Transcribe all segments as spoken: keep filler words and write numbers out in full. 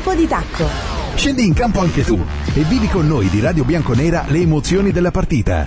Colpo di tacco. Scendi in campo anche tu e vivi con noi di Radio Bianconera le emozioni della partita.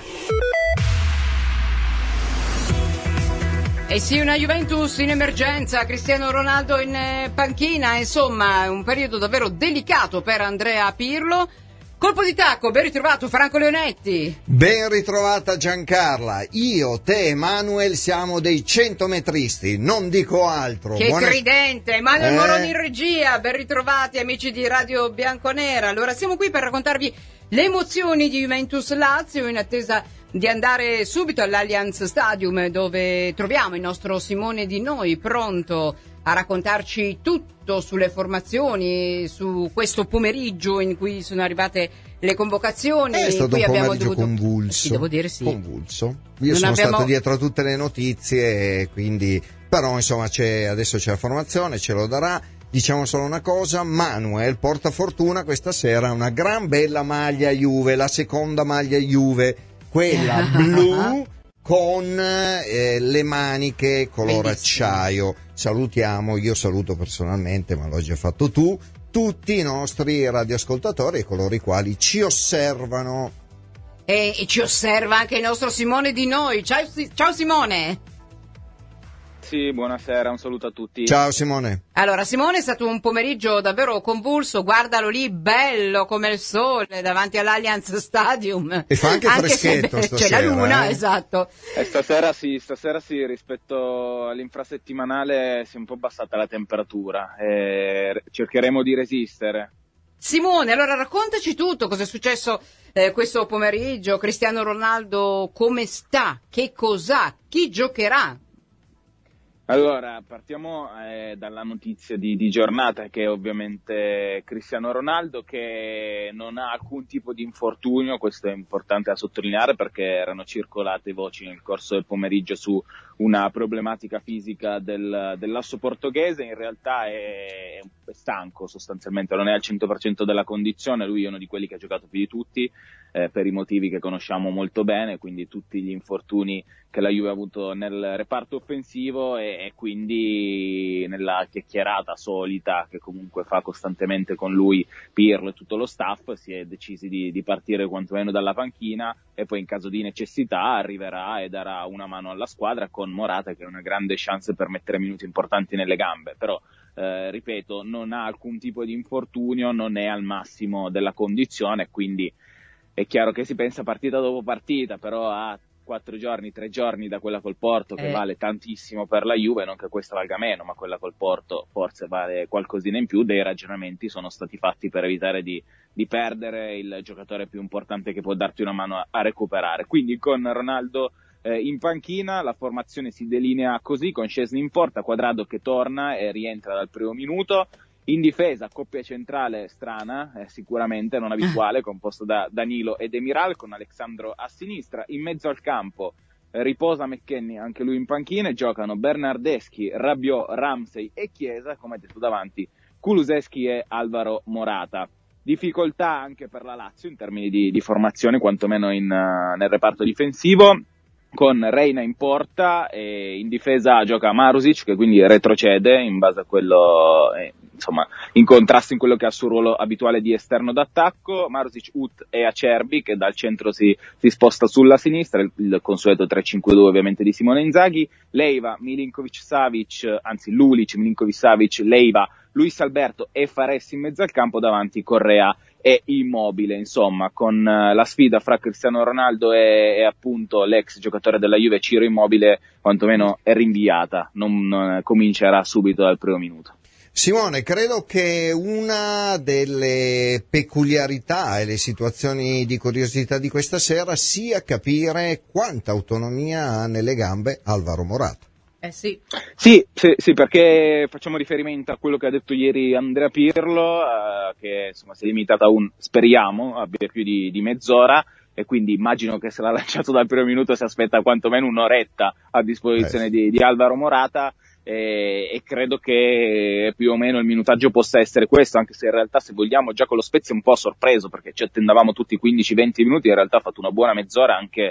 E sì, una Juventus in emergenza, Cristiano Ronaldo in eh, panchina, insomma un periodo davvero delicato per Andrea Pirlo. Colpo di tacco, ben ritrovato Franco Leonetti. Ben ritrovata Giancarla. Io, te e Manuel siamo dei centometristi, non dico altro. Che Buona... tridente, Manuel eh... Moroni in regia, ben ritrovati amici di Radio Bianconera. Allora siamo qui per raccontarvi le emozioni di Juventus Lazio in attesa di andare subito all'Allianz Stadium, dove troviamo il nostro Simone Di Noi pronto a raccontarci tutto sulle formazioni, su questo pomeriggio in cui sono arrivate le convocazioni. È stato in cui un abbiamo pomeriggio dovuto... convulso. Sì, devo dire sì. Convulso. Io Non sono abbiamo... stato dietro a tutte le notizie, quindi però insomma c'è, adesso c'è la formazione, ce lo darà. Diciamo solo una cosa, Manuel porta fortuna questa sera una gran bella maglia Juve, la seconda maglia Juve, quella blu con eh, le maniche color Bellissimo. acciaio. Salutiamo, io saluto personalmente, ma l'ho già fatto tu, tutti i nostri radioascoltatori e coloro i quali ci osservano. E, e ci osserva anche il nostro Simone Di Noi. Ciao, ciao Simone. Sì, buonasera, un saluto a tutti. Ciao Simone. Allora, Simone, è stato un pomeriggio davvero convulso, guardalo lì, bello come il sole davanti all'Allianz Stadium. E fa anche, anche freschetto se stasera. C'è la luna, eh? esatto. E stasera sì, stasera sì, rispetto all'infrasettimanale si è un po' abbassata la temperatura e cercheremo di resistere. Simone, allora raccontaci tutto, cosa è successo eh, questo pomeriggio, Cristiano Ronaldo come sta, che cos'ha, chi giocherà? Allora, partiamo eh, dalla notizia di, di giornata, che è ovviamente Cristiano Ronaldo, che non ha alcun tipo di infortunio. Questo è importante da sottolineare perché erano circolate voci nel corso del pomeriggio su una problematica fisica del, dell'asso portoghese. In realtà è, è stanco sostanzialmente, non è al cento per cento della condizione, lui è uno di quelli che ha giocato più di tutti, eh, per i motivi che conosciamo molto bene, quindi tutti gli infortuni che la Juve ha avuto nel reparto offensivo e, e quindi nella chiacchierata solita che comunque fa costantemente con lui Pirlo e tutto lo staff, si è decisi di, di partire quantomeno dalla panchina e poi in caso di necessità arriverà e darà una mano alla squadra con Morata, che è una grande chance per mettere minuti importanti nelle gambe, però eh, ripeto, non ha alcun tipo di infortunio, non è al massimo della condizione, quindi è chiaro che si pensa partita dopo partita, però ha quattro giorni, tre giorni da quella col Porto, che eh. vale tantissimo per la Juve, non che questa valga meno, ma quella col Porto forse vale qualcosina in più. Dei ragionamenti sono stati fatti per evitare di, di perdere il giocatore più importante che può darti una mano a, a recuperare. Quindi con Ronaldo eh, in panchina la formazione si delinea così, con Szczęsny in porta, Quadrado che torna e rientra dal primo minuto. In difesa, coppia centrale strana, eh, sicuramente non abituale, composto da Danilo e Demiral, con Alexandro a sinistra. In mezzo al campo eh, riposa McKennie, anche lui in panchina, e giocano Bernardeschi, Rabiot, Ramsey e Chiesa, come detto davanti, Kulusevski e Alvaro Morata. Difficoltà anche per la Lazio in termini di, di formazione, quantomeno in, uh, nel reparto difensivo, con Reina in porta, e in difesa gioca Marusic, che quindi retrocede in base a quello, eh, insomma, in contrasto in quello che ha il suo ruolo abituale di esterno d'attacco. Marusic, Ut e Acerbi, che dal centro si, si sposta sulla sinistra, il, il consueto tre cinque due ovviamente di Simone Inzaghi. Leiva, Milinkovic-Savic, anzi Lulic, Milinkovic-Savic, Leiva, Luis Alberto e Fares in mezzo al campo, davanti Correa e Immobile. Insomma, con la sfida fra Cristiano Ronaldo e, e appunto l'ex giocatore della Juve Ciro Immobile quantomeno è rinviata, non, non comincerà subito dal primo minuto. Simone, credo che una delle peculiarità e le situazioni di curiosità di questa sera sia capire quanta autonomia ha nelle gambe Alvaro Morata. Eh sì. Sì, sì, sì, perché facciamo riferimento a quello che ha detto ieri Andrea Pirlo, eh, che insomma si è limitata a un, speriamo, abbia più di, di mezz'ora, e quindi immagino che se l'ha lanciato dal primo minuto si aspetta quantomeno un'oretta a disposizione eh. di, di Alvaro Morata, e, e credo che più o meno il minutaggio possa essere questo, anche se in realtà, se vogliamo, già con lo Spezia un po' sorpreso, perché ci attendavamo tutti quindici venti minuti, in realtà ha fatto una buona mezz'ora anche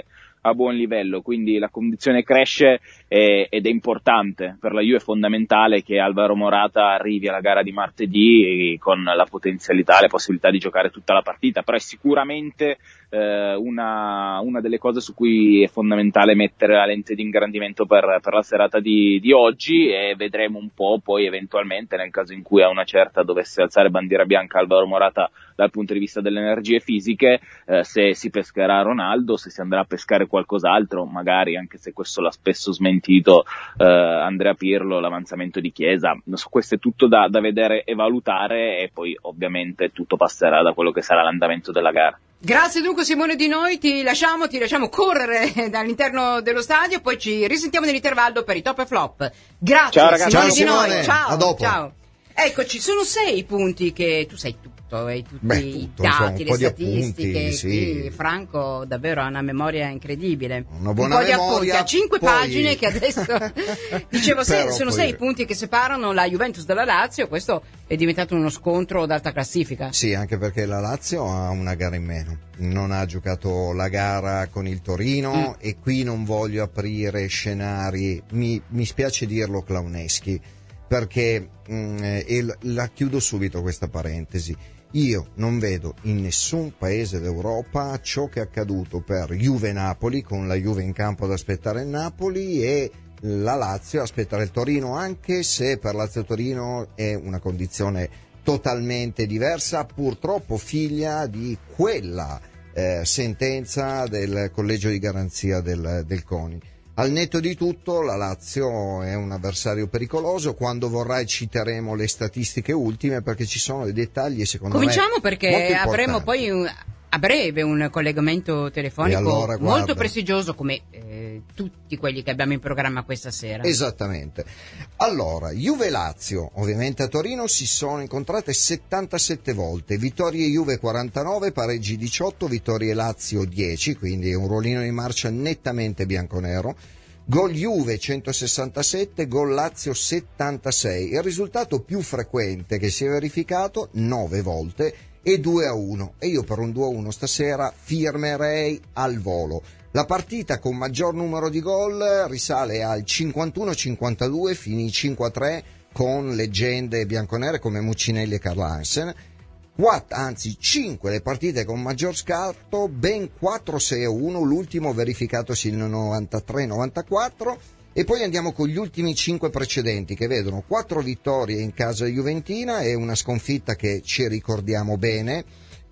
a buon livello, quindi la condizione cresce eh, ed è importante per la Juve, è fondamentale che Alvaro Morata arrivi alla gara di martedì con la potenzialità, le possibilità di giocare tutta la partita, però è sicuramente eh, una, una delle cose su cui è fondamentale mettere la lente di ingrandimento per, per la serata di, di oggi, e vedremo un po' poi eventualmente, nel caso in cui a una certa dovesse alzare bandiera bianca Alvaro Morata dal punto di vista delle energie fisiche, eh, se si pescherà Ronaldo, se si andrà a pescare qualcos'altro, magari, anche se questo l'ha spesso smentito eh, Andrea Pirlo, l'avanzamento di Chiesa. So, questo è tutto da, da vedere e valutare, e poi ovviamente tutto passerà da quello che sarà l'andamento della gara. Grazie dunque Simone Di Noi, ti lasciamo, ti lasciamo correre dall'interno dello stadio, poi ci risentiamo nell'intervallo per i top e flop. Grazie. Ciao ragazzi. Simone Ciao, Di Noi, Simone. ciao, A dopo. ciao. Eccoci, sono sei punti che tu sai tutto, hai tutti Beh, i tutto, dati, insomma, un le po' di statistiche. appunti, sì. Qui Franco davvero ha una memoria incredibile. Una buona un po' di memoria, appunti, ha cinque poi- pagine che adesso dicevo, se, Però sono poi- sei punti che separano la Juventus dalla Lazio, questo è diventato uno scontro d'alta classifica. Sì, anche perché la Lazio ha una gara in meno, non ha giocato la gara con il Torino mm. e qui non voglio aprire scenari, mi, mi spiace dirlo, clowneschi, perché mh, e la chiudo subito questa parentesi. Io non vedo in nessun paese d'Europa ciò che è accaduto per Juve-Napoli, con la Juve in campo ad aspettare il Napoli e la Lazio aspettare il Torino, anche se per Lazio-Torino è una condizione totalmente diversa, purtroppo figlia di quella eh, sentenza del collegio di garanzia del, del CONI. Al netto di tutto, la Lazio è un avversario pericoloso. Quando vorrai citeremo le statistiche ultime, perché ci sono dei dettagli, secondo Cominciamo me, perché molto avremo importanti. poi un, a breve un collegamento telefonico E allora, molto guarda. prestigioso, come eh, tutti quelli che abbiamo in programma questa sera. Esattamente. Allora, Juve e Lazio, ovviamente a Torino, si sono incontrate settantasette volte, vittorie Juve quarantanove, pareggi diciotto, vittorie Lazio dieci, quindi è un ruolino di marcia nettamente bianconero. Gol Juve centosessantasette, gol Lazio settantasei. Il risultato più frequente che si è verificato nove volte e due a uno, e io per un due a uno stasera firmerei al volo. La partita con maggior numero di gol risale al cinquantuno cinquantadue, finì cinque a tre con leggende bianconere come Muccinelli e Karl Hansen. Quattro, anzi cinque le partite con maggior scarto, ben quattro sei a uno, l'ultimo verificatosi nel novantatré novantaquattro, e poi andiamo con gli ultimi cinque precedenti, che vedono quattro vittorie in casa juventina e una sconfitta che ci ricordiamo bene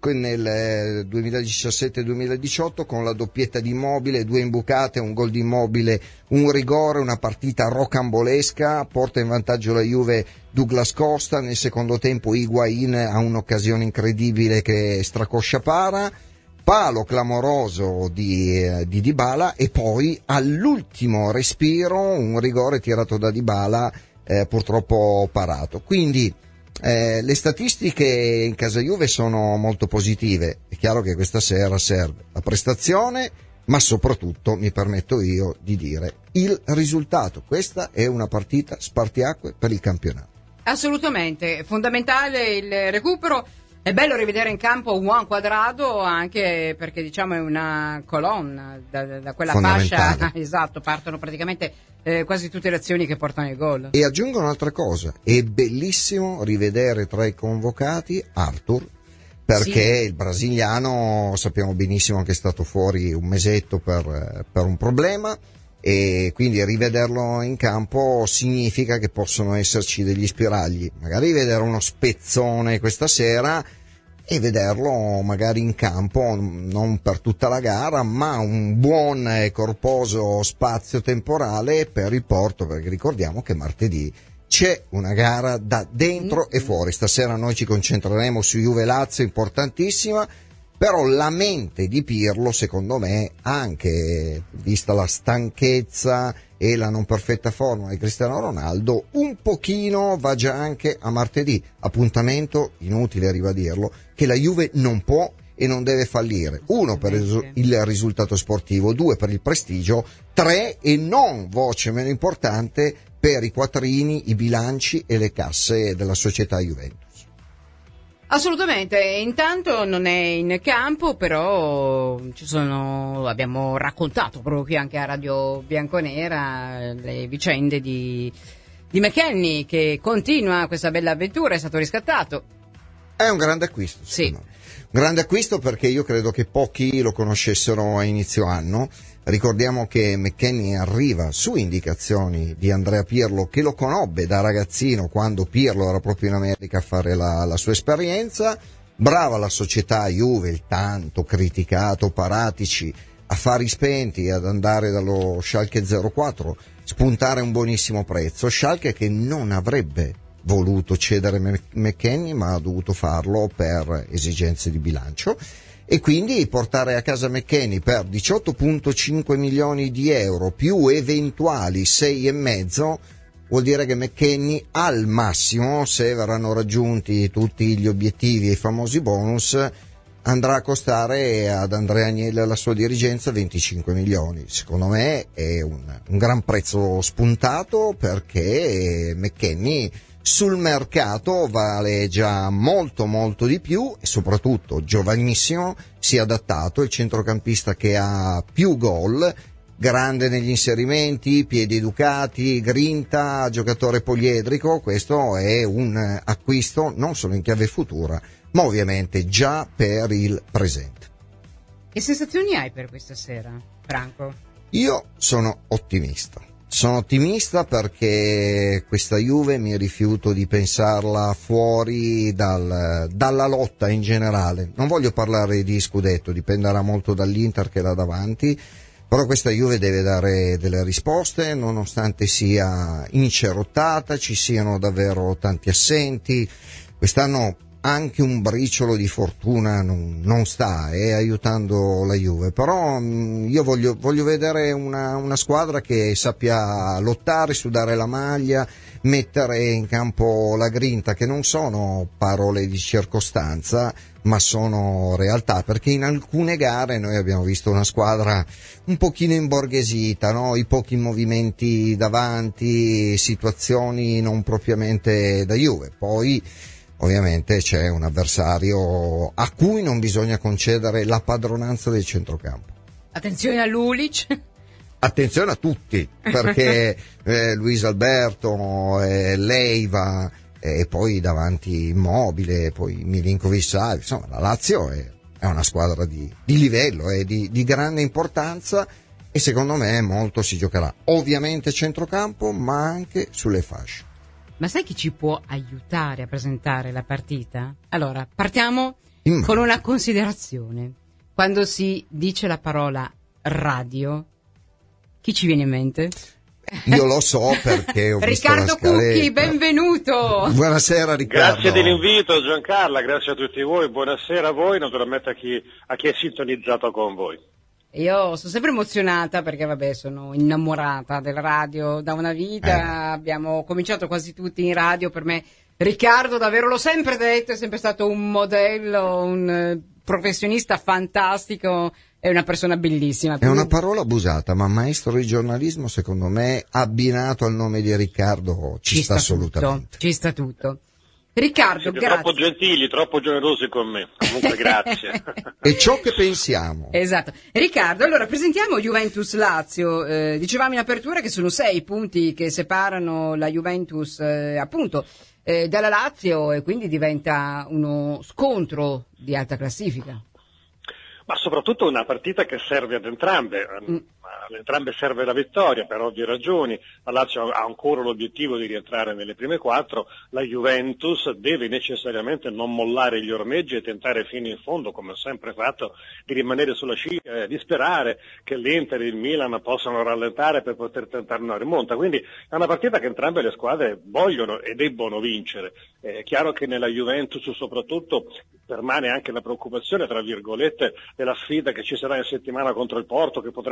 nel duemiladiciassette duemiladiciotto con la doppietta di Immobile, due imbucate, un gol di Immobile, un rigore, una partita rocambolesca. Porta in vantaggio la Juve Douglas Costa, nel secondo tempo Higuain ha un'occasione incredibile che stracoscia para, palo clamoroso di, eh, di Dybala, e poi all'ultimo respiro un rigore tirato da Dybala, eh, purtroppo parato. Quindi Eh, le statistiche in casa Juve sono molto positive. È chiaro che questa sera serve la prestazione, ma soprattutto, mi permetto io di dire, il risultato. Questa è una partita spartiacque per il campionato. Assolutamente, fondamentale il recupero. È bello rivedere in campo Juan Cuadrado, anche perché diciamo è una colonna da, da quella fascia. Esatto, partono praticamente eh, quasi tutte le azioni che portano ai gol. E aggiungo un'altra cosa, è bellissimo rivedere tra i convocati Arthur, perché sì, il brasiliano sappiamo benissimo che è stato fuori un mesetto per, per un problema, e quindi rivederlo in campo significa che possono esserci degli spiragli, magari vedere uno spezzone questa sera e vederlo magari in campo non per tutta la gara, ma un buon e corposo spazio temporale per il Porto, perché ricordiamo che martedì c'è una gara da dentro e fuori. Stasera noi ci concentreremo su Juve Lazio, importantissima. Però la mente di Pirlo, secondo me, anche vista la stanchezza e la non perfetta forma di Cristiano Ronaldo, un pochino va già anche a martedì. Appuntamento, inutile ribadirlo, che la Juve non può e non deve fallire. Uno, per il risultato sportivo, due, per il prestigio, tre, e non voce meno importante, per i quattrini, i bilanci e le casse della società Juventus. Assolutamente, intanto non è in campo, però ci sono, abbiamo raccontato proprio qui anche a Radio Bianconera le vicende di, di McKennie, che continua questa bella avventura, è stato riscattato. È un grande acquisto, sì. Un grande acquisto, perché io credo che pochi lo conoscessero a inizio anno. Ricordiamo che McKennie arriva su indicazioni di Andrea Pirlo, che lo conobbe da ragazzino quando Pirlo era proprio in America a fare la, la sua esperienza. Brava la società Juve, il tanto criticato Paratici, affari spenti, ad andare dallo Schalke zero quattro, spuntare un buonissimo prezzo. Schalke che non avrebbe voluto cedere McKennie, ma ha dovuto farlo per esigenze di bilancio. E quindi portare a casa McKennie per diciotto virgola cinque milioni di euro più eventuali sei e mezzo vuol dire che McKennie al massimo, se verranno raggiunti tutti gli obiettivi e i famosi bonus, andrà a costare ad Andrea Agnelli e alla sua dirigenza venticinque milioni. Secondo me è un, un gran prezzo spuntato, perché McKennie sul mercato vale già molto molto di più e soprattutto giovanissimo, si è adattato, il centrocampista che ha più gol, grande negli inserimenti, piedi educati, grinta, giocatore poliedrico. Questo è un acquisto non solo in chiave futura, ma ovviamente già per il presente. Che sensazioni hai per questa sera, Franco? Io sono ottimista. Sono ottimista perché questa Juve mi rifiuto di pensarla fuori dal, dalla lotta in generale. Non voglio parlare di scudetto, dipenderà molto dall'Inter che là davanti, però questa Juve deve dare delle risposte, nonostante sia incerottata, ci siano davvero tanti assenti. Quest'anno anche un briciolo di fortuna non, non sta eh, aiutando la Juve, però mh, io voglio, voglio vedere una, una squadra che sappia lottare, sudare la maglia, mettere in campo la grinta, che non sono parole di circostanza ma sono realtà, perché in alcune gare noi abbiamo visto una squadra un pochino imborghesita, no? I pochi movimenti davanti, situazioni non propriamente da Juve. Poi ovviamente c'è un avversario a cui non bisogna concedere la padronanza del centrocampo. Attenzione a Lulic. Attenzione a tutti, perché eh, Luis Alberto, eh, Leiva, e eh, poi davanti Immobile, poi Milinkovic-Savic, insomma la Lazio è, è una squadra di, di livello, è di, di grande importanza, e secondo me molto si giocherà ovviamente centrocampo, ma anche sulle fasce. Ma sai chi ci può aiutare a presentare la partita? Allora, partiamo Immagino. Con una considerazione. Quando si dice la parola radio, chi ci viene in mente? Io lo so perché ho visto la Riccardo scaletta. Cucchi, benvenuto. Buonasera Riccardo. Grazie dell'invito Giancarla, grazie a tutti voi, buonasera a voi, naturalmente a chi, a chi è sintonizzato con voi. Io sono sempre emozionata perché, vabbè, sono innamorata del radio da una vita, eh. Abbiamo cominciato quasi tutti in radio. Per me Riccardo, davvero, l'ho sempre detto, è sempre stato un modello, un professionista fantastico, è una persona bellissima. È una parola abusata, ma maestro di giornalismo, secondo me, abbinato al nome di Riccardo, ci, ci sta, sta assolutamente. Tutto, ci sta tutto. Riccardo, siete grazie. Troppo gentili, troppo generosi con me. Comunque grazie. È ciò che pensiamo. Esatto. Riccardo, allora presentiamo Juventus Lazio. Eh, dicevamo in apertura che sono sei punti che separano la Juventus eh, appunto eh, dalla Lazio, e quindi diventa uno scontro di alta classifica. Ma soprattutto una partita che serve ad entrambe. Mm. Ad entrambe serve la vittoria per ovvie ragioni. La Lazio ha ancora l'obiettivo di rientrare nelle prime quattro, la Juventus deve necessariamente non mollare gli ormeggi e tentare fino in fondo, come ha sempre fatto, di rimanere sulla scia, eh, di sperare che l'Inter e il Milan possano rallentare per poter tentare una rimonta. Quindi è una partita che entrambe le squadre vogliono e debbono vincere. È chiaro che nella Juventus soprattutto permane anche la preoccupazione, tra virgolette, della sfida che ci sarà in settimana contro il Porto, che potrebbe distrarre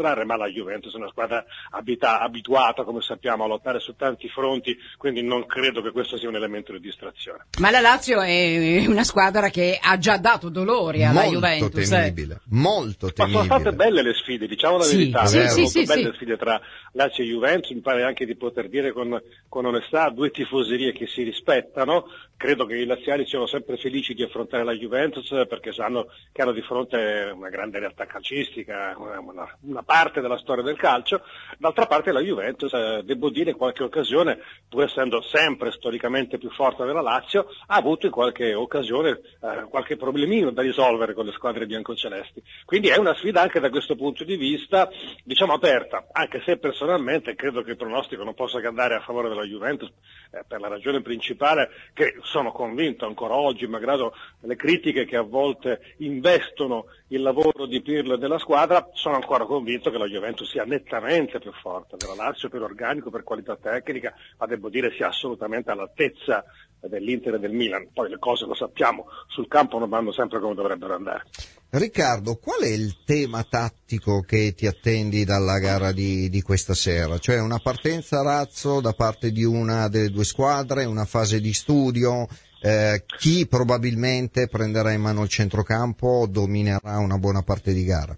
distrarre, ma la Juventus è una squadra abita- abituata, come sappiamo, a lottare su tanti fronti, quindi non credo che questo sia un elemento di distrazione. Ma la Lazio è una squadra che ha già dato dolori alla molto Juventus. Temibile, molto temibile. Ma sono state belle le sfide, diciamo la Sì, verità, sì, sono sì, molto sì, belle sì. le sfide tra Lazio e Juventus, mi pare anche di poter dire con, con onestà, due tifoserie che si rispettano. Credo che i laziali siano sempre felici di affrontare la Juventus perché sanno che hanno di fronte una grande realtà calcistica, una, una parte della storia del calcio. D'altra parte la Juventus, eh, devo dire, in qualche occasione, pur essendo sempre storicamente più forte della Lazio, ha avuto in qualche occasione eh, qualche problemino da risolvere con le squadre biancocelesti. Quindi è una sfida anche da questo punto di vista, diciamo, aperta, anche se personalmente credo che il pronostico non possa che andare a favore della Juventus, eh, per la ragione principale che sono convinto ancora oggi, malgrado le critiche che a volte investono il lavoro di Pirlo e della squadra, sono ancora convinto che la Juventus sia nettamente più forte della Lazio per organico, per qualità tecnica, ma devo dire sia assolutamente all'altezza dell'Inter e del Milan. Poi le cose, lo sappiamo, sul campo non vanno sempre come dovrebbero andare. Riccardo, qual è il tema tattico che ti attendi dalla gara di, di questa sera? Cioè una partenza a razzo da parte di una delle due squadre, una fase di studio, eh, chi probabilmente prenderà in mano il centrocampo, dominerà una buona parte di gara?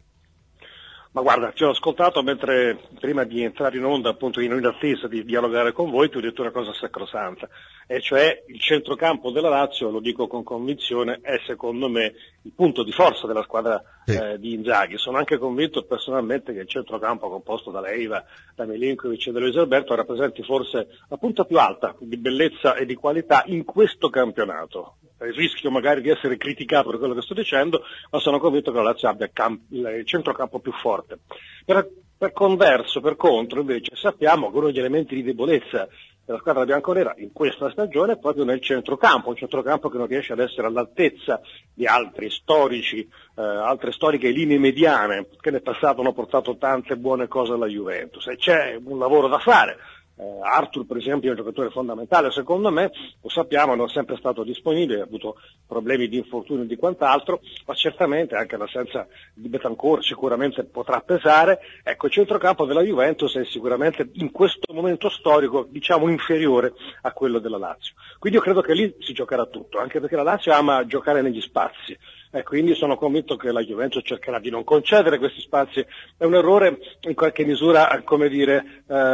Ma guarda, ti ho ascoltato mentre prima di entrare in onda, appunto in attesa di dialogare con voi, ti ho detto una cosa sacrosanta, e cioè il centrocampo della Lazio, lo dico con convinzione, è secondo me il punto di forza della squadra sì. eh, di Inzaghi. Sono anche convinto personalmente che il centrocampo composto da Leiva, da Milinkovic e da Luis Alberto rappresenti forse la punta più alta di bellezza e di qualità in questo campionato. Rischio magari di essere criticato per quello che sto dicendo, ma sono convinto che la Lazio abbia camp- il centrocampo più forte. Per, per converso, per contro, invece, sappiamo che uno degli elementi di debolezza della squadra bianconera in questa stagione è proprio nel centrocampo, un centrocampo che non riesce ad essere all'altezza di altri storici, eh, altre storiche linee mediane che nel passato hanno portato tante buone cose alla Juventus, e c'è un lavoro da fare. Uh, Arthur per esempio è un giocatore fondamentale, secondo me, lo sappiamo, non è sempre stato disponibile, ha avuto problemi di infortunio e di quant'altro, ma certamente anche l'assenza di Betancourt sicuramente potrà pesare. Ecco, il centrocampo della Juventus è sicuramente in questo momento storico, diciamo, inferiore a quello della Lazio, quindi io credo che lì si giocherà tutto, anche perché la Lazio ama giocare negli spazi. E quindi sono convinto che la Juventus cercherà di non concedere questi spazi. È un errore in qualche misura, come dire, eh,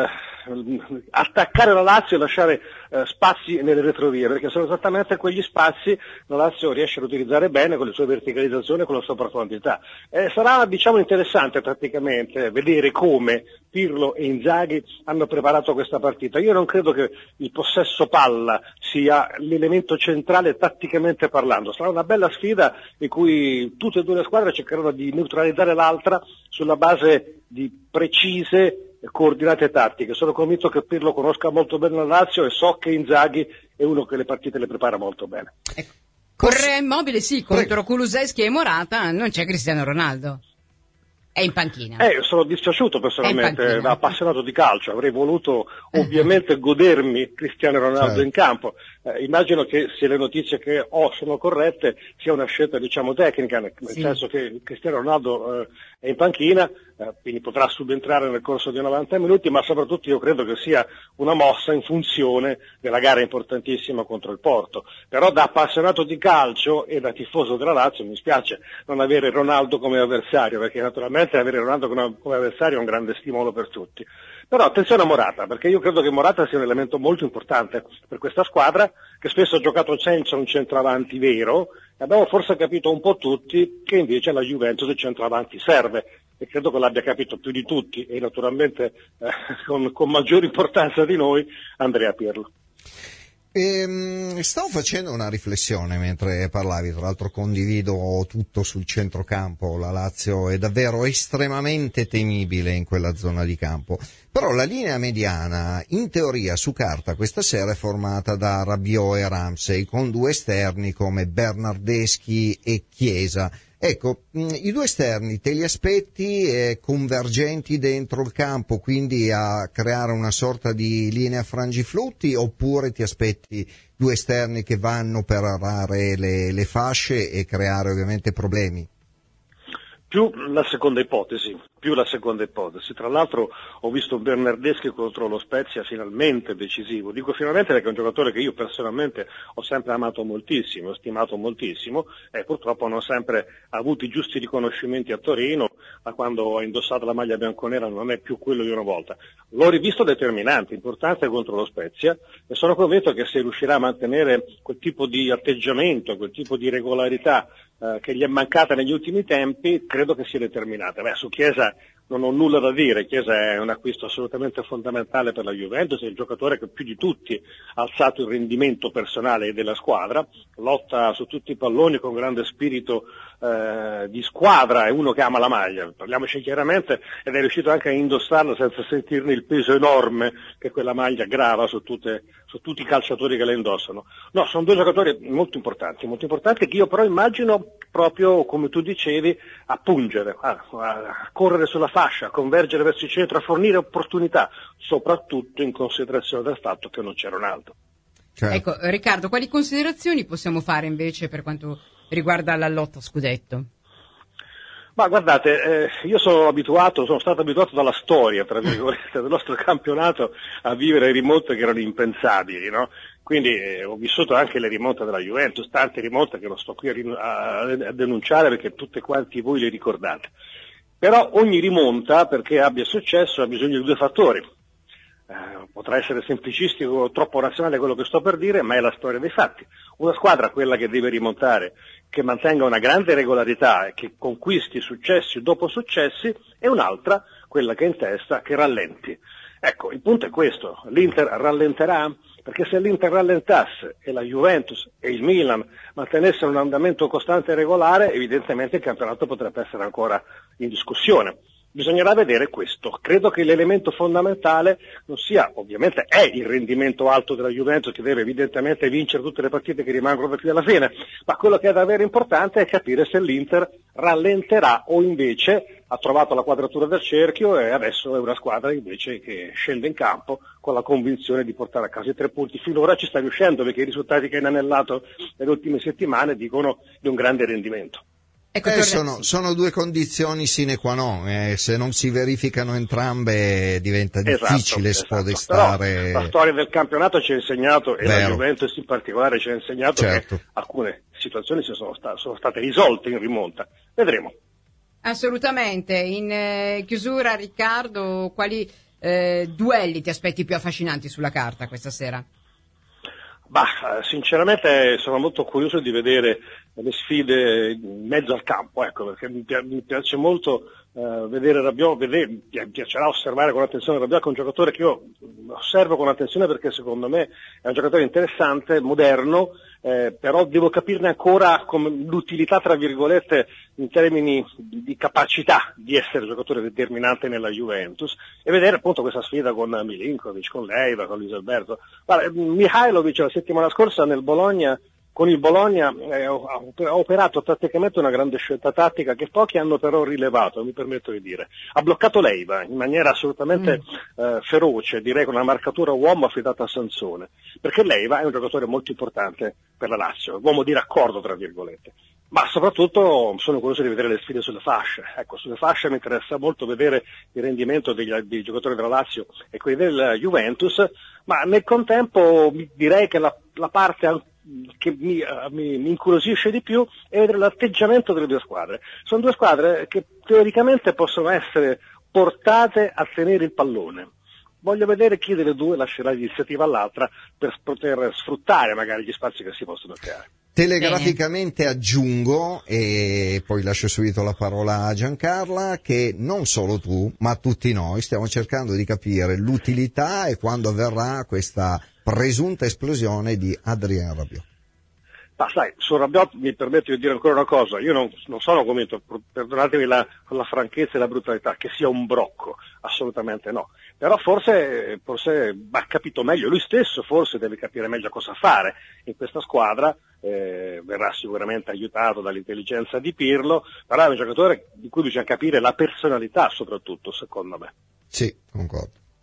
attaccare la Lazio e lasciare eh, spazi nelle retrovie, perché sono esattamente quegli spazi la Lazio riesce ad utilizzare bene con le sue verticalizzazioni e con la sua profondità. Eh, sarà, diciamo, interessante praticamente vedere come Pirlo e Inzaghi hanno preparato questa partita. Io non credo che il possesso palla sia l'elemento centrale tatticamente parlando, sarà una bella sfida in cui tutte e due le squadre cercheranno di neutralizzare l'altra sulla base di precise coordinate tattiche. Sono convinto che Pirlo conosca molto bene la Lazio e so che Inzaghi è uno che le partite le prepara molto bene. Correa Immobile sì, contro Kulusevski e Morata non c'è Cristiano Ronaldo. È in panchina. Eh, sono dispiaciuto personalmente, da appassionato di calcio, avrei voluto ovviamente godermi Cristiano Ronaldo certo. in campo. Eh, immagino che se le notizie che ho sono corrette sia una scelta, diciamo, tecnica, nel sì. senso che Cristiano Ronaldo eh, è in panchina, eh, quindi potrà subentrare nel corso di novanta minuti, ma soprattutto io credo che sia una mossa in funzione della gara importantissima contro il Porto. Però da appassionato di calcio e da tifoso della Lazio mi spiace non avere Ronaldo come avversario, perché naturalmente avere Ronaldo come, come avversario è un grande stimolo per tutti. Però attenzione a Morata, perché io credo che Morata sia un elemento molto importante per questa squadra, che spesso ha giocato senza un centravanti vero, e abbiamo forse capito un po' tutti che invece alla Juventus il centravanti serve, e credo che l'abbia capito più di tutti, e naturalmente eh, con, con maggiore importanza di noi, Andrea Pirlo. Ehm, stavo facendo una riflessione mentre parlavi, tra l'altro condivido tutto sul centrocampo, la Lazio è davvero estremamente temibile in quella zona di campo, però la linea mediana in teoria su carta questa sera è formata da Rabiot e Ramsey con due esterni come Bernardeschi e Chiesa. Ecco, i due esterni te li aspetti eh, convergenti dentro il campo, quindi a creare una sorta di linea frangiflutti, oppure ti aspetti due esterni che vanno per arare le, le fasce e creare ovviamente problemi? Più la seconda ipotesi, più la seconda ipotesi. Tra l'altro ho visto un Bernardeschi contro lo Spezia finalmente decisivo. Dico finalmente perché è un giocatore che io personalmente ho sempre amato moltissimo, ho stimato moltissimo e purtroppo non ho sempre avuto i giusti riconoscimenti a Torino, ma quando ha indossato la maglia bianconera non è più quello di una volta. L'ho rivisto determinante, importante contro lo Spezia e sono convinto che se riuscirà a mantenere quel tipo di atteggiamento, quel tipo di regolarità eh, che gli è mancata negli ultimi tempi, credo che sia determinata. Beh, su Chiesa non ho nulla da dire, Chiesa è un acquisto assolutamente fondamentale per la Juventus, è il giocatore che più di tutti ha alzato il rendimento personale della squadra, lotta su tutti i palloni con grande spirito eh, di squadra, è uno che ama la maglia, parliamoci chiaramente, ed è riuscito anche a indossarla senza sentirne il peso enorme che quella maglia grava su, tutte, su tutti i calciatori che la indossano. No, sono due giocatori molto importanti, molto importanti che io però immagino proprio, come tu dicevi, a pungere, a, a correre sulla fascia, a convergere verso il centro, a fornire opportunità, soprattutto in considerazione del fatto che non c'è Ronaldo. Certo. Ecco, Riccardo, quali considerazioni possiamo fare invece per quanto riguarda la lotta scudetto? Ma guardate, eh, io sono abituato, sono stato abituato dalla storia, tra virgolette, del nostro campionato a vivere rimonte che erano impensabili, no? Quindi eh, ho vissuto anche le rimonte della Juventus, tante rimonte che non sto qui a, a, a denunciare perché tutte quanti voi le ricordate. Però ogni rimonta, perché abbia successo, ha bisogno di due fattori. Eh, potrà essere semplicistico o troppo razionale quello che sto per dire, ma è la storia dei fatti. Una squadra, quella che deve rimontare, che mantenga una grande regolarità e che conquisti successi dopo successi, e un'altra, quella che è in testa, che rallenti. Ecco, il punto è questo, l'Inter rallenterà? Perché se l'Inter rallentasse e la Juventus e il Milan mantenessero un andamento costante e regolare, evidentemente il campionato potrebbe essere ancora in discussione. Bisognerà vedere questo. Credo che l'elemento fondamentale non sia, ovviamente è il rendimento alto della Juventus che deve evidentemente vincere tutte le partite che rimangono da qui alla fine, ma quello che è davvero importante è capire se l'Inter rallenterà o invece ha trovato la quadratura del cerchio e adesso è una squadra invece che scende in campo con la convinzione di portare a casa i tre punti. Finora ci sta riuscendo perché i risultati che ha inanellato nelle ultime settimane dicono di un grande rendimento. Ecco, eh, sono, sono due condizioni sine qua non, eh, se non si verificano entrambe diventa difficile esatto, spodestare. Esatto. La storia del campionato ci ha insegnato, e Vero. la Juventus in particolare ci ha insegnato, certo, che alcune situazioni si sono, sta- sono state risolte in rimonta. Vedremo. Assolutamente. In eh, chiusura, Riccardo, quali eh, duelli ti aspetti più affascinanti sulla carta questa sera? Bah, sinceramente sono molto curioso di vedere le sfide in mezzo al campo, ecco, perché mi, pi- mi piace molto uh, vedere Rabiot, vedere, mi piacerà osservare con attenzione Rabiot, che è un giocatore che io osservo con attenzione perché secondo me è un giocatore interessante, moderno, eh, però devo capirne ancora come l'utilità, tra virgolette, in termini di capacità di essere giocatore determinante nella Juventus, e vedere appunto questa sfida con Milinkovic, con Leiva, con Luis Alberto. Guarda, Mihajlovic la settimana scorsa nel Bologna, con il Bologna eh, ha operato praticamente una grande scelta tattica che pochi hanno però rilevato, mi permetto di dire. Ha bloccato Leiva in maniera assolutamente mm. eh, feroce, direi con una marcatura uomo affidata a Sansone, perché Leiva è un giocatore molto importante per la Lazio, uomo di raccordo tra virgolette. Ma soprattutto sono curioso di vedere le sfide sulle fasce. Ecco, sulle fasce mi interessa molto vedere il rendimento degli, dei giocatori della Lazio e quelli del Juventus, ma nel contempo direi che la, la parte che mi, mi, mi incuriosisce di più è vedere l'atteggiamento delle due squadre. Sono due squadre che teoricamente possono essere portate a tenere il pallone. Voglio vedere chi delle due lascerà l'iniziativa all'altra per poter sfruttare magari gli spazi che si possono creare. Telegraficamente Bene. aggiungo, e poi lascio subito la parola a Giancarla, che non solo tu, ma tutti noi stiamo cercando di capire l'utilità e quando avverrà questa presunta esplosione di Adrien Rabiot. Ma sai, su Rabiot mi permetto di dire ancora una cosa, io non, non sono convinto, perdonatemi la, la franchezza e la brutalità, che sia un brocco, assolutamente no, però forse, forse ha capito meglio, lui stesso forse deve capire meglio cosa fare in questa squadra, eh, verrà sicuramente aiutato dall'intelligenza di Pirlo, però è un giocatore di cui bisogna capire la personalità soprattutto, secondo me. Sì, concordo.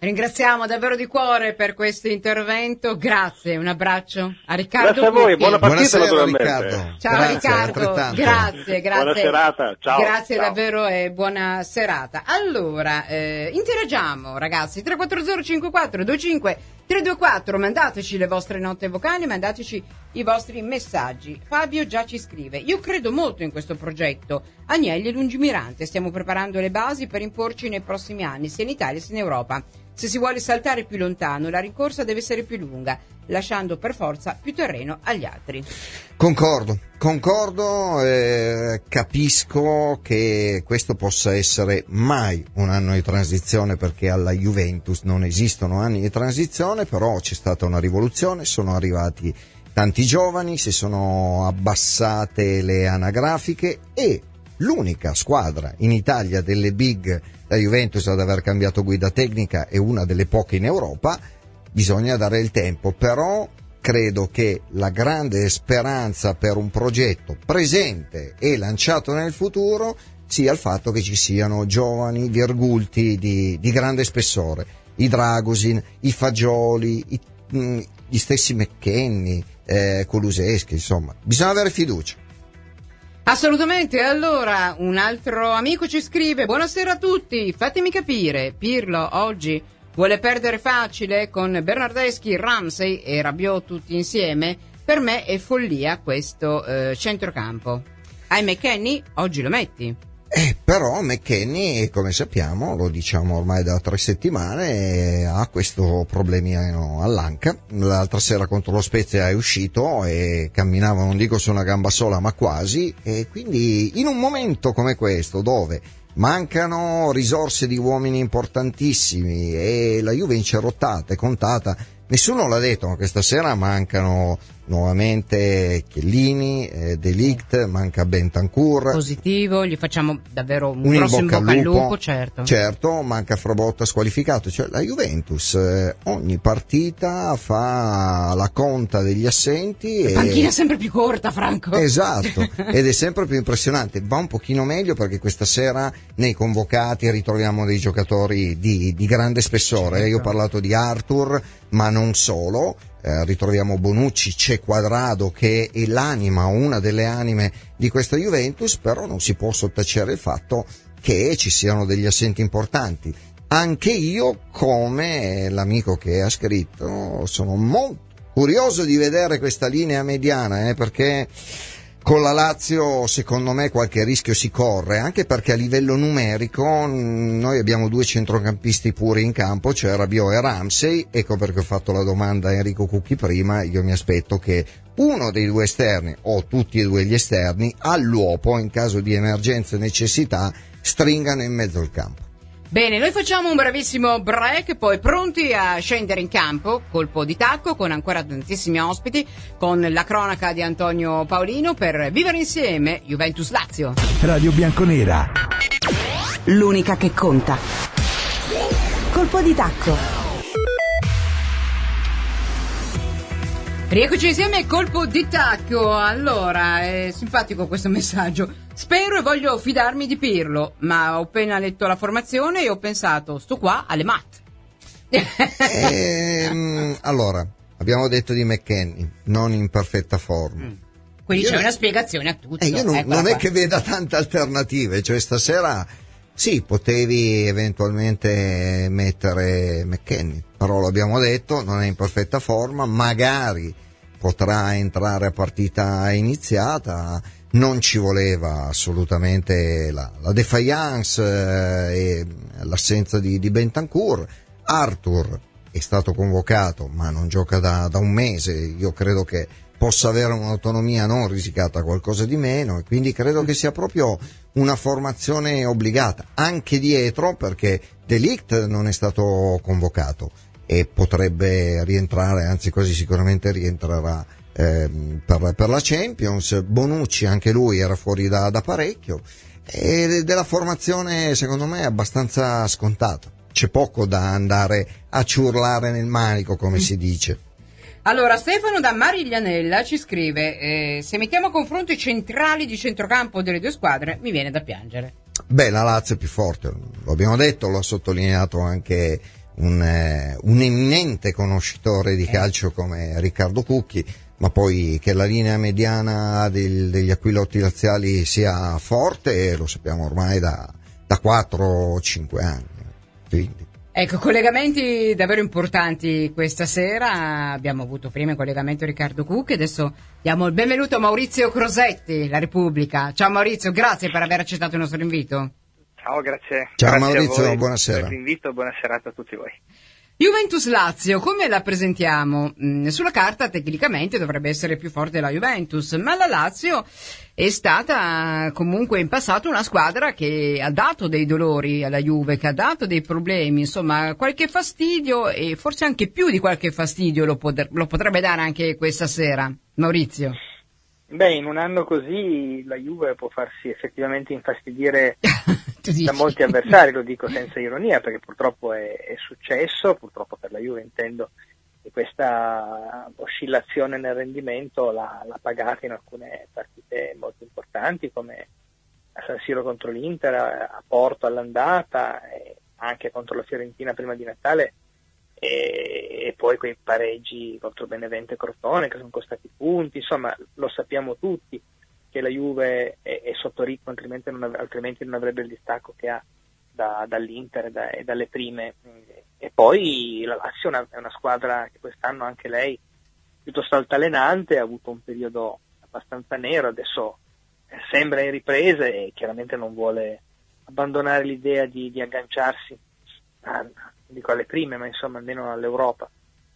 Ringraziamo davvero di cuore per questo intervento, grazie, un abbraccio a Riccardo. Grazie a voi, Cucchi. buona partita Buonasera, naturalmente. Riccardo. Ciao Grazie, Riccardo, altrettanto. grazie, grazie. Buona serata, ciao. Grazie ciao. davvero e buona serata. Allora, eh, interagiamo ragazzi, tre quattro zero cinque quattro due cinque tre due quattro, mandateci le vostre note vocali, mandateci i vostri messaggi. Fabio già ci scrive: io credo molto in questo progetto, Agnelli è lungimirante, stiamo preparando le basi per imporci nei prossimi anni, sia in Italia sia in Europa. Se si vuole saltare più lontano, la rincorsa deve essere più lunga, lasciando per forza più terreno agli altri. Concordo, concordo, eh, capisco che questo possa essere mai un anno di transizione, perché alla Juventus non esistono anni di transizione, però c'è stata una rivoluzione, sono arrivati tanti giovani, si sono abbassate le anagrafiche e l'unica squadra in Italia delle big, la Juventus, ad aver cambiato guida tecnica è una delle poche in Europa. Bisogna dare il tempo, però credo che la grande speranza per un progetto presente e lanciato nel futuro sia il fatto che ci siano giovani virgulti di, di grande spessore, i Dragosin, i Fagioli, i, mh, gli stessi McKennie, eh, Kulusevski, insomma, bisogna avere fiducia. Assolutamente. Allora, un altro amico ci scrive: buonasera a tutti, fatemi capire, Pirlo oggi vuole perdere facile con Bernardeschi, Ramsey e Rabiot tutti insieme? Per me è follia questo eh, centrocampo. Hai McKennie? Oggi lo metti? Eh, però McKennie, come sappiamo, lo diciamo ormai da tre settimane, ha questo problemino all'anca. L'altra sera contro lo Spezia è uscito e camminava, non dico su una gamba sola, ma quasi, e quindi in un momento come questo, dove mancano risorse di uomini importantissimi e la Juve incerottata e contata, nessuno l'ha detto, ma questa sera mancano nuovamente Chiellini, eh, De Ligt, manca Bentancur. Positivo, gli facciamo davvero un, un grosso in bocca, in bocca al lupo, lupo, certo. Certo, manca Frabotta squalificato, cioè la Juventus eh, ogni partita fa la conta degli assenti e... panchina sempre più corta, Franco. Esatto, ed è sempre più impressionante. Va un pochino meglio perché questa sera nei convocati ritroviamo dei giocatori di, di grande spessore. Certo. Io ho parlato di Arthur, ma non solo. Eh, ritroviamo Bonucci, c'è Quadrado che è l'anima, una delle anime di questa Juventus, però non si può sottacere il fatto che ci siano degli assenti importanti. Anche io, come l'amico che ha scritto, sono molto curioso di vedere questa linea mediana, eh, perché con la Lazio secondo me qualche rischio si corre, anche perché a livello numerico noi abbiamo due centrocampisti puri in campo, cioè Rabiot e Ramsey. Ecco perché ho fatto la domanda a Enrico Cucchi prima. Io mi aspetto che uno dei due esterni, o tutti e due gli esterni, all'uopo, in caso di emergenza e necessità, stringano in mezzo al campo. Bene, noi facciamo un brevissimo break, poi pronti a scendere in campo, colpo di tacco, con ancora tantissimi ospiti, con la cronaca di Antonio Paolino per vivere insieme Juventus Lazio. Radio Bianconera. L'unica che conta. Colpo di tacco. Rieccoci insieme, colpo di tacco. Allora, è simpatico questo messaggio. Spero e voglio fidarmi di Pirlo, ma ho appena letto la formazione e ho pensato, sto qua alle matte. ehm, allora, abbiamo detto di McKennie, non in perfetta forma. Mm. Quindi io c'è ne... una spiegazione a tutto. Eh, io non, non è qua. che veda tante alternative, cioè stasera sì, potevi eventualmente mettere McKennie, però l'abbiamo detto, non è in perfetta forma, magari potrà entrare a partita iniziata. Non ci voleva assolutamente la, la defiance eh, e l'assenza di, di Bentancur. Arthur è stato convocato ma non gioca da, da un mese, io credo che possa avere un'autonomia non risicata, qualcosa di meno, e quindi credo che sia proprio una formazione obbligata, anche dietro, perché De Ligt non è stato convocato e potrebbe rientrare, anzi quasi sicuramente rientrerà eh, per, per la Champions. Bonucci anche lui era fuori da, da parecchio, e della formazione secondo me è abbastanza scontata, c'è poco da andare a ciurlare nel manico, come si dice. Allora, Stefano da Mariglianella ci scrive: eh, se mettiamo a confronto i centrali di centrocampo delle due squadre mi viene da piangere. Beh, la Lazio è più forte, lo abbiamo detto, lo ha sottolineato anche un, eh, un eminente conoscitore di calcio come Riccardo Cucchi, ma poi che la linea mediana del, degli Aquiloti laziali sia forte lo sappiamo ormai da, da quattro o cinque anni. Quindi. Ecco, collegamenti davvero importanti questa sera. Abbiamo avuto prima il collegamento Riccardo Cucchi, adesso diamo il benvenuto a Maurizio Crosetti, La Repubblica. Ciao Maurizio, grazie per aver accettato il nostro invito. Ciao, grazie. Ciao grazie Maurizio, a voi buonasera. per l'invito, buona serata a tutti voi. Juventus Lazio, come la presentiamo? Mm, sulla carta tecnicamente dovrebbe essere più forte la Juventus, ma la Lazio è stata comunque in passato una squadra che ha dato dei dolori alla Juve, che ha dato dei problemi, insomma qualche fastidio e forse anche più di qualche fastidio lo, pot- lo potrebbe dare anche questa sera. Maurizio. Beh, in un anno così la Juve può farsi effettivamente infastidire da molti avversari, lo dico senza ironia, perché purtroppo è, è successo, purtroppo per la Juve intendo, e questa oscillazione nel rendimento l'ha, l'ha pagata in alcune partite molto importanti, come a San Siro contro l'Inter, a Porto all'andata, e anche contro la Fiorentina prima di Natale, e, e poi quei pareggi contro Benevento e Crotone che sono costati punti. Insomma, lo sappiamo tutti che la Juve è, è sotto ritmo, altrimenti non, av- altrimenti non avrebbe il distacco che ha da, dall'Inter e, da, e dalle prime. E poi la Lazio è una, è una squadra che quest'anno anche lei piuttosto altalenante, ha avuto un periodo abbastanza nero, adesso sembra in ripresa e chiaramente non vuole abbandonare l'idea di, di agganciarsi a, dico alle prime, ma insomma almeno all'Europa.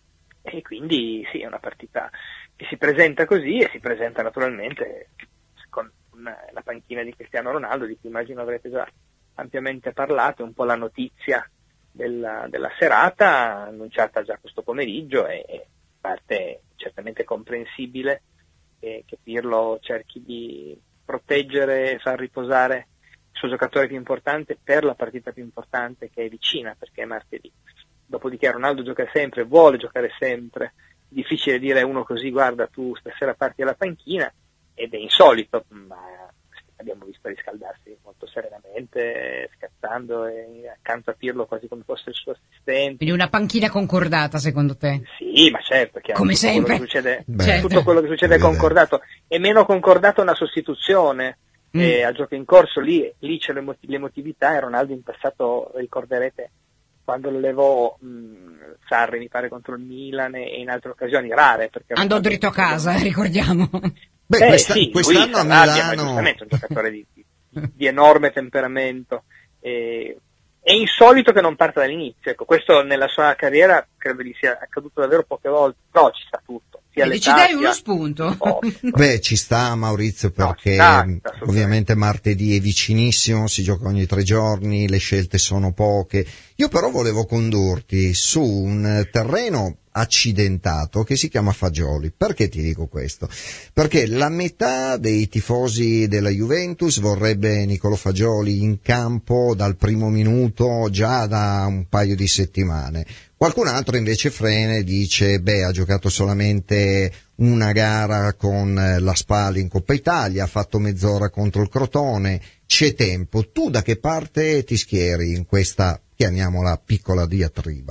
E quindi sì, è una partita che si presenta così e si presenta naturalmente con una, la panchina di Cristiano Ronaldo, di cui immagino avrete già ampiamente parlato, è un po' la notizia della, della serata, annunciata già questo pomeriggio, e, e parte certamente comprensibile che, che Pirlo cerchi di proteggere e far riposare il suo giocatore più importante per la partita più importante che è vicina, perché è martedì. Dopodiché Ronaldo gioca sempre, vuole giocare sempre, difficile dire a uno così: guarda, tu stasera parti alla panchina, ed è insolito, ma abbiamo visto riscaldarsi molto serenamente, scherzando, e accanto a Pirlo quasi come fosse il suo assistente. Quindi una panchina concordata, secondo te? Sì, ma certo, chiaro, come tutto sempre. Quello che succede, certo. Tutto quello che succede è concordato. È meno concordato una sostituzione mm. eh, a gioco in corso, lì, lì c'è l'emot- l'emotività, e Ronaldo in passato, ricorderete, quando lo levò mh, Sarri, mi pare, contro il Milan, e in altre occasioni rare. Perché andò dritto a casa, eh, ricordiamo. Beh, Beh, questa, sì, quest'anno lui a Sarabia, ma Milano... giustamente è un giocatore di, di, di enorme temperamento. E, è insolito che non parta dall'inizio. Ecco, questo nella sua carriera credo gli sia accaduto davvero poche volte, però ci sta tutto. Quindi ci dai uno spunto. Beh, ci sta Maurizio, perché no, sta, ovviamente martedì è vicinissimo, si gioca ogni tre giorni, le scelte sono poche. Io però volevo condurti su un terreno accidentato che si chiama Fagioli. Perché ti dico questo? Perché la metà dei tifosi della Juventus vorrebbe Nicolò Fagioli in campo dal primo minuto, già da un paio di settimane. Qualcun altro invece frena e dice: beh, ha giocato solamente una gara con la Spal in Coppa Italia, ha fatto mezz'ora contro il Crotone, c'è tempo. Tu da che parte ti schieri in questa, chiamiamola, piccola diatriba?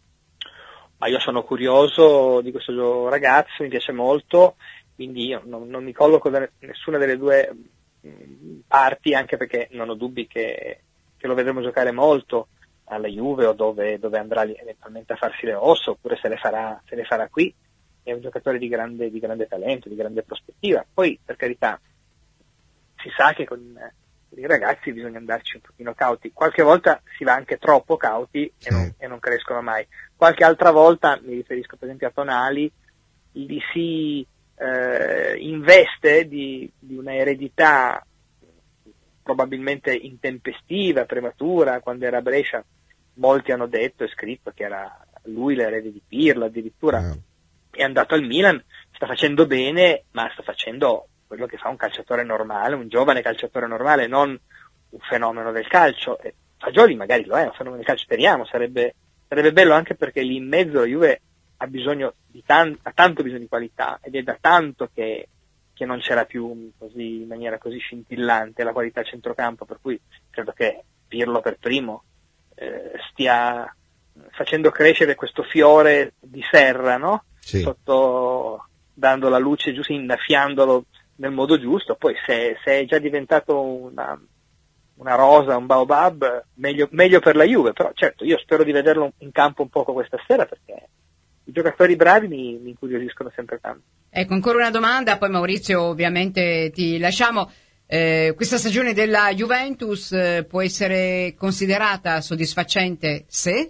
Ma io sono curioso di questo ragazzo, mi piace molto, quindi io non, non mi colloco da nessuna delle due parti, anche perché non ho dubbi che, che lo vedremo giocare molto alla Juve, o dove, dove andrà eventualmente a farsi le ossa, oppure se le farà, se le farà qui. È un giocatore di grande, di grande talento, di grande prospettiva. Poi, per carità, si sa che con, con i ragazzi bisogna andarci un pochino cauti. Qualche volta si va anche troppo cauti e non, e non crescono mai. Qualche altra volta, mi riferisco per esempio a Tonali, li si eh, investe di, di una eredità probabilmente intempestiva, prematura. Quando era a Brescia molti hanno detto e scritto che era lui l'erede di Pirlo, addirittura mm. è andato al Milan, sta facendo bene, ma sta facendo quello che fa un calciatore normale, un giovane calciatore normale, non un fenomeno del calcio. E Fagioli magari lo è, un fenomeno del calcio, speriamo, sarebbe, sarebbe bello, anche perché lì in mezzo la Juve ha bisogno di tan- ha tanto bisogno di qualità, ed è da tanto che che non c'era più così, in maniera così scintillante, la qualità a centrocampo, per cui credo che Pirlo per primo eh, stia, facendo crescere questo fiore di serra, no? Sì. Sotto, dando la luce giusta, innaffiandolo nel modo giusto. Poi se, se è già diventato una, una rosa, un baobab, meglio, meglio per la Juve, però certo io spero di vederlo in campo un poco questa sera, perché i giocatori bravi mi, mi incuriosiscono sempre tanto. Ecco, ancora una domanda, poi Maurizio ovviamente ti lasciamo. Eh, questa stagione della Juventus eh, può essere considerata soddisfacente se?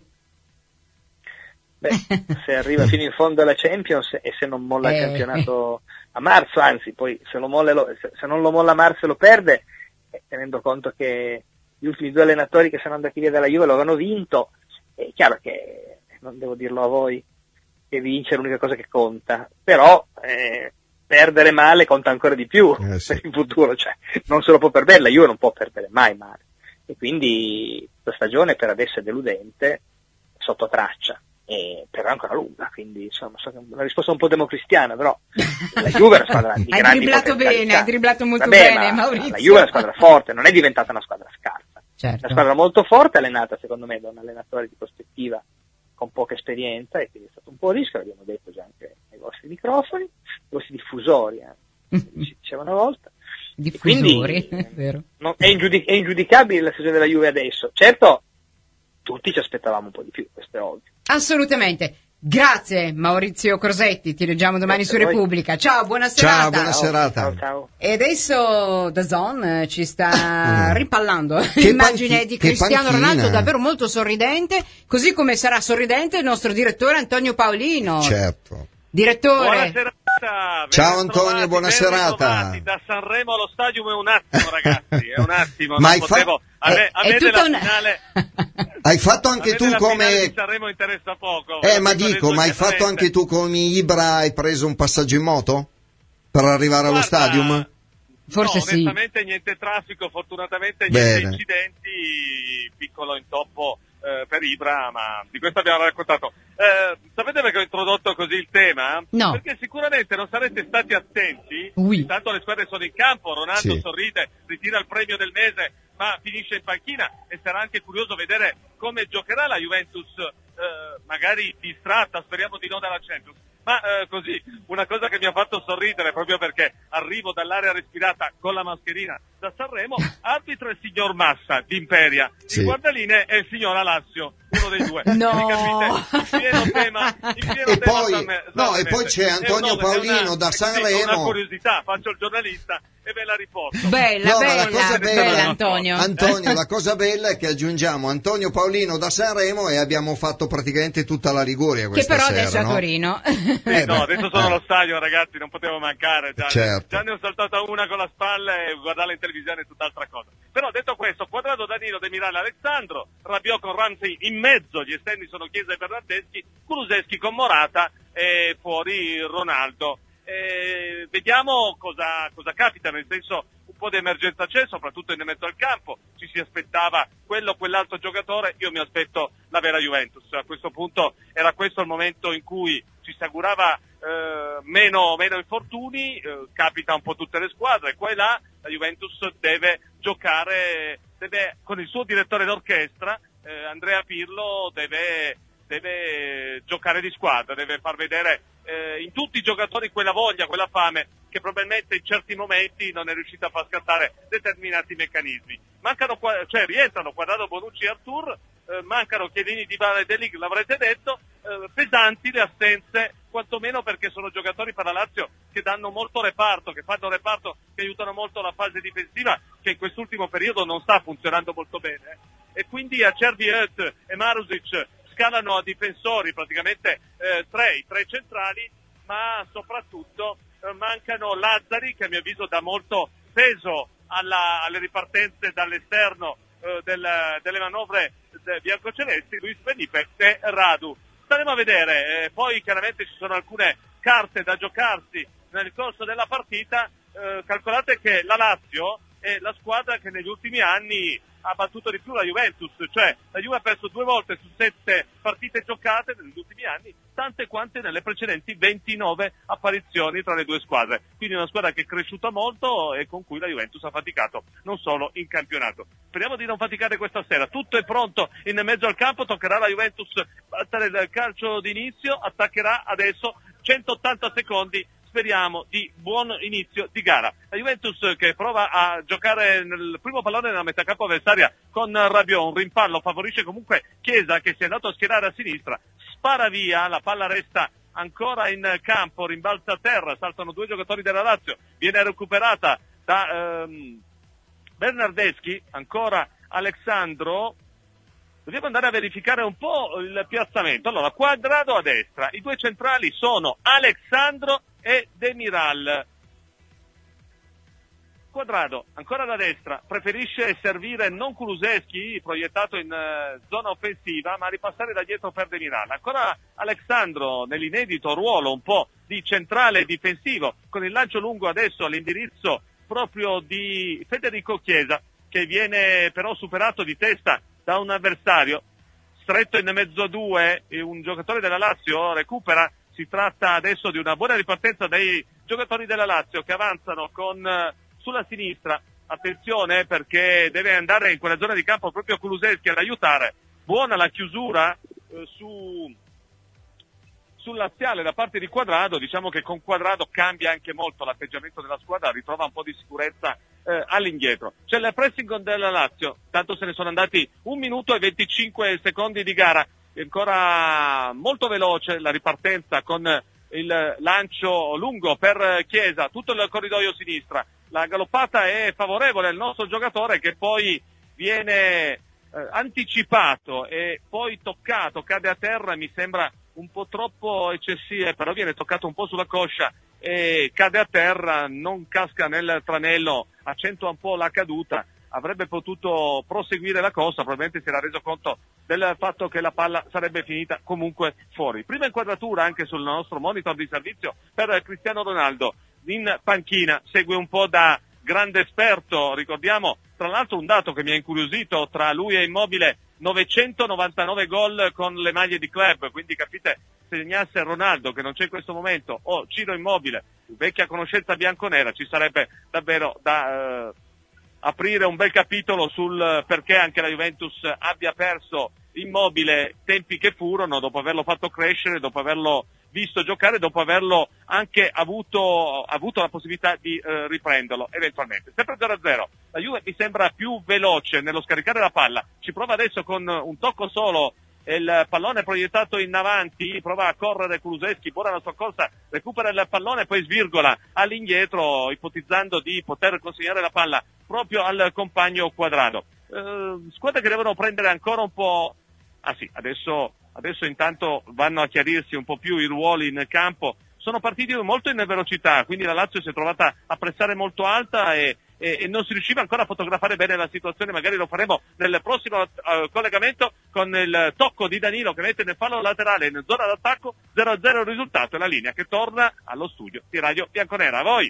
Beh, se arriva fino in fondo alla Champions e se non molla eh. il campionato a marzo, anzi poi se, lo molla, lo, se, se non lo molla a marzo e lo perde, eh, tenendo conto che gli ultimi due allenatori che sono andati via dalla Juve lo avevano vinto, è chiaro che, non devo dirlo a voi, che vincere è l'unica cosa che conta, però eh, perdere male conta ancora di più eh sì. per il futuro, cioè non se lo può perdere, la Juve non può perdere mai male, e quindi questa stagione per adesso è deludente, sotto traccia, e però è ancora lunga, quindi insomma una risposta un po' democristiana, però la Juve è una squadra di hai grandi dribblato bene, hai dribblato molto Vabbè, bene, ma Maurizio. la Juve è una squadra forte, non è diventata una squadra scarsa, certo. Una squadra molto forte, allenata secondo me da un allenatore di prospettiva con poca esperienza, e quindi è stato un po' rischio, l'abbiamo detto già anche ai vostri microfoni, ai vostri diffusori, eh, si diceva una volta. Diffusori, quindi, è vero. No, è, ingiudic- è ingiudicabile la stagione della Juve adesso. Certo, tutti ci aspettavamo un po' di più, questo è ovvio. Assolutamente. Grazie Maurizio Crosetti, ti leggiamo domani Grazie su a voi. Repubblica. Ciao, buona serata. Ciao, buona serata. Ciao, ciao. E adesso D A Z N ci sta rimpallando Che l'immagine panchi- di che Cristiano panchina. Ronaldo davvero molto sorridente, così come sarà sorridente il nostro direttore Antonio Paolino. Certo. Direttore. Buona serata. Ciao, Ben Antonio, trovati, buona ben serata. ritrovati. Da Sanremo allo stadio è un attimo, ragazzi, è un attimo. Ma non hai fa- potevo. A me, a È me tutta della una- finale. Hai fatto a anche me tu della finale come... di Sanremo interessa poco. Eh, ma L'ho dico, detto ma hai fatto chiaramente. anche tu con Ibra, hai preso un passaggio in moto? Per arrivare allo Guarda, stadium? Forse no, sì. onestamente niente traffico, fortunatamente niente Bene. incidenti, piccolo intoppo eh, per Ibra, ma di questo abbiamo raccontato. Eh, sapete perché ho introdotto così il tema? No. Perché sicuramente non sarete stati attenti, Oui. intanto le squadre sono in campo, Ronaldo Sì. sorride, ritira il premio del mese, ma finisce in panchina, e sarà anche curioso vedere come giocherà la Juventus, eh, magari distratta, speriamo di no dalla Champions. Ma eh, così, una cosa che mi ha fatto sorridere, proprio perché arrivo dall'area respirata con la mascherina da Sanremo, arbitro è il signor Massa di Imperia, Sì. il guardaline è il signor Alassio, uno dei due. No. Mi capite? In pieno tema, in pieno E tema poi- sanme- no, sanremese. e poi c'è È Antonio un- è Paolino una- da sì, Sanremo. una curiosità, faccio il giornalista e ve la riporto. Bella, No, ma bella, la cosa bella, bella, Antonio. Antonio, la cosa bella è che aggiungiamo Antonio Paolino da Sanremo e abbiamo fatto praticamente tutta la Liguria Che questa però sera, adesso è a no? Torino. Sì, Eh, no, beh, adesso sono eh. allo stadio, ragazzi, non potevo mancare. Già, Certo. già ne ho saltata una con la spalla, e guardarla in televisione è tutt'altra cosa. Però detto questo, Quadrado, Danilo, De Miral, Alessandro, Rabiot con Ramsey in mezzo, gli esterni sono Chiesa e Bernardeschi, Kulusevski con Morata e fuori Ronaldo. E vediamo cosa, cosa capita, nel senso un po' di emergenza c'è, soprattutto in mezzo al campo, ci si aspettava quello o quell'altro giocatore, io mi aspetto la vera Juventus, a questo punto era questo il momento in cui ci si augurava eh, meno, meno infortuni, eh, capita un po' tutte le squadre, qua e là la Juventus deve giocare, deve, con il suo direttore d'orchestra, eh, Andrea Pirlo, deve, deve giocare di squadra, deve far vedere eh, in tutti i giocatori quella voglia, quella fame che probabilmente in certi momenti non è riuscita a far scattare determinati meccanismi. Mancano, cioè rientrano Quadrado, Bonucci e Artur, eh, mancano Chiellini, Dybala e De Ligt, l'avrete detto, eh, pesanti le assenze, quantomeno perché sono giocatori per la Lazio che danno molto reparto, che fanno reparto, che aiutano molto la fase difensiva, che in quest'ultimo periodo non sta funzionando molto bene. Eh. E quindi Acerbi, Özil e Marusic scalano a difensori, praticamente eh, tre, i tre centrali, ma soprattutto eh, mancano Lazzari, che a mio avviso dà molto peso alla, alle ripartenze dall'esterno eh, del, delle manovre de biancocelesti, Luis Felipe e Radu. Staremo a vedere, eh, poi chiaramente ci sono alcune carte da giocarsi nel corso della partita, eh, calcolate che la Lazio è la squadra che negli ultimi anni ha battuto di più la Juventus, cioè la Juve ha perso due volte su sette partite giocate negli ultimi anni, tante quante nelle precedenti ventinove apparizioni tra le due squadre. Quindi una squadra che è cresciuta molto e con cui la Juventus ha faticato non solo in campionato. Speriamo di non faticare questa sera. Tutto è pronto in mezzo al campo, toccherà alla Juventus battere il calcio d'inizio, attaccherà adesso centottanta secondi. Speriamo di buon inizio di gara. La Juventus che prova a giocare nel primo pallone nella metà campo avversaria con Rabiot, un rimpallo favorisce comunque Chiesa che si è andato a schierare a sinistra, spara via, la palla resta ancora in campo, rimbalza a terra, saltano due giocatori della Lazio, viene recuperata da ehm, Bernardeschi, ancora Alexandro. Dobbiamo andare a verificare un po' il piazzamento. Allora, Quadrado a destra, i due centrali sono Alexandro e Demiral. Quadrado, ancora da destra, preferisce servire non Kulusevski, proiettato in uh, zona offensiva, ma ripassare da dietro per Demiral. Ancora Alexandro nell'inedito ruolo un po' di centrale difensivo, con il lancio lungo adesso all'indirizzo proprio di Federico Chiesa, che viene però superato di testa da un avversario. Stretto in mezzo a due, un giocatore della Lazio recupera. Si tratta adesso di una buona ripartenza dei giocatori della Lazio che avanzano con sulla sinistra. Attenzione perché deve andare in quella zona di campo proprio Kulusevski ad aiutare. Buona la chiusura eh, su sul laziale da parte di Quadrado. Diciamo che con Quadrado cambia anche molto l'atteggiamento della squadra, ritrova un po' di sicurezza eh, all'indietro. C'è il pressing della Lazio, tanto se ne sono andati un minuto e venticinque secondi di gara. Ancora molto veloce la ripartenza con il lancio lungo per Chiesa, tutto il corridoio sinistra. La galoppata è favorevole al nostro giocatore che poi viene eh, anticipato e poi toccato, cade a terra, mi sembra un po' troppo eccessivo, però viene toccato un po' sulla coscia e cade a terra, non casca nel tranello, accentua un po' la caduta. Avrebbe potuto proseguire la corsa, probabilmente si era reso conto del fatto che la palla sarebbe finita comunque fuori. Prima inquadratura anche sul nostro monitor di servizio per Cristiano Ronaldo, in panchina, segue un po' da grande esperto. Ricordiamo tra l'altro un dato che mi ha incuriosito: tra lui e Immobile novecentonovantanove gol con le maglie di club, quindi capite, se segnasse Ronaldo che non c'è in questo momento o Ciro Immobile, vecchia conoscenza bianconera, ci sarebbe davvero da eh, aprire un bel capitolo sul perché anche la Juventus abbia perso Immobile tempi che furono, dopo averlo fatto crescere, dopo averlo visto giocare, dopo averlo anche avuto, avuto la possibilità di eh, riprenderlo eventualmente. Sempre zero a zero, la Juve mi sembra più veloce nello scaricare la palla, ci prova adesso con un tocco solo, il pallone proiettato in avanti, prova a correre Kulusevski, buona la sua corsa, recupera il pallone, poi svirgola all'indietro, ipotizzando di poter consegnare la palla proprio al compagno Quadrado. Eh, squadre che devono prendere ancora un po'... Ah sì, adesso, adesso intanto vanno a chiarirsi un po' più i ruoli in campo. Sono partiti molto in velocità, quindi la Lazio si è trovata a pressare molto alta e, e, e non si riusciva ancora a fotografare bene la situazione. Magari lo faremo nel prossimo uh, collegamento con il tocco di Danilo che mette nel fallo laterale in zona d'attacco. Zero a zero il risultato e la linea che torna allo studio di Radio Bianconera. A voi!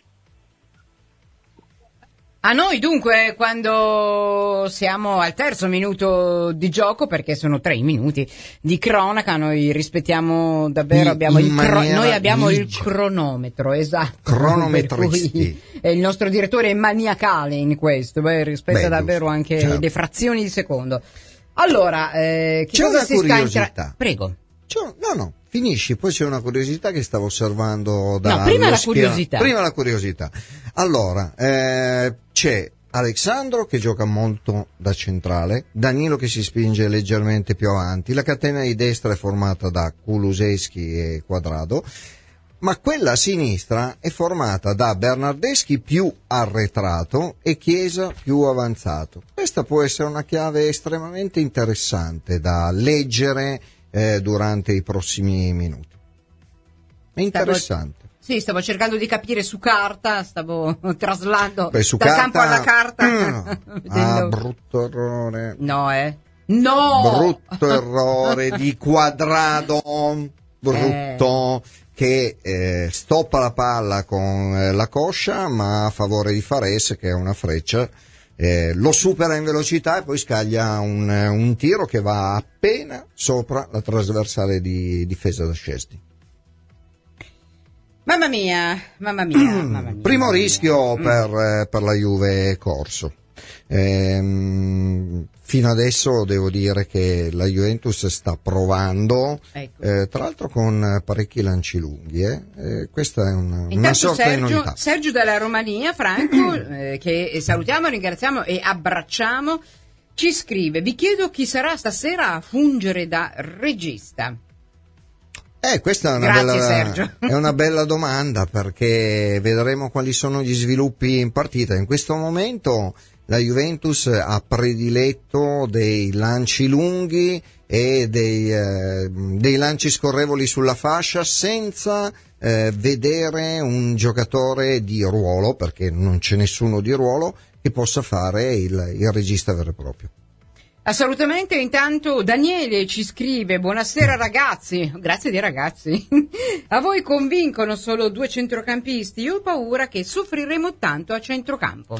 A noi dunque quando siamo al terzo minuto di gioco, perché sono tre minuti di cronaca, noi rispettiamo davvero, abbiamo il cro- noi abbiamo ligia. il cronometro, esatto. Cronometristi. Il nostro direttore è maniacale in questo, beh, rispetta beh, davvero giusto, anche certo. le frazioni di secondo. Allora, eh, che c'è cosa una si curiosità. sta in Prego. C'è, no, no. Finisci, poi c'è una curiosità che stavo osservando da... No, prima la schiera... curiosità. Prima la curiosità. Allora, eh, c'è Alexandro che gioca molto da centrale, Danilo che si spinge leggermente più avanti, la catena di destra è formata da Kulusevski e Quadrado, ma quella a sinistra è formata da Bernardeschi più arretrato e Chiesa più avanzato. Questa può essere una chiave estremamente interessante da leggere Eh, durante i prossimi minuti. È interessante. Stavo, sì, stavo cercando di capire su carta, stavo traslando Beh, su dal carta, campo alla carta. Mm, ah, brutto errore. No, eh. No! Brutto errore di Quadrado. Brutto. Eh. Che eh, stoppa la palla con eh, la coscia, ma a favore di Fares, che è una freccia. eh, lo supera in velocità e poi scaglia un, un tiro che va appena sopra la trasversale di difesa da Szczęsny. Mamma mia, mamma mia, mamma mia. Primo rischio mm. per, eh, per la Juve corso. Ehm, fino adesso devo dire che la Juventus sta provando, ecco. eh, tra l'altro con parecchi lanci lunghi. Eh. Eh, questa è una, Intanto una sorta Sergio, di novità. Sergio dalla Romania, Franco, eh, che salutiamo, ringraziamo e abbracciamo, ci scrive: vi chiedo chi sarà stasera a fungere da regista. Eh, questa è una, Grazie, bella, Sergio. è una bella domanda, perché vedremo quali sono gli sviluppi in partita. In questo momento la Juventus ha prediletto dei lanci lunghi e dei, eh, dei lanci scorrevoli sulla fascia senza eh, vedere un giocatore di ruolo, perché non c'è nessuno di ruolo che possa fare il, il regista vero e proprio. Assolutamente. Intanto Daniele ci scrive: buonasera ragazzi. Grazie di ragazzi. A voi convincono solo due centrocampisti? Io ho paura che soffriremo tanto a centrocampo.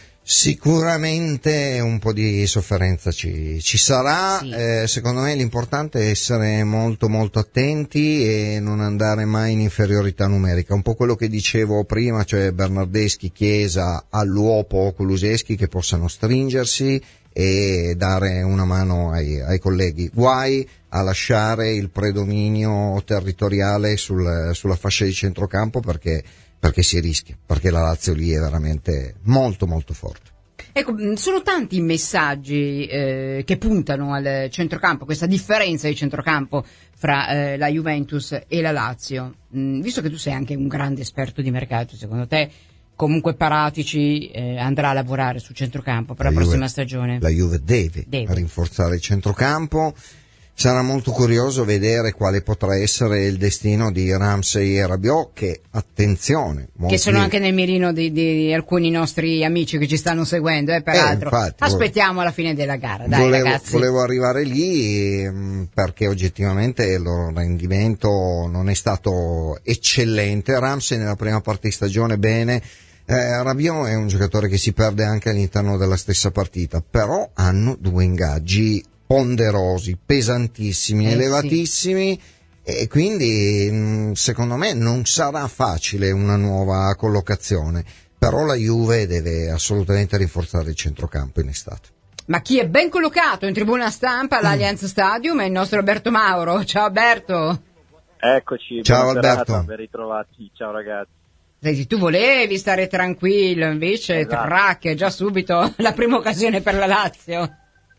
Sicuramente un po' di sofferenza ci, ci sarà, sì. eh, secondo me l'importante è essere molto molto attenti e non andare mai in inferiorità numerica, un po' quello che dicevo prima, cioè Bernardeschi, Chiesa, Alluopo, Kulusevski, che possano stringersi e dare una mano ai, ai colleghi, guai a lasciare il predominio territoriale sul, sulla fascia di centrocampo, perché perché si rischia, perché la Lazio lì è veramente molto molto forte. Ecco, sono tanti i messaggi eh, che puntano al centrocampo, questa differenza di centrocampo fra eh, la Juventus e la Lazio. Mm, visto che tu sei anche un grande esperto di mercato, secondo te comunque Paratici eh, andrà a lavorare sul centrocampo per la, la Juve, prossima stagione? La Juve deve, deve rinforzare il centrocampo. Sarà molto curioso vedere quale potrà essere il destino di Ramsey e Rabiot, che, attenzione, che sono anche nel mirino di, di alcuni nostri amici che ci stanno seguendo, eh, peraltro. Eh, infatti, aspettiamo alla fine della gara, dai volevo, ragazzi. Volevo arrivare lì mh, perché oggettivamente il loro rendimento non è stato eccellente. Ramsey nella prima parte di stagione bene, eh, Rabiot è un giocatore che si perde anche all'interno della stessa partita, però hanno due ingaggi ponderosi, pesantissimi, eh, elevatissimi, sì. E quindi secondo me non sarà facile una nuova collocazione, però la Juve deve assolutamente rinforzare il centrocampo in estate. Ma chi è ben collocato in tribuna stampa all'Allianz Stadium è il nostro Alberto Mauro. Ciao Alberto. Eccoci, ciao buona Alberto. Serata, ben ritrovati, ciao ragazzi. Senti, tu volevi stare tranquillo, invece esatto. Trac, già subito la prima occasione per la Lazio.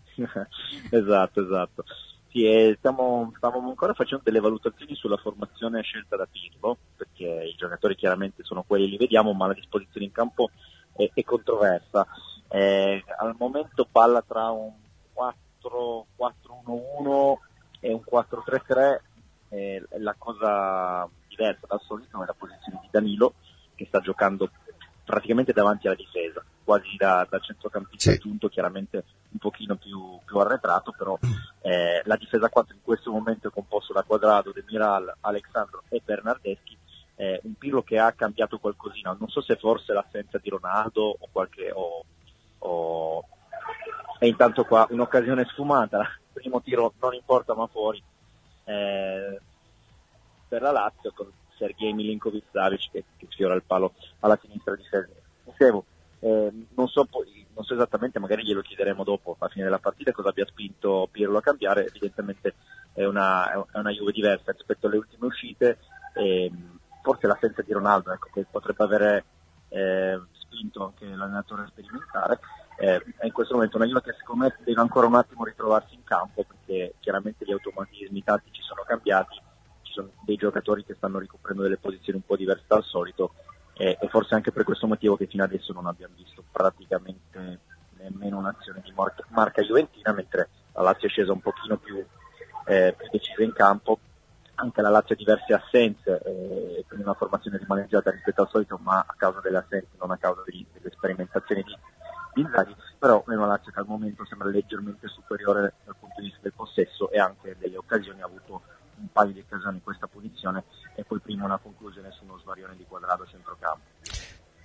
esatto, esatto. Sì, e stiamo, stavamo ancora facendo delle valutazioni sulla formazione scelta da Pirlo, perché i giocatori chiaramente sono quelli, li vediamo, ma la disposizione in campo è, è controversa. Eh, al momento balla tra un quattro quattro uno uno e un quattro tre tre. Eh, la cosa diversa dal solito è la posizione di Danilo, che sta giocando praticamente davanti alla difesa, quasi da, da centrocampista aggiunto, sì. Chiaramente un pochino più, più arretrato, però eh, la difesa quattro in questo momento è composto da Quadrado, Demiral, Alexandro e Bernardeschi, eh, un Pirlo che ha cambiato qualcosina, non so se forse l'assenza di Ronaldo o qualche o, o... e intanto qua un'occasione sfumata, primo tiro non importa ma fuori eh, per la Lazio con Sergej Milinkovic-Savic che, che sfiora il palo alla sinistra di Sergej. Dicevo, eh, non so poi, non so esattamente, magari glielo chiederemo dopo alla fine della partita cosa abbia spinto Pirlo a cambiare. Evidentemente è una, è una Juve diversa rispetto alle ultime uscite, e forse l'assenza di Ronaldo, ecco, che potrebbe avere eh, spinto anche l'allenatore a sperimentare. Eh, è in questo momento una Juve che secondo me deve ancora un attimo ritrovarsi in campo, perché chiaramente gli automatismi tattici sono cambiati, ci sono dei giocatori che stanno ricoprendo delle posizioni un po' diverse dal solito, eh, e forse anche per questo motivo che fino adesso non abbiamo visto praticamente nemmeno un'azione di marca, marca juventina, mentre la Lazio è scesa un pochino più, eh, più decisa in campo. Anche la Lazio ha diverse assenze, eh, quindi una formazione rimaneggiata rispetto al solito, ma a causa delle assenze, non a causa degli, delle sperimentazioni di Inzaghi. Però è una Lazio che al momento sembra leggermente superiore dal punto di vista del possesso, e anche delle occasioni ha avuto un paio di occasioni in questa posizione, e poi prima una conclusione su uno svarione di Quadrado a centrocampo.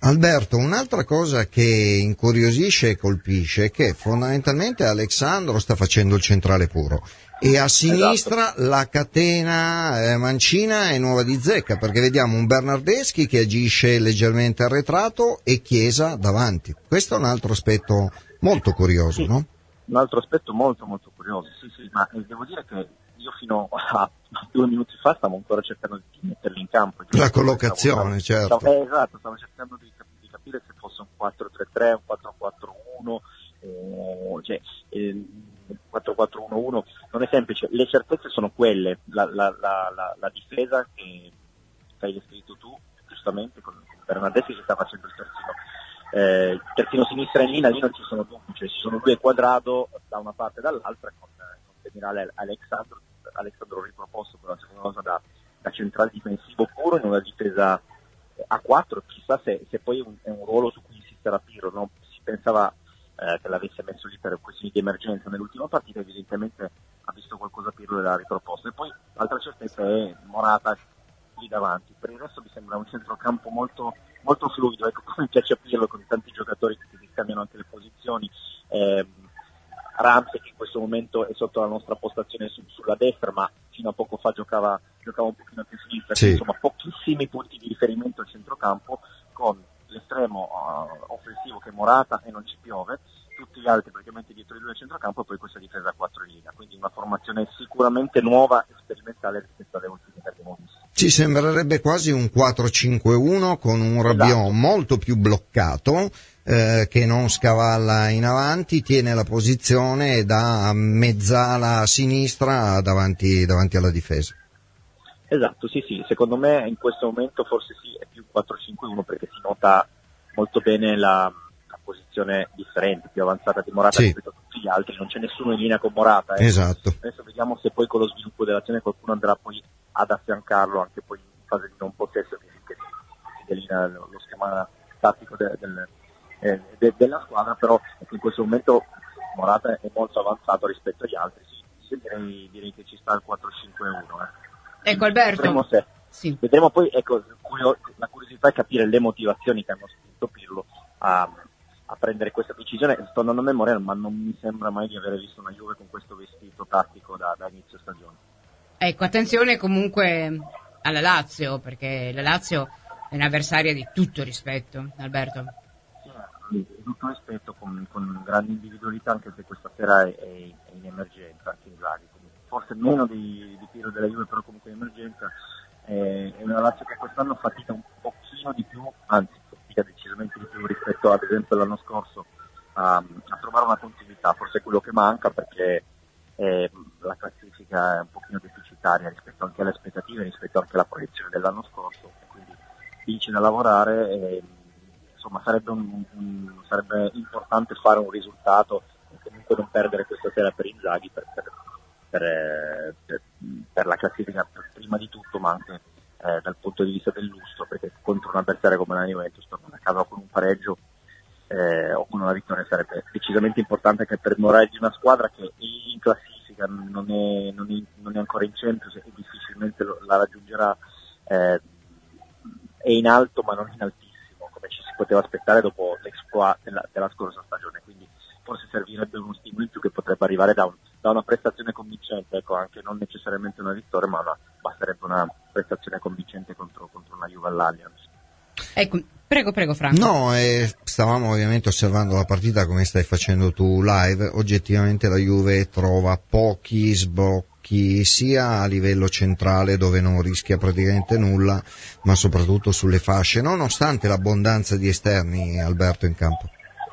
Alberto, un'altra cosa che incuriosisce e colpisce è che fondamentalmente Alexandro sta facendo il centrale puro e a sinistra esatto. la catena eh, mancina è nuova di zecca, perché vediamo un Bernardeschi che agisce leggermente arretrato e Chiesa davanti. Questo è un altro aspetto molto curioso, sì, no? Un altro aspetto molto molto curioso, sì sì, ma eh, devo dire che io fino a due minuti fa stavo ancora cercando di metterli in campo. La collocazione, stavo, certo. Stavo, eh, esatto, stavo cercando di, di capire se fosse un quattro tre tre, un quattro quattro uno, eh, cioè eh, quattro quattro uno uno, non è semplice, le certezze sono quelle, la, la, la, la, la difesa che hai descritto tu, giustamente, con, con Bernardeschi che sta facendo il terzino. Eh, il terzino sinistra in linea, lì non ci sono dubbi, cioè ci sono due quadrado da una parte e dall'altra con, con generale Alexandro, Alexandro riproposto per la seconda cosa da, da centrale difensivo puro in una difesa a quattro, chissà se, se poi è un, è un ruolo su cui insisterà Pirlo, no? Si pensava eh, che l'avesse messo lì per questioni di emergenza nell'ultima partita, evidentemente ha visto qualcosa Pirlo e l'ha riproposto. E poi l'altra certezza è Morata lì davanti, per il resto mi sembra un centrocampo molto molto fluido, ecco, come piace a Pirlo, con tanti giocatori che si scambiano anche le posizioni. eh, Ramsey che in questo momento è sotto la nostra postazione su, sulla destra, ma fino a poco fa giocava, giocava un pochino più a sinistra, sì. Insomma pochissimi punti di riferimento al centrocampo, con l'estremo uh, offensivo che è Morata e non ci piove, tutti gli altri praticamente dietro di lui al centrocampo, e poi questa difesa a quattro in linea, quindi una formazione sicuramente nuova e sperimentale rispetto alle ultime che abbiamo visto. Ci sembrerebbe quasi un quattro cinque uno con un Rabiot esatto. molto più bloccato, eh, che non scavalla in avanti, tiene la posizione da mezzala a sinistra davanti, davanti alla difesa. Esatto, sì sì, secondo me in questo momento forse sì, è più quattro cinque uno, perché si nota molto bene la, la posizione differente, più avanzata di Morata sì. rispetto a tutti gli altri, non c'è nessuno in linea con Morata. Eh. Esatto. Adesso vediamo se poi con lo sviluppo dell'azione qualcuno andrà poi ad affiancarlo anche poi in fase di non possesso, che si delinea lo schema tattico de, del, eh, de, della squadra, però in questo momento Morata è molto avanzato rispetto agli altri, sì, sì, direi, direi che ci sta il quattro cinque uno. Eh. Ecco Alberto. Vedremo, se, sì. vedremo poi, ecco, la curiosità è capire le motivazioni che hanno spinto Pirlo a, a prendere questa decisione. Sto andando a memoria, ma non mi sembra mai di aver visto una Juve con questo vestito tattico da, da inizio stagione. Ecco, attenzione comunque alla Lazio, perché la Lazio è un'avversaria di tutto rispetto, Alberto. Sì, di tutto rispetto, con, con grandi individualità, anche se questa sera è, è in emergenza, anche Inzaghi, forse meno di, di Pirlo della Juve, però comunque in emergenza. Eh, è una Lazio che quest'anno fatica un pochino di più, anzi fatica decisamente di più rispetto ad esempio all'anno scorso a, a trovare una continuità, forse è quello che manca, perché eh, la classifica è un pochino deficitaria rispetto anche alle aspettative, rispetto anche alla proiezione dell'anno scorso, e quindi vince da lavorare e, insomma sarebbe, un, un, sarebbe importante fare un risultato e comunque non perdere questa sera per Inzaghi, per, per, per, per, per la classifica prima di tutto, ma anche eh, dal punto di vista del lustro, perché contro un avversario come la Juventus tornare a casa con un pareggio eh, o con una vittoria sarebbe decisamente importante, anche per il morale di una squadra che in classifica non è, non è, non è ancora in Champions e difficilmente lo, la raggiungerà, eh, è in alto ma non in altissimo come ci si poteva aspettare dopo l'exploit della, della scorsa stagione, quindi forse servirebbe uno stimolo in più che potrebbe arrivare da, un, da una prestazione convincente, ecco, anche non necessariamente una vittoria, ma una, basterebbe una prestazione convincente contro, contro una Juve all'Allianz. Ecco, prego, prego Franco. No, eh, stavamo ovviamente osservando la partita come stai facendo tu live. Oggettivamente la Juve trova pochi sbocchi sia a livello centrale, dove non rischia praticamente nulla, ma soprattutto sulle fasce, nonostante l'abbondanza di esterni, Alberto, in campo.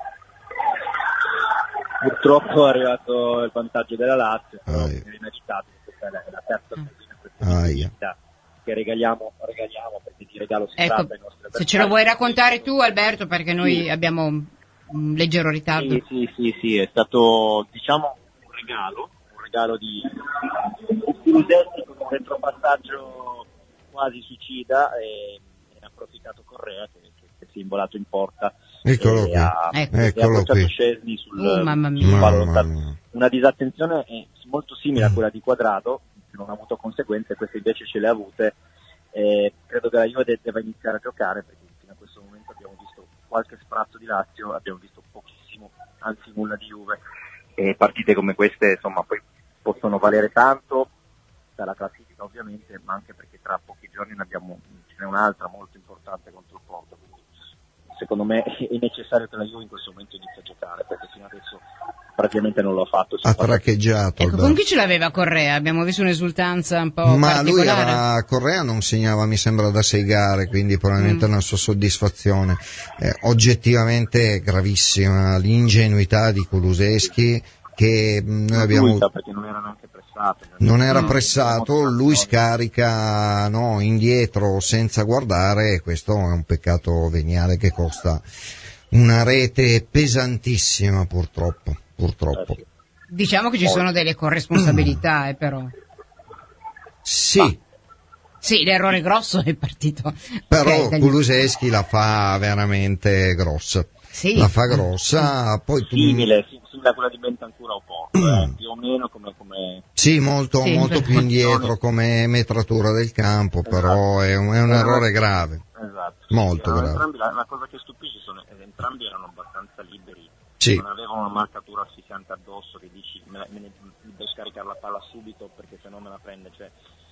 Purtroppo è arrivato il vantaggio della Lazio, però è inevitabile, questa è la, è la terza partita che regaliamo, regaliamo perché di regalo si ecco, tratta ai nostri avversari. Se ce lo vuoi raccontare tu, Alberto, perché noi sì. abbiamo un leggero ritardo. Sì, sì, sì, sì, è stato, diciamo, un regalo, un regalo di Kulusevski con un retropassaggio quasi suicida, e ne ha approfittato Correa che, che, che si è involato in porta. Eccolo qui, ha, ecco. Eccolo qui. Scesni sul, oh, mamma mia. sul mamma mia. Una disattenzione molto simile a quella di Quadrado, che non ha avuto conseguenze, queste invece ce le ha avute. Eh, credo che la Juve debba iniziare a giocare, perché fino a questo momento abbiamo visto qualche sprazzo di Lazio, abbiamo visto pochissimo, anzi nulla di Juve, e partite come queste insomma poi possono valere tanto dalla classifica ovviamente, ma anche perché tra pochi giorni ne abbiamo, ce n'è un'altra molto importante contro il Porto, quindi secondo me è necessario che la Juve in questo momento inizi a giocare, perché fino adesso praticamente non l'ha fatto. Ha traccheggiato. Ecco, con chi ce l'aveva Correa? Abbiamo visto un'esultanza un po' Ma particolare. lui era, Correa non segnava, mi sembra, da sei gare, quindi probabilmente mm. una sua soddisfazione. Eh, oggettivamente gravissima l'ingenuità di Kulusevski, che noi abbiamo... Lui, perché non era neanche pressato. Non era pressato, lui scarica no, indietro senza guardare, e questo è un peccato veniale che costa una rete pesantissima purtroppo. Purtroppo. Diciamo che ci sono delle corresponsabilità, eh, però. Sì. Ah. Sì, l'errore grosso è partito. Però okay, Kulusevski la fa veramente grossa. Sì. La fa grossa, poi tu... Simile, simile a quella di Bentancur o Porto, eh, più o meno come... come... Sì, molto, sì, molto più indietro come metratura del campo, esatto. Però è un, è un errore grave. Esatto. Molto sì, grave. Entrambi, la, la cosa che stupisce sono che entrambi erano abbastanza liberi. Sì. Non avevano una marcatura asfissiante addosso che dici me, la, me ne devo scaricare la palla subito perché se no me la prende, cioè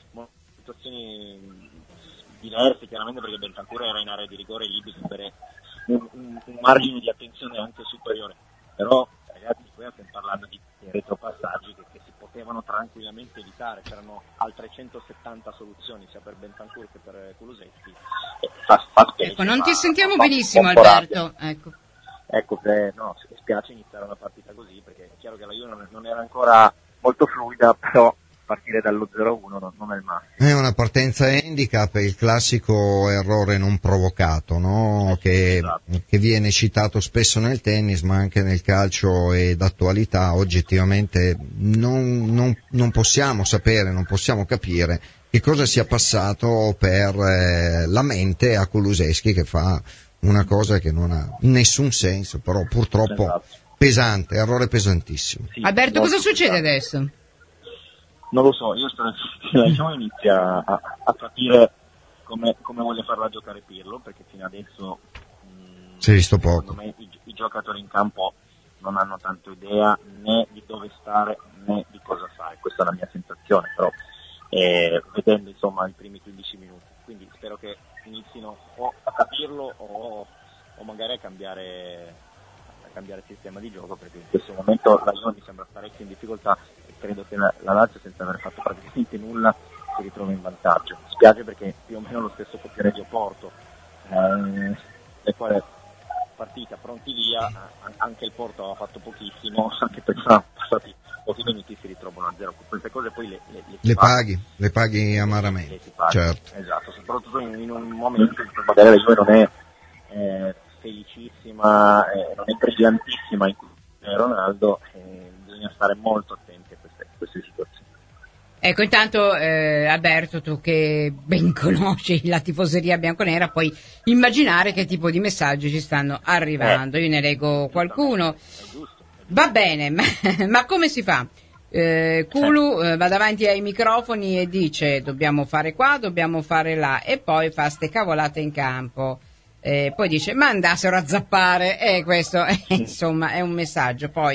situazioni diverse chiaramente, perché Bentancur era in area di rigore lì bisogna avere un, un, un margine di attenzione anche superiore, però ragazzi qui stiamo parlando di retropassaggi che, che si potevano tranquillamente evitare, c'erano altre centosettanta soluzioni sia per Bentancur che per Kulusevski. Fa, fa specie, ecco, non ma, ti sentiamo fa, benissimo fa Alberto, ecco. Ecco che no, spiace iniziare una partita così, perché è chiaro che la Juve non era ancora molto fluida, però partire dallo zero uno non, non è il massimo. È una partenza handicap, il classico errore non provocato, no? Che, esatto. che viene citato spesso nel tennis, ma anche nel calcio e d'attualità. Oggettivamente non, non, non possiamo sapere, non possiamo capire che cosa sia passato per eh, la mente a Kulusevski, che fa una cosa che non ha nessun senso, però purtroppo esatto. pesante, errore pesantissimo. Sì, Alberto, cosa succede adesso? Non lo so, io spero che la Juve inizia a, a capire come, come vuole farla giocare Pirlo, perché fino adesso mh, si è visto poco. Secondo me i, i giocatori in campo non hanno tanto idea né di dove stare né di cosa fare, questa è la mia sensazione, però eh, vedendo insomma i primi quindici minuti, quindi spero che inizino o a capirlo o, o magari a cambiare, a cambiare il sistema di gioco, perché in questo momento la Juve mi sembra parecchio in difficoltà e credo che la, la Lazio, senza aver fatto praticamente nulla, si ritrova in vantaggio. Mi spiace perché più o meno lo stesso Reggio Porto, eh, e poi partita pronti via, anche il Porto aveva fatto pochissimo, anche perché sono passati pochi minuti, si ritrovano a zero. Queste cose poi le, le, le, le paghi, le paghi amaramente. Le paghi, certo. Esatto, soprattutto in, in un momento in cui magari la Juve non è eh, felicissima, eh, non è brillantissima in cui è Ronaldo, eh, bisogna stare molto attenti a queste, queste situazioni. Ecco, intanto eh, Alberto, tu che ben conosci la tifoseria bianconera, puoi immaginare che tipo di messaggi ci stanno arrivando. Io ne leggo qualcuno. Va bene, ma, ma come si fa? Eh, Kulu eh, va davanti ai microfoni e dice dobbiamo fare qua, dobbiamo fare là, e poi fa ste cavolate in campo. Eh, poi dice ma andassero a zappare, e eh, questo eh, insomma è un messaggio. Poi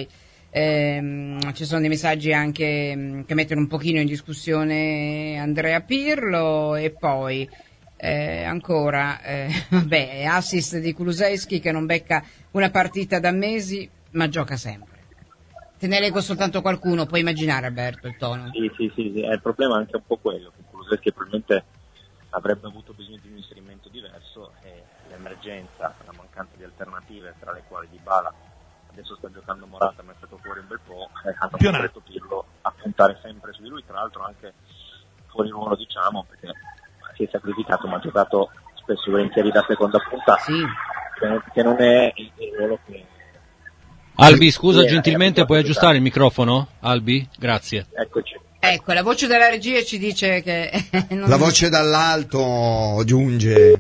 ehm, ci sono dei messaggi anche mh, che mettono un pochino in discussione Andrea Pirlo, e poi eh, ancora eh, vabbè, assist di Kulusevski che non becca una partita da mesi ma gioca sempre. Te ne leggo soltanto qualcuno, puoi immaginare Alberto il tono. Sì, sì, sì, sì. Il problema è anche un po' quello, che Kulusevski probabilmente avrebbe avuto bisogno di un inserimento diverso, e l'emergenza, la mancanza di alternative, tra le quali Dybala, adesso sta giocando Morata, ma è stato fuori un bel po', eh, hanno costretto Pirlo a puntare sempre su di lui, tra l'altro anche fuori ruolo, diciamo, perché si è sacrificato, ma ha giocato spesso volentieri da seconda punta, sì. che, che non è il ruolo che... Albi, scusa, sì, gentilmente puoi aggiustare il microfono? Albi, grazie. Eccoci. Ecco, la voce della regia ci dice che... non... La voce dall'alto giunge.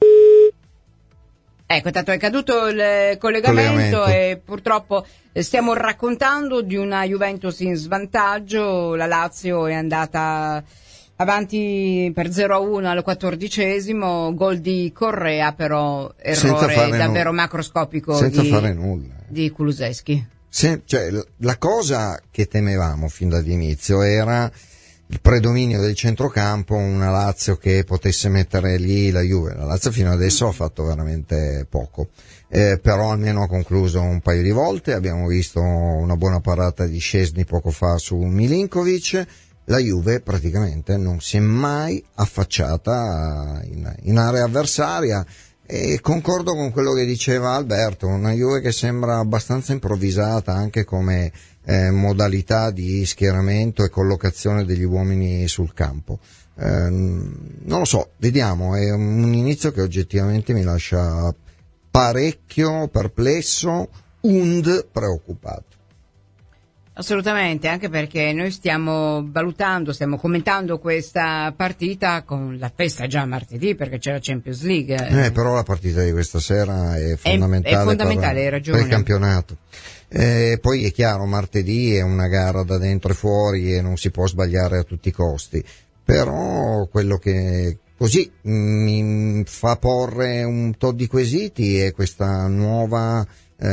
Ecco, tanto è caduto il collegamento, collegamento. E purtroppo stiamo raccontando di una Juventus in svantaggio. La Lazio è andata avanti per zero a uno al quattordicesimo, gol di Correa, però Senza errore fare davvero nu- macroscopico senza di, fare nulla. di Kulusevski. Se, cioè, la cosa che temevamo fin dall'inizio era il predominio del centrocampo, una Lazio che potesse mettere lì la Juve. La Lazio fino adesso ha fatto veramente poco, eh, però almeno ha concluso un paio di volte. Abbiamo visto una buona parata di Szczesny poco fa su Milinkovic. La Juve praticamente non si è mai affacciata in, in area avversaria, e concordo con quello che diceva Alberto, una Juve che sembra abbastanza improvvisata anche come eh, modalità di schieramento e collocazione degli uomini sul campo. Eh, non lo so, vediamo, è un inizio che oggettivamente mi lascia parecchio perplesso, und preoccupato. Assolutamente, anche perché noi stiamo valutando, stiamo commentando questa partita con la festa già martedì, perché c'è la Champions League. Eh, però la partita di questa sera è fondamentale, è, è fondamentale, per, hai ragione. per il campionato. Eh, poi è chiaro, martedì è una gara da dentro e fuori e non si può sbagliare a tutti i costi, però quello che così mi fa porre un tot di quesiti è questa nuova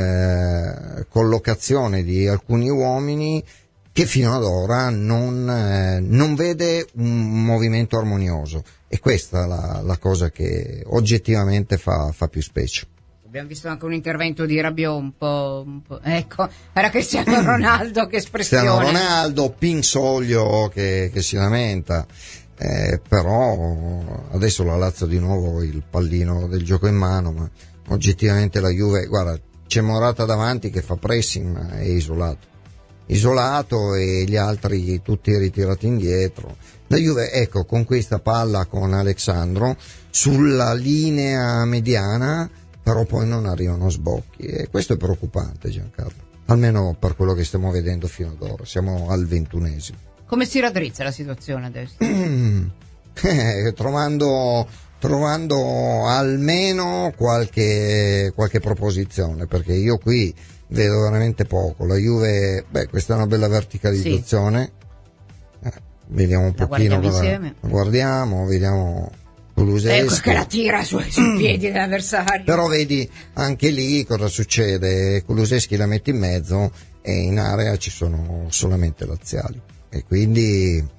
Eh, collocazione di alcuni uomini che fino ad ora non, eh, non vede un movimento armonioso, e questa è la, la cosa che oggettivamente fa, fa più specie. Abbiamo visto anche un intervento di Rabiot un po', un po'. Ecco, era Cristiano Ronaldo, che espressione. Cristiano Ronaldo, Pinsoglio che, che si lamenta, eh, però adesso la Lazio di nuovo il pallino del gioco in mano, ma oggettivamente la Juve, guarda, c'è Morata davanti che fa pressing, ma è isolato. Isolato e gli altri tutti ritirati indietro. La Juve, ecco, conquista palla con Alexandro sulla linea mediana, però poi non arrivano sbocchi. E questo è preoccupante, Giancarlo. Almeno per quello che stiamo vedendo fino ad ora. Siamo al ventunesimo. Come si raddrizza la situazione adesso? eh, trovando... trovando almeno qualche, qualche proposizione, perché io qui vedo veramente poco. La Juve, beh, questa è una bella verticalizzazione, sì. eh, vediamo un la pochino, guardiamo cosa, insieme. la guardiamo, vediamo Kulusevski. Ecco che la tira su, sui piedi dell'avversario. Però vedi, anche lì cosa succede? Kulusevski la mette in mezzo e in area ci sono solamente laziali, e quindi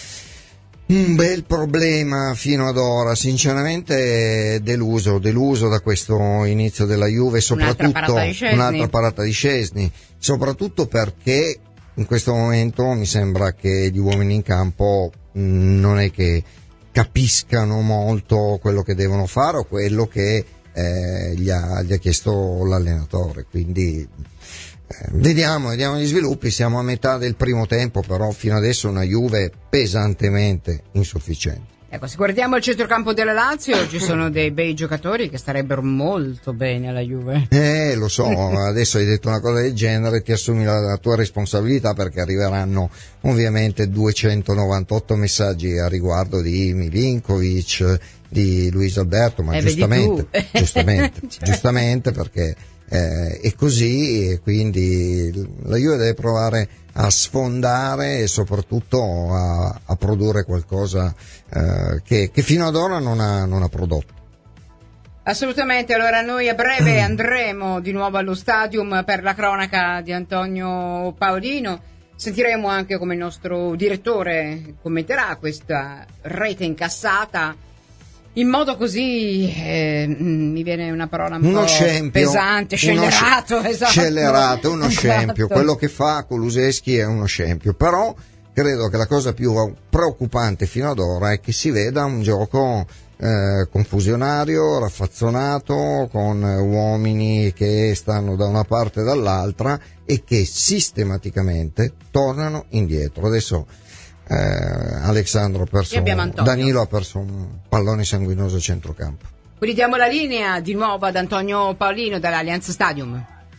un bel problema fino ad ora, sinceramente deluso, deluso da questo inizio della Juve, soprattutto un'altra parata di Szczesny, un'altra parata di Szczesny, soprattutto perché in questo momento mi sembra che gli uomini in campo mh, non è che capiscano molto quello che devono fare o quello che eh, gli, ha, gli ha chiesto l'allenatore, quindi Eh, vediamo, vediamo gli sviluppi. Siamo a metà del primo tempo, però fino adesso una Juve pesantemente insufficiente. Ecco, se guardiamo il centrocampo della Lazio, ci sono dei bei giocatori che starebbero molto bene alla Juve. Eh, lo so, adesso hai detto una cosa del genere, ti assumi la, la tua responsabilità, perché arriveranno ovviamente duecentonovantotto messaggi a riguardo di Milinkovic, di Luis Alberto, ma eh, giustamente, giustamente, cioè. giustamente perché Eh, è così, e quindi la Juve deve provare a sfondare e soprattutto a, a produrre qualcosa eh, che, che fino ad ora non ha, non ha prodotto. Assolutamente, allora noi a breve andremo di nuovo allo Stadium per la cronaca di Antonio Paolino. Sentiremo anche come il nostro direttore commenterà questa rete incassata in modo così, eh, mi viene una parola un uno po' scempio, pesante, scellerato, uno esatto. Scellerato, uno esatto. scempio. Quello che fa Kulusevski è uno scempio, però credo che la cosa più preoccupante fino ad ora è che si veda un gioco eh, confusionario, raffazzonato, con uomini che stanno da una parte e dall'altra e che sistematicamente tornano indietro. Adesso Eh, Alexandro ha perso, Danilo ha perso un pallone sanguinoso a centrocampo. Quindi diamo la linea di nuovo ad Antonio Paolino dall'Allianz Stadium.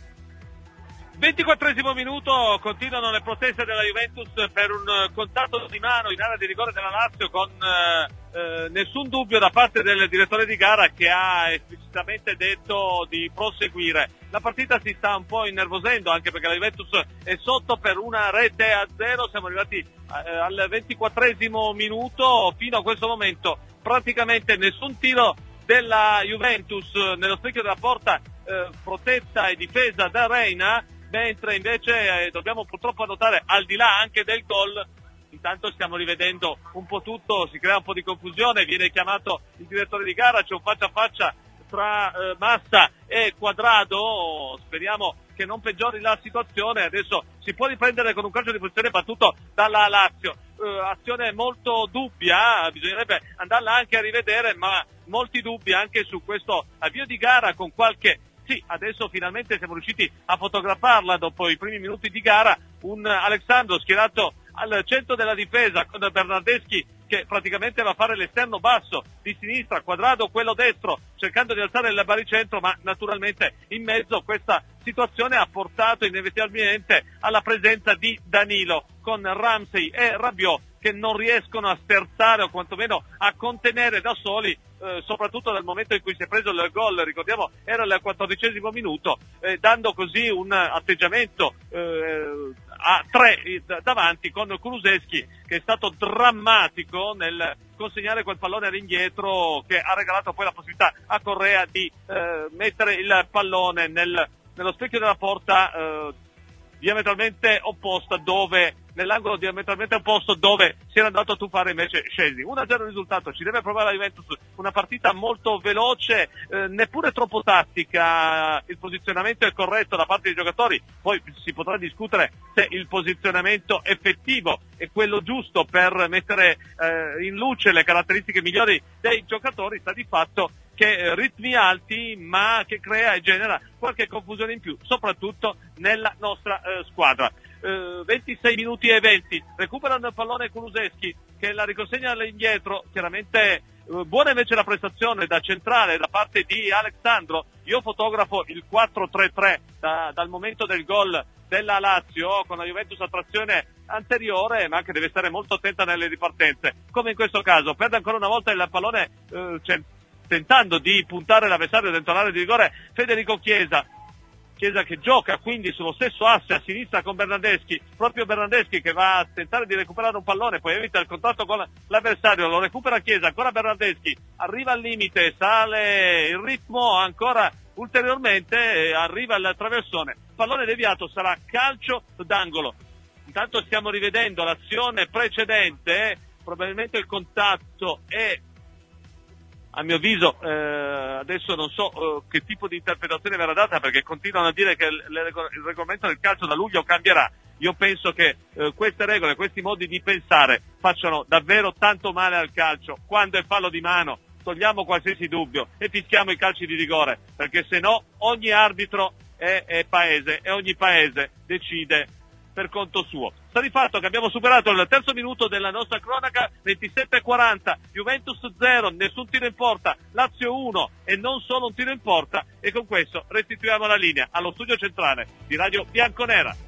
ventiquattresimo minuto, continuano le proteste della Juventus per un contatto di mano in area di rigore della Lazio con eh, eh, nessun dubbio da parte del direttore di gara, che ha esplicitamente detto di proseguire. La partita si sta un po' innervosendo, anche perché la Juventus è sotto per una rete a zero, siamo arrivati eh, al ventiquattresimo minuto, fino a questo momento praticamente nessun tiro della Juventus nello specchio della porta eh, protetta e difesa da Reina, mentre invece eh, dobbiamo purtroppo annotare, al di là anche del gol, intanto stiamo rivedendo un po' tutto, si crea un po' di confusione, viene chiamato il direttore di gara, c'è un faccia a faccia tra eh, Massa e Quadrado, speriamo che non peggiori la situazione. Adesso si può riprendere con un calcio di posizione battuto dalla Lazio, eh, azione molto dubbia, bisognerebbe andarla anche a rivedere, ma molti dubbi anche su questo avvio di gara, con qualche sì, adesso finalmente siamo riusciti a fotografarla dopo i primi minuti di gara, un Alexandro schierato al centro della difesa con Bernardeschi che praticamente va a fare l'esterno basso di sinistra, Quadrado quello destro, cercando di alzare il baricentro, ma naturalmente in mezzo questa situazione ha portato inevitabilmente alla presenza di Danilo, con Ramsey e Rabiot che non riescono a sterzare o quantomeno a contenere da soli, eh, soprattutto dal momento in cui si è preso il gol, ricordiamo era il quattordicesimo minuto, eh, dando così un atteggiamento eh, a tre davanti, con Kulusevski che è stato drammatico nel consegnare quel pallone all'indietro, che ha regalato poi la possibilità a Correa di eh, mettere il pallone nel, nello specchio della porta eh, diametralmente opposta, dove nell'angolo diametralmente opposto dove si era andato a tuffare invece Scesi. uno a zero il risultato, ci deve provare la Juventus, una partita molto veloce, eh, neppure troppo tattica, il posizionamento è corretto da parte dei giocatori, poi si potrà discutere se il posizionamento effettivo è quello giusto per mettere eh, in luce le caratteristiche migliori dei giocatori. Sta di fatto che ritmi alti, ma che crea e genera qualche confusione in più, soprattutto nella nostra eh, squadra. Uh, ventisei minuti e venti, recuperano il pallone Kulusevski che la riconsegna all'indietro, chiaramente uh, buona invece la prestazione da centrale da parte di Alexandro. Io fotografo il quattro tre tre da, dal momento del gol della Lazio, con la Juventus a trazione anteriore, ma che deve stare molto attenta nelle ripartenze, come in questo caso. Perde ancora una volta il pallone uh, cioè, tentando di puntare l'avversario dentro l'area di rigore Federico Chiesa. Chiesa che gioca quindi sullo stesso asse a sinistra con Bernardeschi, proprio Bernardeschi che va a tentare di recuperare un pallone, poi evita il contatto con l'avversario, lo recupera Chiesa, ancora Bernardeschi, arriva al limite, sale il ritmo ancora ulteriormente, arriva al traversone, pallone deviato, sarà calcio d'angolo. Intanto stiamo rivedendo l'azione precedente, probabilmente il contatto è, a mio avviso, eh, adesso non so eh, che tipo di interpretazione verrà data, perché continuano a dire che il, il regolamento del calcio da luglio cambierà. Io penso che eh, queste regole, questi modi di pensare facciano davvero tanto male al calcio. Quando è fallo di mano togliamo qualsiasi dubbio e fischiamo i calci di rigore, perché se no ogni arbitro è, è paese e ogni paese decide per conto suo. Sta di fatto che abbiamo superato il terzo minuto della nostra cronaca, ventisette e quaranta, Juventus zero, nessun tiro in porta, Lazio uno e non solo un tiro in porta, e con questo restituiamo la linea allo studio centrale di Radio Bianconera.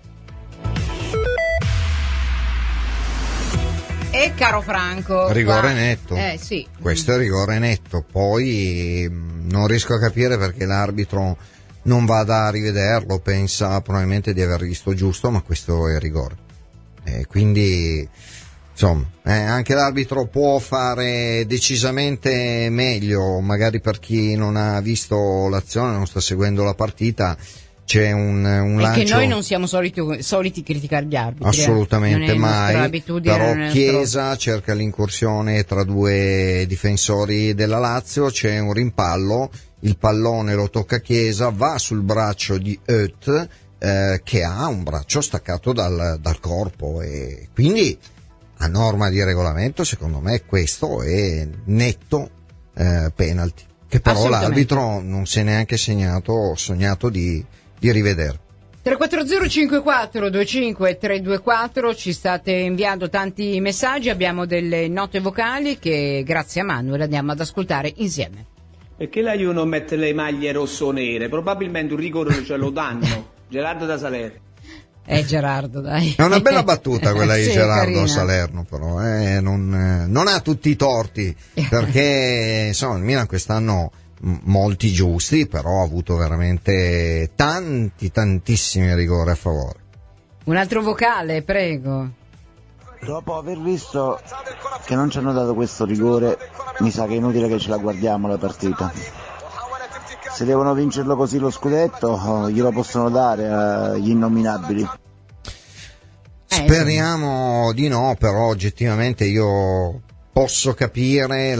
E caro Franco, rigore qua... netto. Eh sì. Questo è rigore netto, poi non riesco a capire perché l'arbitro non vada a rivederlo, pensa probabilmente di aver visto giusto, ma questo è rigore. E quindi, insomma, eh, anche l'arbitro può fare decisamente meglio, magari per chi non ha visto l'azione, non sta seguendo la partita, c'è un, un lancio... E che noi non siamo soliti, soliti criticare gli arbitri. Assolutamente eh. mai, però nostro... Chiesa cerca l'incursione tra due difensori della Lazio, c'è un rimpallo, il pallone lo tocca Chiesa, va sul braccio di Oeth, eh, che ha un braccio staccato dal, dal corpo, e quindi a norma di regolamento secondo me questo è netto eh, penalty, che però l'arbitro non si è neanche segnato, sognato di, di rivedere. tre quattro zero cinque quattro due cinque tre due quattro, ci state inviando tanti messaggi, abbiamo delle note vocali che grazie a Manuel andiamo ad ascoltare insieme. Perché la Juve non mette le maglie rosso-nere? Probabilmente un rigore ce lo danno. Gerardo da Salerno. Eh Gerardo, dai. È una bella battuta quella di Sì, Gerardo carina. a Salerno, però eh, non, eh, non ha tutti i torti, perché insomma il Milan quest'anno m- molti giusti, però ha avuto veramente tanti, tantissimi rigori a favore. Un altro vocale, prego. Dopo aver visto che non ci hanno dato questo rigore, mi sa che è inutile che ce la guardiamo la partita. Se devono vincerlo così lo scudetto, glielo possono dare agli innominabili. Speriamo di no, però oggettivamente io posso capire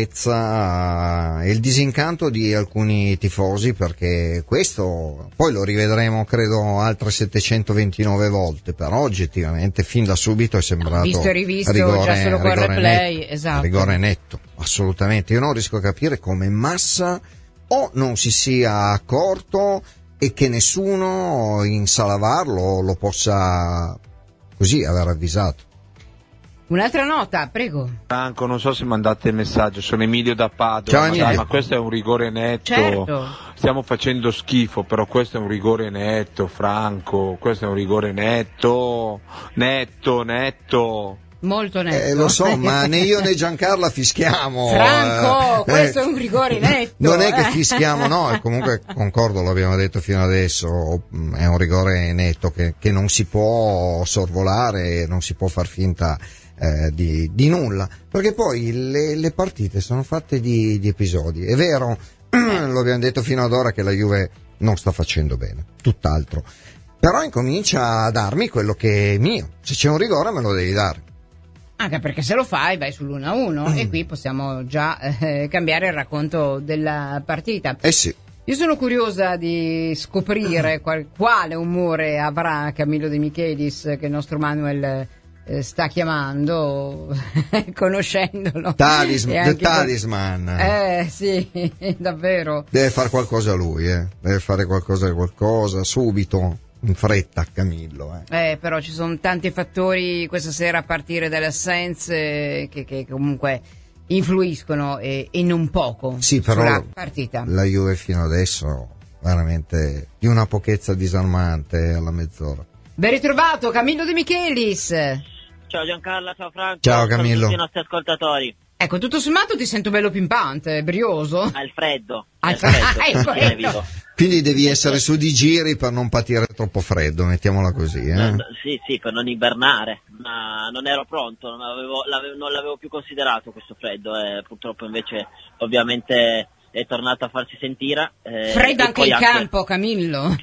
l'amarezza e il disincanto di alcuni tifosi, perché questo poi lo rivedremo credo altre settecentoventinove volte, però oggettivamente fin da subito è sembrato Visto e rivisto, rigore, già solo col rigore replay, netto, esatto. rigore netto, assolutamente. Io non riesco a capire come Massa o non si sia accorto e che nessuno in sala V A R lo, lo possa così aver avvisato. Un'altra nota, prego. Franco, non so se mandate il messaggio, sono Emilio da Padova. Ciao, Emilio. Ma questo è un rigore netto. Certo. Stiamo facendo schifo, però questo è un rigore netto, Franco. Questo è un rigore netto, netto, netto. Molto netto. Eh, lo so, ma né io né Giancarla fischiamo. Franco, eh, questo eh, è un rigore netto. Non è che eh. fischiamo, no, e comunque concordo, l'abbiamo detto fino adesso, è un rigore netto che, che non si può sorvolare, non si può far finta eh, di, di nulla, perché poi le, le partite sono fatte di, di episodi. È vero, lo abbiamo detto fino ad ora che la Juve non sta facendo bene, tutt'altro, però incomincia a darmi quello che è mio. Se c'è un rigore me lo devi dare. Anche perché se lo fai vai sull'uno a uno mm. e qui possiamo già eh, cambiare il racconto della partita. Eh sì. Io sono curiosa di scoprire qual- quale umore avrà Camillo De Michelis, che il nostro Manuel eh, sta chiamando, conoscendolo. Talism- E anche the talisman. Eh sì, davvero. Deve fare qualcosa lui, eh. Deve fare qualcosa, qualcosa, subito. In fretta, Camillo. Eh. Eh, però ci sono tanti fattori questa sera, a partire dalle assenze, che, che comunque influiscono e, e non poco sì, però sulla partita. La Juve fino adesso veramente di una pochezza disarmante alla mezz'ora. Ben ritrovato Camillo De Michelis. Ciao Giancarla, ciao Franco. Ciao Camillo. Ciao a tutti i nostri ascoltatori. Ecco, tutto sommato ti sento bello pimpante, brioso. Al freddo. Al Al freddo. freddo. È vivo. Quindi devi essere su di giri per non patire troppo freddo, mettiamola così. Eh? No, no, sì, sì, per non ibernare, ma non ero pronto, non, avevo, l'avevo, non l'avevo più considerato questo freddo, e purtroppo invece ovviamente è tornato a farsi sentire. Eh, Freddo anche in anche, campo, Camillo.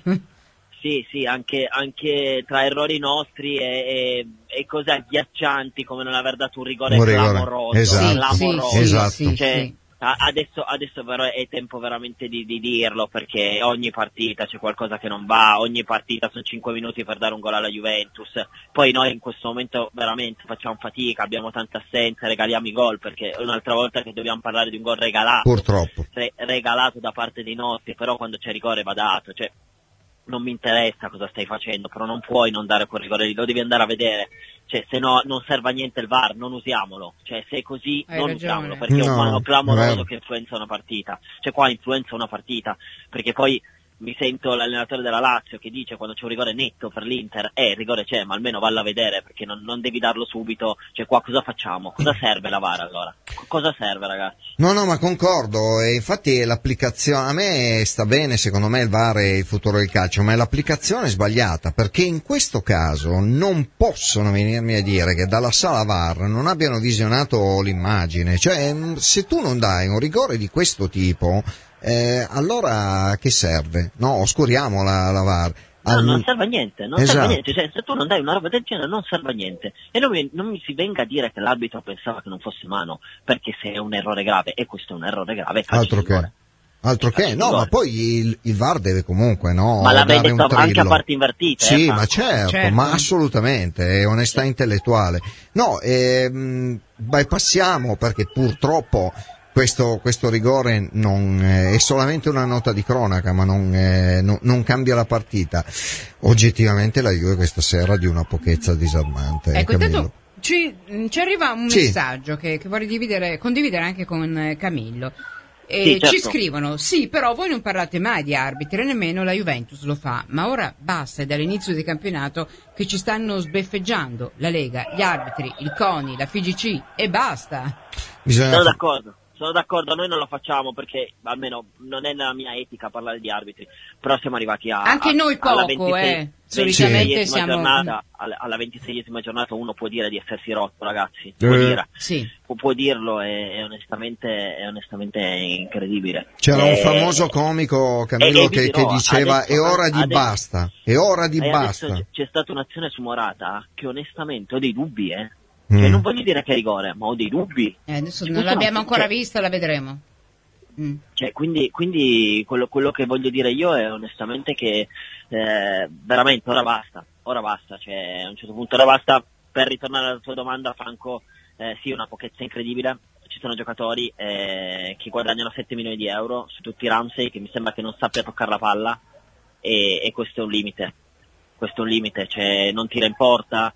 Sì, sì, anche, anche tra errori nostri e, e, e cose agghiaccianti come non aver dato un rigore, un rigore. clamoroso. Esatto. clamoroso. Sì, esatto. Sì, cioè, sì. Adesso, adesso però è tempo veramente di, di dirlo, perché ogni partita c'è qualcosa che non va, ogni partita sono cinque minuti per dare un gol alla Juventus, poi noi in questo momento veramente facciamo fatica, abbiamo tante assenze, regaliamo i gol, perché è un'altra volta che dobbiamo parlare di un gol regalato, purtroppo re- regalato da parte dei nostri, però quando c'è rigore va dato, cioè non mi interessa cosa stai facendo, però non puoi non dare quel rigore lì, lo devi andare a vedere, cioè se no non serve a niente il V A R, non usiamolo, cioè se è così Hai non ragione. usiamolo, perché No, è un mano clamoroso vero. che influenza una partita, cioè qua influenza una partita, perché poi mi sento l'allenatore della Lazio che dice quando c'è un rigore netto per l'Inter, eh il rigore c'è, ma almeno valla a vedere, perché non, non devi darlo subito, cioè qua cosa facciamo? Cosa serve la V A R allora? Cosa serve, ragazzi? No, no, ma concordo, e infatti l'applicazione, a me sta bene, secondo me il V A R è il futuro del calcio, ma è l'applicazione sbagliata, perché in questo caso non possono venirmi a dire che dalla sala V A R non abbiano visionato l'immagine, cioè se tu non dai un rigore di questo tipo, eh, allora che serve? No, oscuriamo la, la V A R. No, Al... non serve a niente, non esatto. serve a niente, cioè se tu non dai una roba del genere non serve a niente, e non mi, non mi si venga a dire che l'arbitro pensava che non fosse mano, perché se è un errore grave, e questo è un errore grave, altro che, altro che, no, ma poi il, il V A R deve comunque, no, ma l'avrei dare detto un anche trillo. a parti invertite, sì, eh, ma certo, certo, ma assolutamente, è onestà intellettuale. No, ehm, bypassiamo, perché purtroppo Questo, questo rigore non, eh, è solamente una nota di cronaca, ma non, eh, no, non cambia la partita. Oggettivamente la Juve questa sera di una pochezza disarmante. Ecco, Camillo. intanto ci, ci arriva un Sì. messaggio che, che vorrei dividere, condividere anche con Camillo. E sì, certo. Ci scrivono, sì, però voi non parlate mai di arbitri, nemmeno la Juventus lo fa, ma ora basta, è dall'inizio del campionato che ci stanno sbeffeggiando la Lega, gli arbitri, il CONI, la F I G C e basta. Bisogna... Sono d'accordo. Sono d'accordo, noi non lo facciamo perché almeno non è nella mia etica parlare di arbitri, però siamo arrivati a anche noi poco, alla ventisei, eh. Solitamente ventiseiesima siamo giornata, alla, alla ventiseiesima giornata uno può dire di essersi rotto, ragazzi, può, Eh. dire, sì. può, può dirlo, è, è onestamente è onestamente incredibile. C'era Eh, un famoso comico, Camillo, e- e vi che, dirò, che diceva adesso- è ora di adesso- basta, è ora di e basta. adesso c'è stata un'azione su Morata che onestamente ho dei dubbi, eh. Cioè, Mm. non voglio dire che è rigore, ma ho dei dubbi. Eh, adesso Ci non possono- l'abbiamo ancora cioè, vista, la vedremo. Mm. Cioè, quindi, quindi quello, quello che voglio dire io è onestamente che eh, veramente ora basta, ora basta, cioè a un certo punto ora basta. Per ritornare alla tua domanda, Franco, eh, sì, una pochezza incredibile. Ci sono giocatori eh, che guadagnano sette milioni di euro su tutti i Ramsey, che mi sembra che non sappia toccare la palla, e, e questo è un limite, questo è un limite, cioè non tira in porta,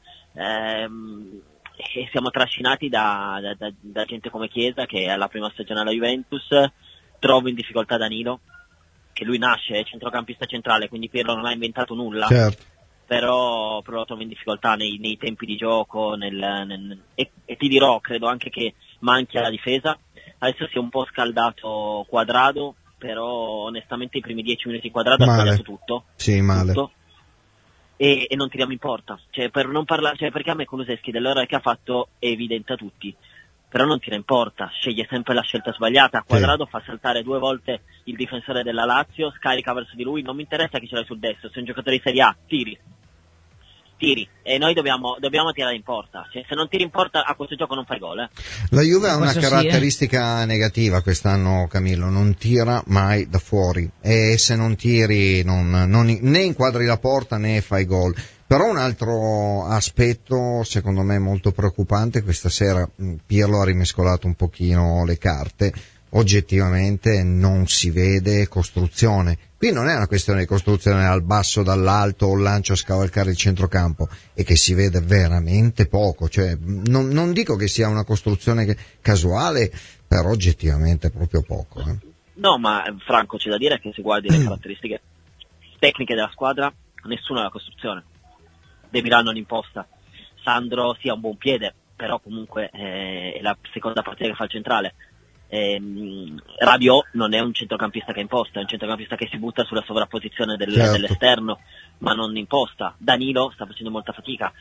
ehm, e siamo trascinati da, da, da, da gente come Chiesa, che è la prima stagione alla Juventus. Trovo in difficoltà Danilo, che lui nasce, è centrocampista centrale, quindi Pirlo non ha inventato nulla, Certo. però, però lo trovo in difficoltà nei, nei tempi di gioco, nel, nel, e, e ti dirò, credo anche che manchi alla difesa. Adesso si è un po' scaldato Quadrado, però onestamente i primi dieci minuti Quadrado ha Male. sbagliato tutto. Sì, male. tutto. E, e non tiriamo in porta, cioè per non parlare, cioè perché a me Kulusevski dell'ora che ha fatto è evidente a tutti, però non tira in porta, sceglie sempre la scelta sbagliata. Quadrado fa saltare due volte il difensore della Lazio, scarica verso di lui, non mi interessa chi ce l'hai sul destro, sei un giocatore di Serie A, tiri, tiri, e noi dobbiamo, dobbiamo tirare in porta, cioè, se non tiri in porta a questo gioco non fai gol, eh. La Juve ha una Questo sì, caratteristica negativa quest'anno, Camillo, non tira mai da fuori, e se non tiri non, non, né inquadri la porta né fai gol. Però un altro aspetto secondo me molto preoccupante, questa sera mh, Pirlo ha rimescolato un pochino le carte, oggettivamente non si vede costruzione. Qui non è una questione di costruzione al basso, dall'alto o lancio a scavalcare il centrocampo, è che si vede veramente poco, cioè non, non dico che sia una costruzione che- casuale, però oggettivamente proprio poco. Eh. No, ma Franco, c'è da dire che se guardi le caratteristiche tecniche della squadra, nessuno ha la costruzione. De Miral non imposta, Sandro sì ha un buon piede, però comunque eh, è la seconda partita che fa il centrale. Ehm, Rabiot non è un centrocampista che imposta, è un centrocampista che si butta sulla sovrapposizione del, Certo. dell'esterno, ma non imposta. Danilo sta facendo molta fatica.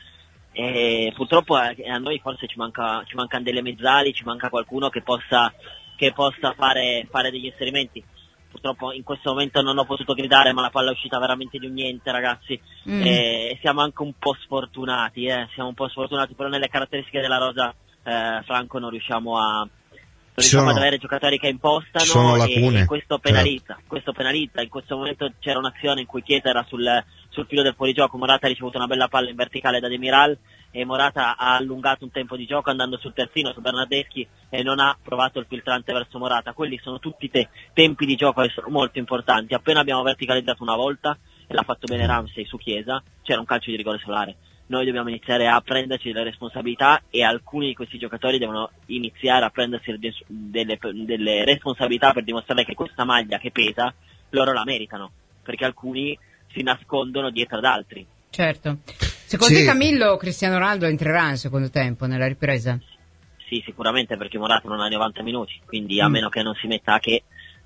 E purtroppo a, a noi forse ci manca, ci mancano delle mezzali, ci manca qualcuno che possa, che possa fare, fare degli inserimenti. Purtroppo in questo momento non ho potuto gridare, ma la palla è uscita veramente di un niente, ragazzi. Mm. E siamo anche un po' sfortunati, eh? siamo un po' sfortunati, però nelle caratteristiche della rosa, eh, Franco, non riusciamo a non riusciamo Sono- ad avere giocatori che impostano, sono e, lacune, e questo penalizza, questo penalizza. In questo momento c'era un'azione in cui Chiesa era sul, sul filo del fuorigioco, Morata ha ricevuto una bella palla in verticale da Demiral e Morata ha allungato un tempo di gioco andando sul terzino, su Bernardeschi, e non ha provato il filtrante verso Morata. Quelli sono tutti te, tempi di gioco che sono molto importanti. Appena abbiamo verticalizzato una volta, e l'ha fatto bene Ramsey su Chiesa, c'era un calcio di rigore solare. Noi dobbiamo iniziare a prenderci delle responsabilità, e alcuni di questi giocatori devono iniziare a prendersi delle, delle responsabilità per dimostrare che questa maglia che pesa loro la meritano, perché alcuni si nascondono dietro ad altri. Certo. Secondo Sì. te, Camillo, Cristiano Ronaldo entrerà in secondo tempo nella ripresa? Sì, sicuramente, perché Morata non ha novanta minuti, quindi a Mm. meno che non si metta a che,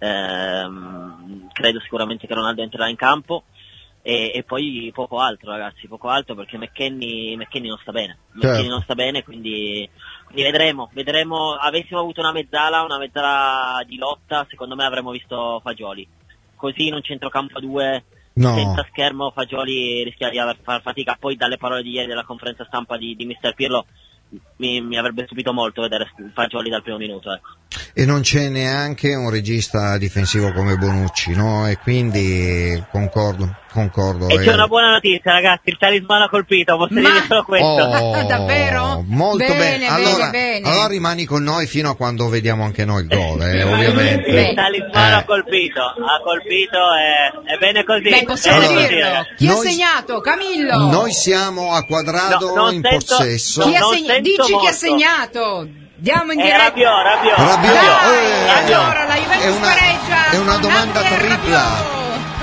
ehm, credo sicuramente che Ronaldo entrerà in campo. E, e poi poco altro, ragazzi, poco altro, perché McKennie, McKennie non sta bene. McKennie Certo. non sta bene, quindi, quindi vedremo, vedremo. Avessimo avuto una mezzala, una mezzala di lotta, secondo me avremmo visto Fagioli. Così in un centrocampo a due, No. senza schermo, Fagioli rischia di aver- far fatica. Poi dalle parole di ieri della conferenza stampa di, di mister Pirlo, mi, mi avrebbe stupito molto vedere Fagioli dal primo minuto, ecco. E non c'è neanche un regista difensivo come Bonucci, no? E quindi concordo, concordo. E c'è eh. una buona notizia, ragazzi, il talismano ha colpito, posso Ma- dire solo questo. Oh, Davvero? Molto Bene, bene. bene, Allora, bene. allora rimani con noi fino a quando vediamo anche noi il gol, eh, ovviamente. Beh. Il talismano Eh. ha colpito, ha colpito e è bene così. Beh, possiamo Bene così, dirlo. ragazzi. Chi ha Noi- segnato? Camillo! Noi siamo a Quadrado No, non in sento- possesso. Chi ha non segna- sento Dici chi ha molto. segnato! Diamo in Eh, diretta. Rabiot, Rabiot. Rabiot, Dai, eh, allora la Juventus è una, pareggia. è una domanda Napoli e tripla.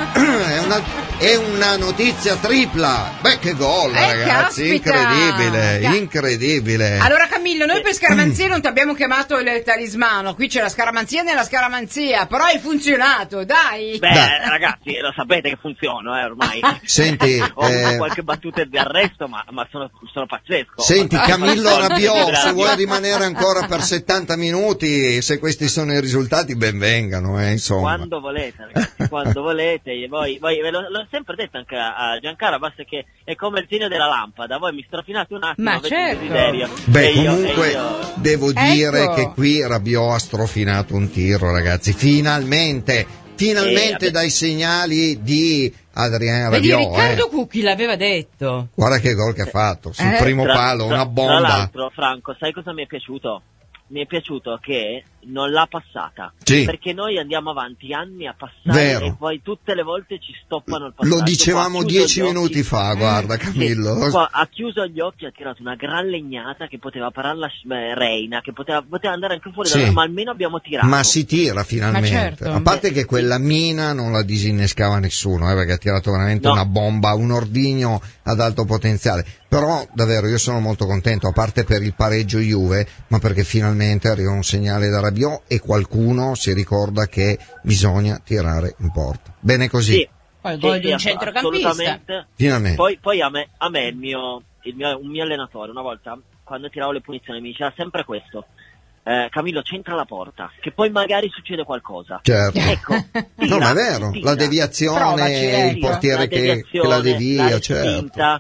È una, è una notizia tripla. Beh, che gol, Eh, ragazzi, caspita. incredibile, Ca- incredibile. Allora Camillo, noi per scaramanzia non ti abbiamo chiamato il talismano, qui c'è la scaramanzia nella scaramanzia, però hai funzionato, dai. Beh, Dai. ragazzi, lo sapete che funziona, eh, ormai. Senti, Ho eh, qualche battuta di arresto, ma, ma sono, sono pazzesco. Senti, Camillo Rabiot, se vuoi vuoi rimanere ancora per settanta minuti, se questi sono i risultati, ben vengano, eh, insomma. Quando volete, ragazzi, quando volete. Voi, voi, ve lo, l'ho sempre detto anche a, a Giancarlo, basta che è come il segno della lampada. Voi mi strofinate un attimo, Ma avete certo. un desiderio. Beh, E io- comunque e io- devo Ecco. dire che qui Rabiot ha strofinato un tiro, ragazzi. Finalmente, finalmente Eh, dai segnali di Adrien Vedi, Rabiot. Riccardo Eh. Cucchi l'aveva detto. Guarda che gol che ha fatto sul Eh, primo Tra- palo, tra- una Tra bomba. l'altro, Franco, sai cosa mi è piaciuto? Mi è piaciuto che non l'ha passata. Sì. Perché noi andiamo avanti anni a passare Vero. e poi tutte le volte ci stoppano il passaggio. Lo dicevamo Qua ha chiuso dieci gli occhi. minuti fa, guarda Camillo. Sì, qua ha chiuso gli occhi, ha tirato una gran legnata che poteva pararla eh, Reina, che poteva, poteva andare anche fuori, Sì. da, ma almeno abbiamo tirato. Ma si tira finalmente. Ma certo. A parte che quella mina non la disinnescava nessuno, eh, perché ha tirato veramente No. una bomba, un ordigno ad alto potenziale. Però davvero io sono molto contento, a parte per il pareggio Juve, ma perché finalmente arriva un segnale da Rabiot e qualcuno si ricorda che bisogna tirare in porta. Bene così. Sì. Poi il Sì, gol di sì, un centrocampista. assolutamente. Finalmente. Poi, poi a me, a me il mio, il mio, un mio allenatore, una volta, quando tiravo le punizioni, mi diceva sempre questo. Eh, Camillo, centra la porta, che poi magari succede qualcosa. Certo. Ecco, tira, No, ma è vero, tira. la deviazione, Provaci, il ecco. portiere La che, che deviazione, la devia, la certo. respinta,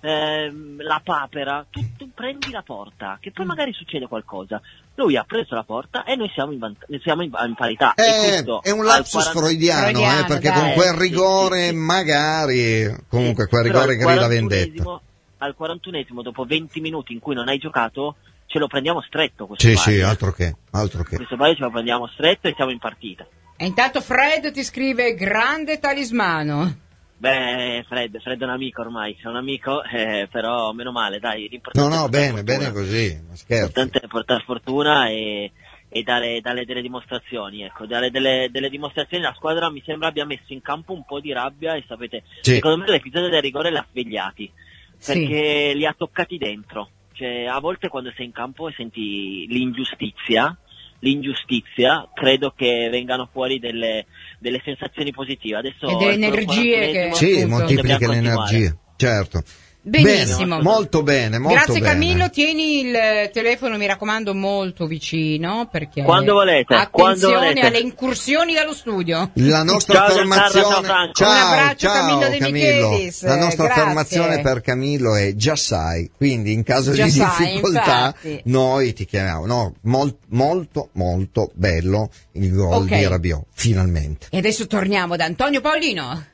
ehm, la papera, tu, tu prendi la porta, che poi Mm. magari succede qualcosa. Lui ha preso la porta e noi siamo in, vant- siamo in, in parità. e Eh, questo è un al lapsus quaranta freudiano, Freudiano, eh, perché dai. con quel Sì, rigore sì, sì. magari, comunque quel Però rigore al grida quarantunesimo- vendetta. Al quarantunesimo, dopo venti minuti in cui non hai giocato, ce lo prendiamo stretto questo Sì, paio. sì, altro che, altro che. Questo paio ce lo prendiamo stretto e siamo in partita. E intanto Fred ti scrive grande talismano. Beh, Fred, Fred è un amico ormai, è un amico, eh, però meno male, dai. No, l'importante è no, portare bene, fortuna. bene così, ma scherzo. L'importante è portare fortuna e, e dare, dare delle dimostrazioni, ecco, dare delle, delle dimostrazioni. La squadra mi sembra abbia messo in campo un po' di rabbia e sapete, Sì. secondo me l'episodio del rigore l'ha svegliati, Sì. perché li ha toccati dentro. Cioè, a volte quando sei in campo e senti l'ingiustizia, l'ingiustizia, credo che vengano fuori delle, delle sensazioni positive. Adesso E delle è solo il energie che- quarantunesimo, Sì, appunto. moltiplica dobbiamo le continuare. energie, certo. Benissimo. Bene, molto bene, molto Grazie bene. Camillo, tieni il telefono, mi raccomando, molto vicino perché Quando volete, quando attenzione volete. alle incursioni dallo studio. La nostra Ciao, Giancarlo, affermazione, ciao, Franco. ciao, Un abbraccio, ciao, Camillo De Camillo. Michelis, La nostra grazie. affermazione per Camillo è già sai, quindi in caso Già di sai, difficoltà infatti. noi ti chiamiamo. No, mol- molto molto bello il gol Ok. di Rabiot, finalmente. E adesso torniamo da Antonio Paolino.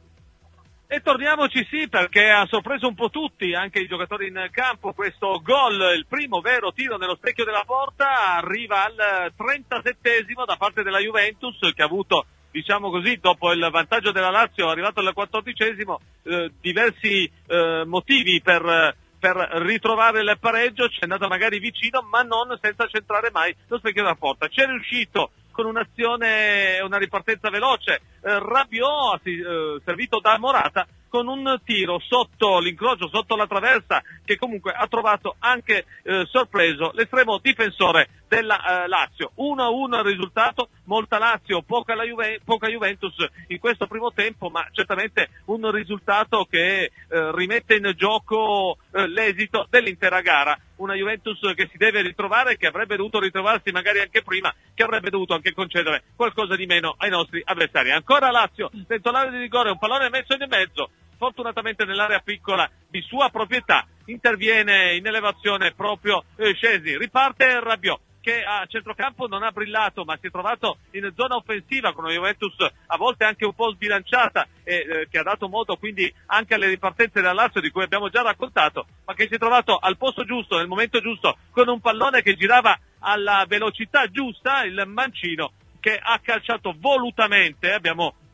E torniamoci sì, perché ha sorpreso un po' tutti, anche i giocatori in campo, questo gol, il primo vero tiro nello specchio della porta, arriva al trentasettesimo da parte della Juventus, che ha avuto, diciamo così, dopo il vantaggio della Lazio, arrivato al quattordicesimo, eh, diversi eh, motivi per, per ritrovare il pareggio, ci è andata magari vicino, ma non senza centrare mai lo specchio della porta. Ci è riuscito con un'azione, una ripartenza veloce, eh, Rabiot, eh, servito da Morata, con un tiro sotto l'incrocio, sotto la traversa, che comunque ha trovato anche eh, sorpreso l'estremo difensore della eh, Lazio. uno a uno il risultato, molta Lazio, poca, la Juve, poca Juventus in questo primo tempo, ma certamente un risultato che eh, rimette in gioco eh, l'esito dell'intera gara. Una Juventus che si deve ritrovare, che avrebbe dovuto ritrovarsi magari anche prima, che avrebbe dovuto anche concedere qualcosa di meno ai nostri avversari. Ancora Lazio, dentro l'area di rigore, un pallone messo in mezzo, fortunatamente nell'area piccola di sua proprietà, interviene in elevazione proprio eh, Scesi, riparte Rabiot, che a centrocampo non ha brillato, ma si è trovato in zona offensiva con una Juventus a volte anche un po' sbilanciata e eh, che ha dato modo quindi anche alle ripartenze della Lazio, di cui abbiamo già raccontato, ma che si è trovato al posto giusto, nel momento giusto, con un pallone che girava alla velocità giusta, il mancino che ha calciato volutamente, abbiamo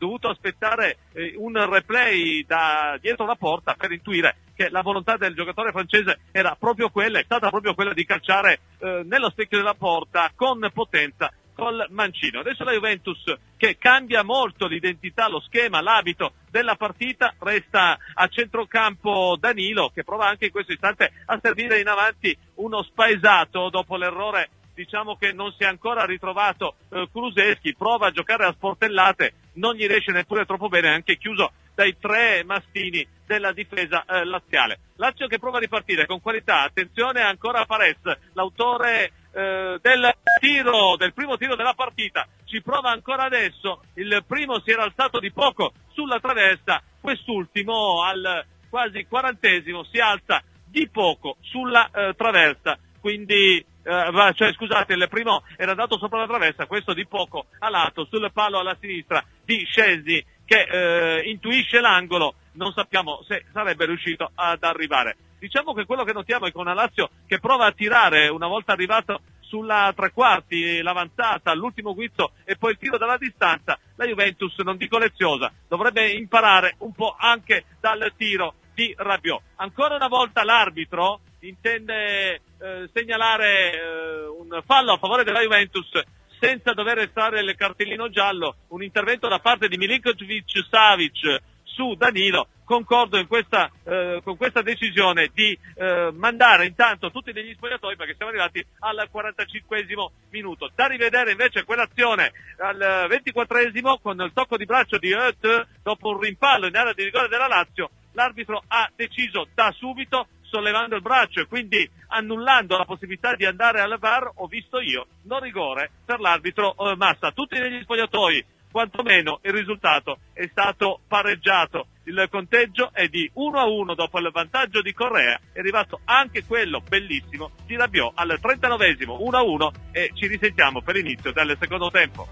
dovuto aspettare eh, un replay da dietro la porta per intuire che la volontà del giocatore francese era proprio quella, è stata proprio quella di calciare eh, nello specchio della porta con potenza col mancino. Adesso la Juventus, che cambia molto l'identità, lo schema, l'abito della partita, resta a centrocampo Danilo, che prova anche in questo istante a servire in avanti uno spaesato dopo l'errore, diciamo che non si è ancora ritrovato eh, Kulusevski, prova a giocare a sportellate, non gli riesce neppure troppo bene, anche chiuso dai tre mastini della difesa eh, laziale. Lazio che prova a ripartire con qualità, attenzione ancora Fares, l'autore eh, del tiro, del primo tiro della partita, ci prova ancora adesso, il primo si era alzato di poco sulla traversa, quest'ultimo al quasi quarantesimo si alza di poco sulla eh, traversa, quindi Uh, cioè scusate, il primo era andato sopra la traversa, questo di poco a lato sul palo alla sinistra di Scesi, che uh, intuisce l'angolo, non sappiamo se sarebbe riuscito ad arrivare. Diciamo che quello che notiamo è con una Lazio che prova a tirare una volta arrivato sulla tre quarti, l'avanzata, l'ultimo guizzo e poi il tiro dalla distanza. La Juventus, non dico leziosa, dovrebbe imparare un po' anche dal tiro di Rabiot. Ancora una volta l'arbitro intende eh, segnalare eh, un fallo a favore della Juventus senza dover estrarre il cartellino giallo, un intervento da parte di Milinkovic-Savic su Danilo. Concordo in questa, eh, con questa decisione di eh, mandare intanto tutti negli spogliatoi, perché siamo arrivati al quarantacinquesimo minuto. Da rivedere invece quell'azione al ventiquattresimo con il tocco di braccio di Hoedt dopo un rimpallo in area di rigore della Lazio. L'arbitro ha deciso da subito, sollevando il braccio e quindi annullando la possibilità di andare al V A R, ho visto io, non rigore per l'arbitro eh, Massa. Tutti negli spogliatoi, quantomeno il risultato è stato pareggiato. Il conteggio è di uno a uno dopo il vantaggio di Correa, è arrivato anche quello bellissimo di Rabiot al trentanovesimo, uno a uno, e ci risentiamo per l'inizio del secondo tempo.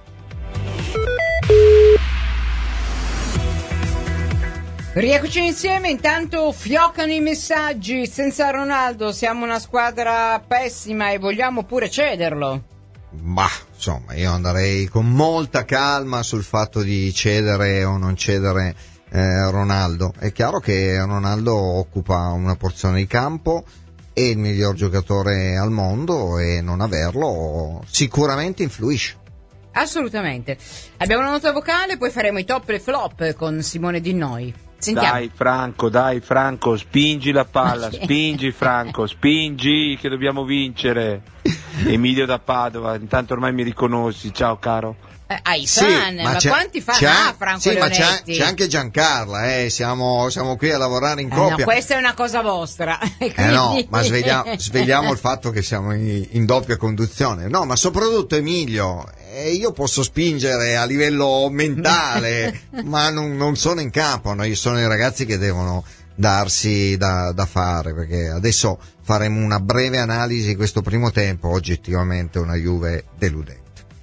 Rieccoci insieme, intanto fioccano i messaggi. Senza Ronaldo siamo una squadra pessima e vogliamo pure cederlo. Ma insomma, io andrei con molta calma sul fatto di cedere o non cedere eh, Ronaldo. È chiaro che Ronaldo occupa una porzione di campo, è il miglior giocatore al mondo e non averlo sicuramente influisce. Assolutamente. Abbiamo una nota vocale, poi faremo i top e flop con Simone Di Noi. Sentiamo. Dai Franco, dai Franco, spingi la palla, spingi Franco, spingi che dobbiamo vincere. Emilio da Padova, intanto ormai mi riconosci, ciao caro. Eh, hai sì, fan, ma, ma quanti fan ha Franco sì, Leonetti? Ma c'è, c'è anche Giancarla, eh, siamo, siamo qui a lavorare in eh, coppia. No, questa è una cosa vostra. Quindi... Eh no, ma svegliamo, svegliamo il fatto che siamo in, in doppia conduzione. No, ma soprattutto Emilio, eh, io posso spingere a livello mentale, ma non, non sono in campo, no? Io sono i ragazzi che devono darsi da, da fare, perché adesso faremo una breve analisi di questo primo tempo, oggettivamente una Juve deludente.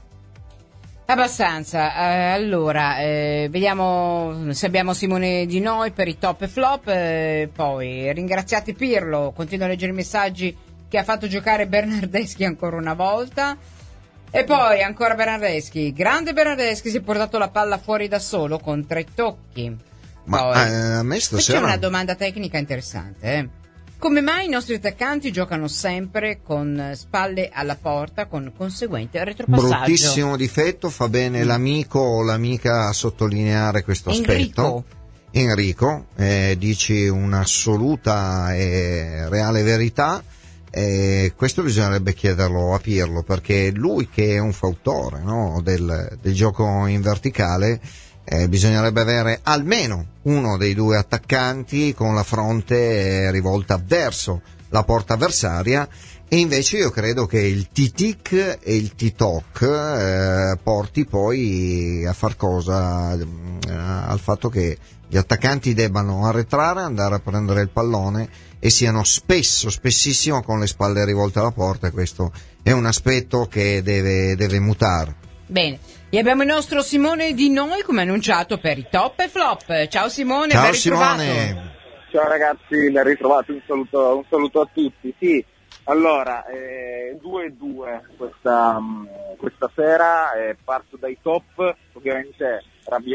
Abbastanza, eh, allora eh, vediamo se abbiamo Simone Di Noi per i top e flop, eh, poi ringraziate Pirlo, continuo a leggere i messaggi, che ha fatto giocare Bernardeschi ancora una volta, e poi ancora Bernardeschi, grande Bernardeschi, si è portato la palla fuori da solo con tre tocchi. Ma poi, eh, a me stasera... c'è una domanda tecnica interessante, eh. Come mai i nostri attaccanti giocano sempre con spalle alla porta, con conseguente retropassaggio? Bruttissimo difetto, fa bene l'amico o l'amica a sottolineare questo aspetto. Enrico, Enrico eh, dici un'assoluta e reale verità, eh, questo bisognerebbe chiederlo a Pirlo, perché lui che è un fautore, no, del, del gioco in verticale, Eh, bisognerebbe avere almeno uno dei due attaccanti con la fronte eh, rivolta verso la porta avversaria, e invece io credo che il T-Tic e il T-Toc eh, porti poi a far cosa? Eh, al fatto che gli attaccanti debbano arretrare, andare a prendere il pallone e siano spesso, spessissimo con le spalle rivolte alla porta, e questo è un aspetto che deve, deve mutare. Bene. E abbiamo il nostro Simone Di Noi, come annunciato, per i top e flop. Ciao Simone, Ciao ben ritrovato. Simone. Ciao ragazzi, ben ritrovati, un saluto, un saluto a tutti. Sì, allora, eh, due a due questa, questa sera, eh, parto dai top, ovviamente Rabiot,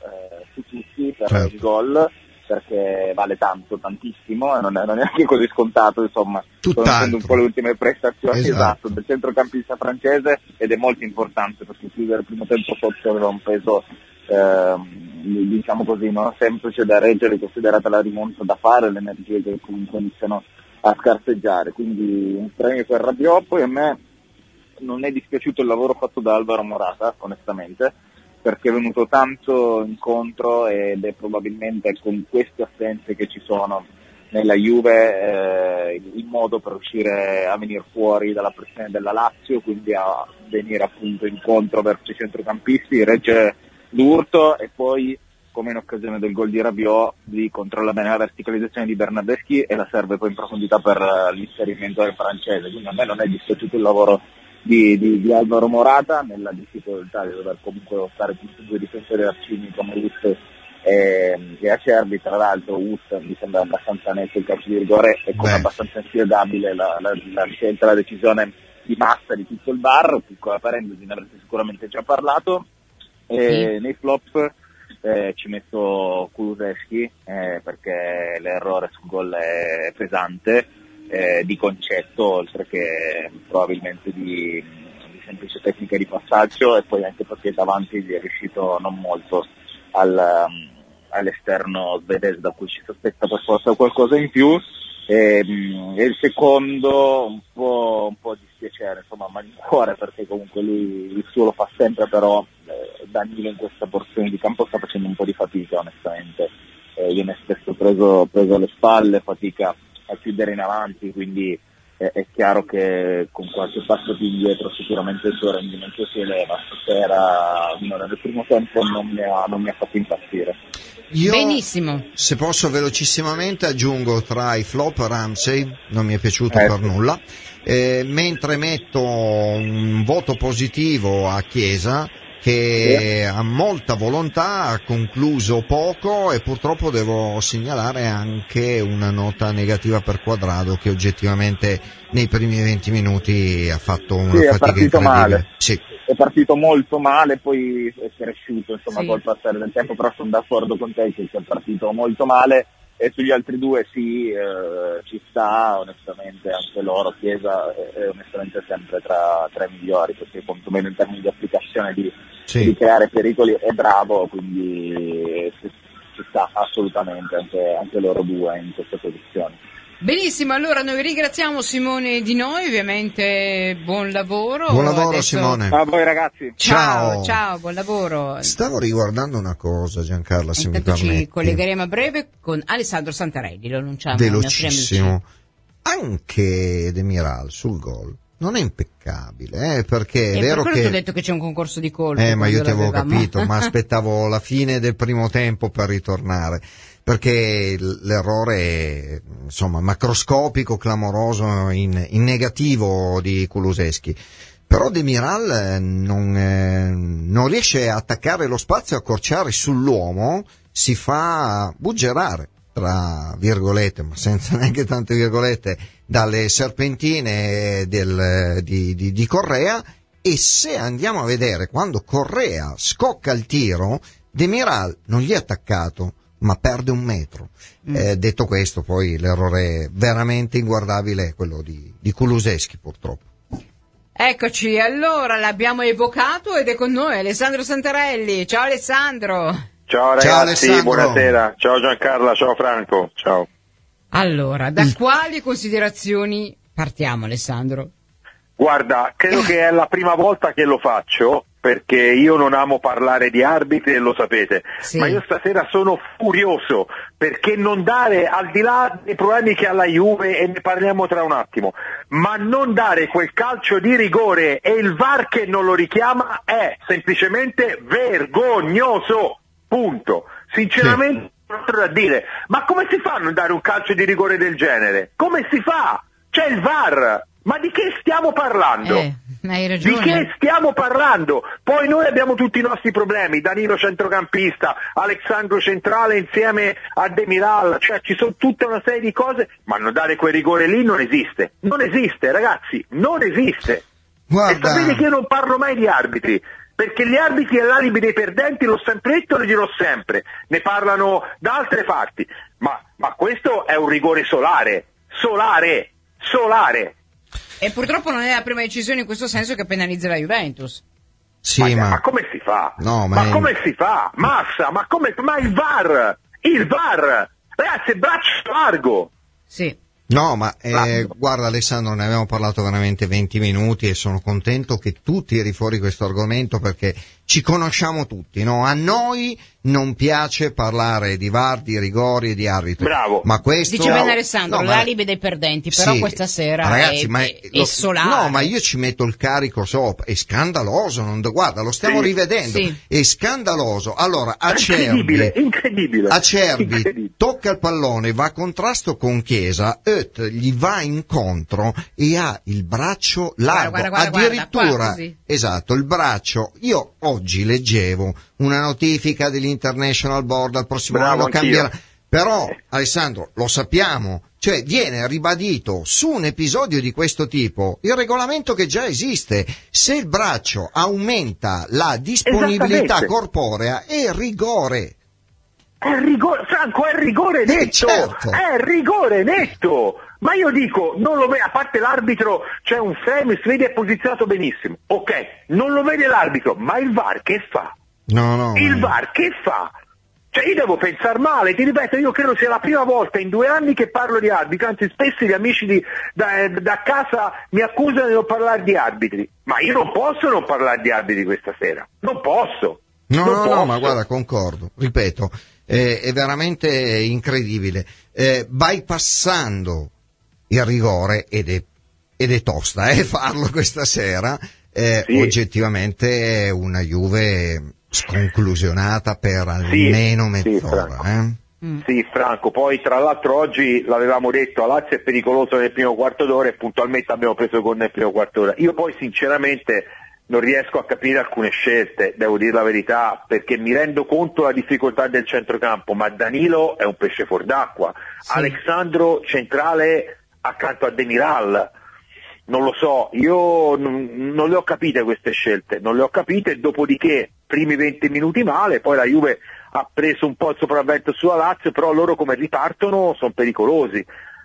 eh, su tutti per certo. il gol, perché vale tanto, tantissimo, e non è, non è neanche così scontato, insomma, conoscendo un po' le ultime prestazioni, esatto, esatto del centrocampista francese, ed è molto importante perché chiudere il primo tempo sotto aveva un peso, eh, diciamo così, non semplice da reggere, considerata la rimonta da fare, le energie che comunque iniziano a scarseggiare, quindi un premio per Rabiot. Poi a me non è dispiaciuto il lavoro fatto da Alvaro Morata, onestamente, perché è venuto tanto incontro ed è probabilmente con queste assenze che ci sono nella Juve eh, il modo per riuscire a venire fuori dalla pressione della Lazio, quindi a venire appunto incontro verso i centrocampisti, regge l'urto e poi, come in occasione del gol di Rabiot, li controlla bene la verticalizzazione di Bernardeschi e la serve poi in profondità per l'inserimento del francese, quindi a me non è dispiaciuto il lavoro Di, di, di Alvaro Morata nella difficoltà di dover comunque stare tutti e due difensori arcigni come Uth e, e Acerbi. Tra l'altro Uth mi sembra abbastanza netto il calcio di rigore e come abbastanza inspiegabile la, la, la scelta, la decisione di massa di tutto il V A R, piccola parentesi, ne avrete sicuramente già parlato. E sì. Nei flop eh, ci metto Kulusevski eh, perché l'errore sul gol è pesante, Eh, di concetto, oltre che probabilmente di, di semplice tecnica di passaggio, e poi anche perché davanti gli è riuscito non molto al, um, all'esterno svedese, da cui ci sospetta per forza qualcosa in più, e, um, e il secondo un po', un po' dispiacere, insomma, malincuore, perché comunque lui il suo lo fa sempre, però eh, Danilo in questa porzione di campo sta facendo un po' di fatica, onestamente, eh, viene spesso preso, preso alle spalle, fatica a chiudere in avanti, quindi eh, è chiaro che con qualche passo più indietro sicuramente il suo rendimento si eleva. Stasera nel primo tempo non mi ha, non mi ha fatto impazzire. Io, benissimo, se posso velocissimamente aggiungo tra i flop Ramsey, non mi è piaciuto eh, per nulla, eh, mentre metto un voto positivo a Chiesa, che ha molta volontà, ha concluso poco, e purtroppo devo segnalare anche una nota negativa per Quadrado, che oggettivamente nei primi venti minuti ha fatto una sì, fatica è partito incredibile. Male. Sì. È partito molto male, poi è cresciuto insomma sì. col passare del tempo, però sono d'accordo con te che è partito molto male, e sugli altri due sì, eh, ci sta, onestamente anche loro, Chiesa è, è onestamente sempre tra, tra i migliori, perché quantomeno in termini di applicazione di, sì. di creare pericoli è bravo, quindi ci, ci sta assolutamente anche, anche loro due in queste posizioni. Benissimo, allora noi ringraziamo Simone Di Noi, ovviamente buon lavoro. Buon lavoro Adesso... Simone. A voi ragazzi. Ciao, ciao, ciao, buon lavoro. Stavo riguardando una cosa, Giancarla, se Intanto mi permetti. ci collegheremo a breve con Alessandro Santarelli, lo annunciamo. Velocissimo. Anche Demiral sul gol non è impeccabile, eh, perché è e vero per che ti ho detto che c'è un concorso di colpo. Eh, ma io ti avevo l'avevamo. capito, ma aspettavo la fine del primo tempo per ritornare, perché l'errore è, insomma, macroscopico, clamoroso, in, in negativo di Kulusevski. Però Demiral non, eh, non riesce a attaccare lo spazio, a accorciare sull'uomo, si fa buggerare, tra virgolette, ma senza neanche tante virgolette, dalle serpentine del, di, di, di Correa. E se andiamo a vedere, quando Correa scocca il tiro, Demiral non gli è attaccato, ma perde un metro. Mm. Eh, detto questo, poi l'errore veramente inguardabile è quello di, di Kulusevski, purtroppo. Eccoci, allora l'abbiamo evocato ed è con noi Alessandro Santarelli. Ciao Alessandro. Ciao ragazzi, ciao Alessandro. Buonasera. Ciao Giancarla, ciao Franco, ciao. Allora, da quali considerazioni partiamo, Alessandro? Guarda, credo che è la prima volta che lo faccio, perché io non amo parlare di arbitri e lo sapete, sì. Ma io stasera sono furioso, perché non dare, al di là dei problemi che ha la Juve, e ne parliamo tra un attimo, ma non dare quel calcio di rigore e il V A R che non lo richiama è semplicemente vergognoso, punto. Sinceramente sì. Non ho da dire, ma come si fa a non dare un calcio di rigore del genere? Come si fa? C'è il V A R! Ma di che stiamo parlando? Eh, hai ragione. Di che stiamo parlando? Poi noi abbiamo tutti i nostri problemi, Danilo centrocampista, Alexandro centrale insieme a Demiral, cioè ci sono tutta una serie di cose, ma non dare quel rigore lì non esiste, non esiste ragazzi, non esiste. Guarda. E sapete che io non parlo mai di arbitri, perché gli arbitri è l'alibi dei perdenti, l'ho sempre detto e lo dirò sempre, ne parlano da altre parti, ma, ma questo è un rigore solare, solare, solare. E purtroppo non è la prima decisione in questo senso che penalizza la Juventus. Sì, ma, ma... ma come si fa? No, ma ma è... come si fa? Massa, ma come? Ma il V A R! Il V A R! Ragazzi, è braccio largo! Sì. No, ma eh, guarda Alessandro, ne abbiamo parlato veramente venti minuti e sono contento che tu tiri fuori questo argomento perché ci conosciamo tutti, no? A noi non piace parlare di V A R, di rigori e di arbitri. Bravo. Ma questo... Dice bene Alessandro, no, ma... l'alibi dei perdenti, però sì, questa sera ragazzi, è, ma è, lo... è solare. No, ma io ci metto il carico sopra, è scandaloso, non... guarda, lo stiamo sì, rivedendo, sì. È scandaloso. Allora, Acerbi, incredibile, incredibile. Acerbi incredibile. tocca il pallone, va a contrasto con Chiesa, Oet gli va incontro e ha il braccio largo, guarda, guarda, guarda, addirittura, guarda, così. Esatto, il braccio. Io oggi leggevo una notifica dell'International Board al prossimo Bravo, anno anch'io. cambierà. Però, Alessandro, lo sappiamo, cioè viene ribadito su un episodio di questo tipo il regolamento che già esiste. Se il braccio aumenta la disponibilità corporea è rigore. È rigore, Franco, è rigore netto, eh, certo. È rigore netto. Ma io dico, non lo vede, a parte l'arbitro, c'è un frame, si vede è posizionato benissimo. Ok, non lo vede l'arbitro, ma il V A R che fa? No, no. Il eh. V A R che fa? Cioè io devo pensare male, ti ripeto, io credo sia la prima volta in due anni che parlo di arbitri, anzi spesso gli amici di, da, da casa mi accusano di non parlare di arbitri, ma io non posso non parlare di arbitri questa sera, non posso. No, non no, posso. no, ma guarda, concordo, ripeto, eh, è veramente incredibile. Eh, vai passando il rigore ed è, ed è tosta eh, farlo questa sera, eh, Sì. oggettivamente è una Juve sconclusionata per almeno sì, mezz'ora. Sì, eh? Mm. Sì, Franco, poi tra l'altro oggi l'avevamo detto, a Lazio è pericoloso nel primo quarto d'ora e puntualmente abbiamo preso gol nel primo quarto d'ora. Io poi sinceramente non riesco a capire alcune scelte, devo dire la verità, perché mi rendo conto della difficoltà del centrocampo, ma Danilo è un pesce fuor d'acqua, Sì. Alexandro centrale accanto a Demiral, non lo so, io non, non le ho capite queste scelte, non le ho capite, dopodiché primi venti minuti male, poi la Juve ha preso un po' il sopravvento sulla Lazio, però loro come ripartono sono pericolosi.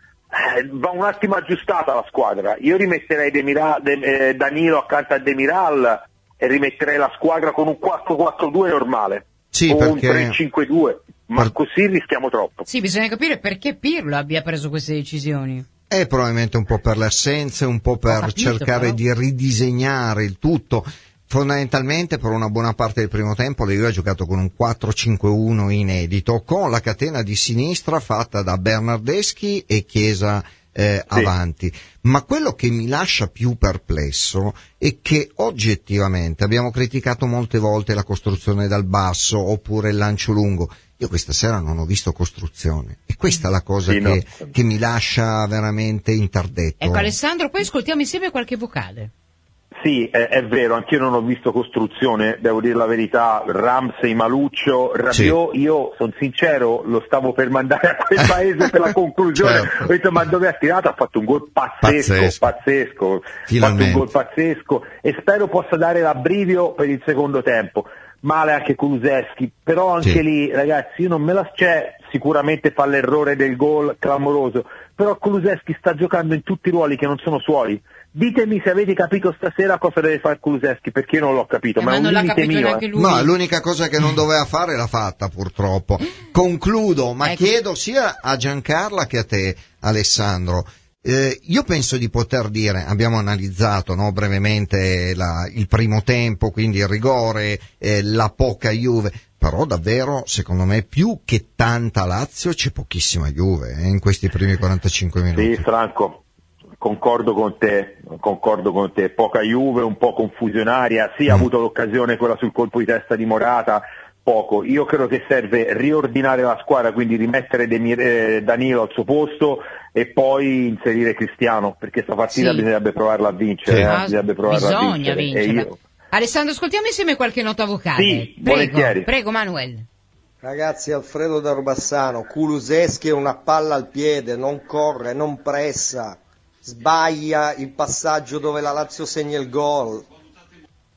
Eh, va un attimo aggiustata la squadra, io rimetterei Demiral, De, eh, Danilo accanto a Demiral e rimetterei la squadra con un quattro quattro due normale, Sì, o perché... un tre cinque due, ma Per... così rischiamo troppo. Sì, bisogna capire perché Pirlo abbia preso queste decisioni. È probabilmente un po' per le assenze, un po' per capito, cercare però. di ridisegnare il tutto. Fondamentalmente per una buona parte del primo tempo la Juve ha giocato con un quattro cinque uno inedito, con la catena di sinistra fatta da Bernardeschi e Chiesa eh, Sì. avanti. Ma quello che mi lascia più perplesso è che oggettivamente abbiamo criticato molte volte la costruzione dal basso oppure il lancio lungo. Io questa sera non ho visto costruzione e questa è la cosa Sì, che, no. che mi lascia veramente interdetto. Ecco Alessandro, poi ascoltiamo insieme qualche vocale. Sì, è, è vero, anch'io non ho visto costruzione, devo dire la verità, Ramsey, Maluccio, Rabiot, io sono sincero, lo stavo per mandare a quel paese per la conclusione, Certo. ho detto ma dove ha tirato? Ha fatto un gol pazzesco, Pazzesco. pazzesco, ha fatto Finalmente. un gol pazzesco e spero possa dare l'abbrivio per il secondo tempo. Male anche Kulusevski, però anche Sì. lì ragazzi io non me la c'è, sicuramente fa l'errore del gol clamoroso, però Kulusevski sta giocando in tutti i ruoli che non sono suoi. Ditemi se avete capito stasera cosa deve fare Kulusevski, perché io non l'ho capito, Eh, ma ma è un non l'ha limite capito mio. neanche Eh. lui. No, l'unica cosa che non doveva fare l'ha fatta purtroppo. Concludo, ma Ecco. chiedo sia a Giancarla che a te, Alessandro. Eh, io penso di poter dire, abbiamo analizzato no, brevemente la, il primo tempo, quindi il rigore, eh, la poca Juve, però davvero, secondo me, più che tanta Lazio c'è pochissima Juve eh, in questi primi quarantacinque minuti. Sì, Franco, concordo con te, concordo con te, poca Juve, un po' confusionaria, sì, ha Mm. avuto l'occasione quella sul colpo di testa di Morata, poco. Io credo che serve riordinare la squadra, quindi rimettere Demir- eh, Danilo al suo posto e poi inserire Cristiano, perché questa partita Sì. bisognerebbe provarla a vincere, Sì. eh, Ah, bisognerebbe provarla a bisogna vincere. E vincerla. io- Alessandro, ascoltiamo insieme qualche nota vocale. Sì, prego, volentieri. prego Manuel. Ragazzi, Alfredo da Rubassano, Kulusevski è una palla al piede, non corre, non pressa, sbaglia il passaggio dove la Lazio segna il gol.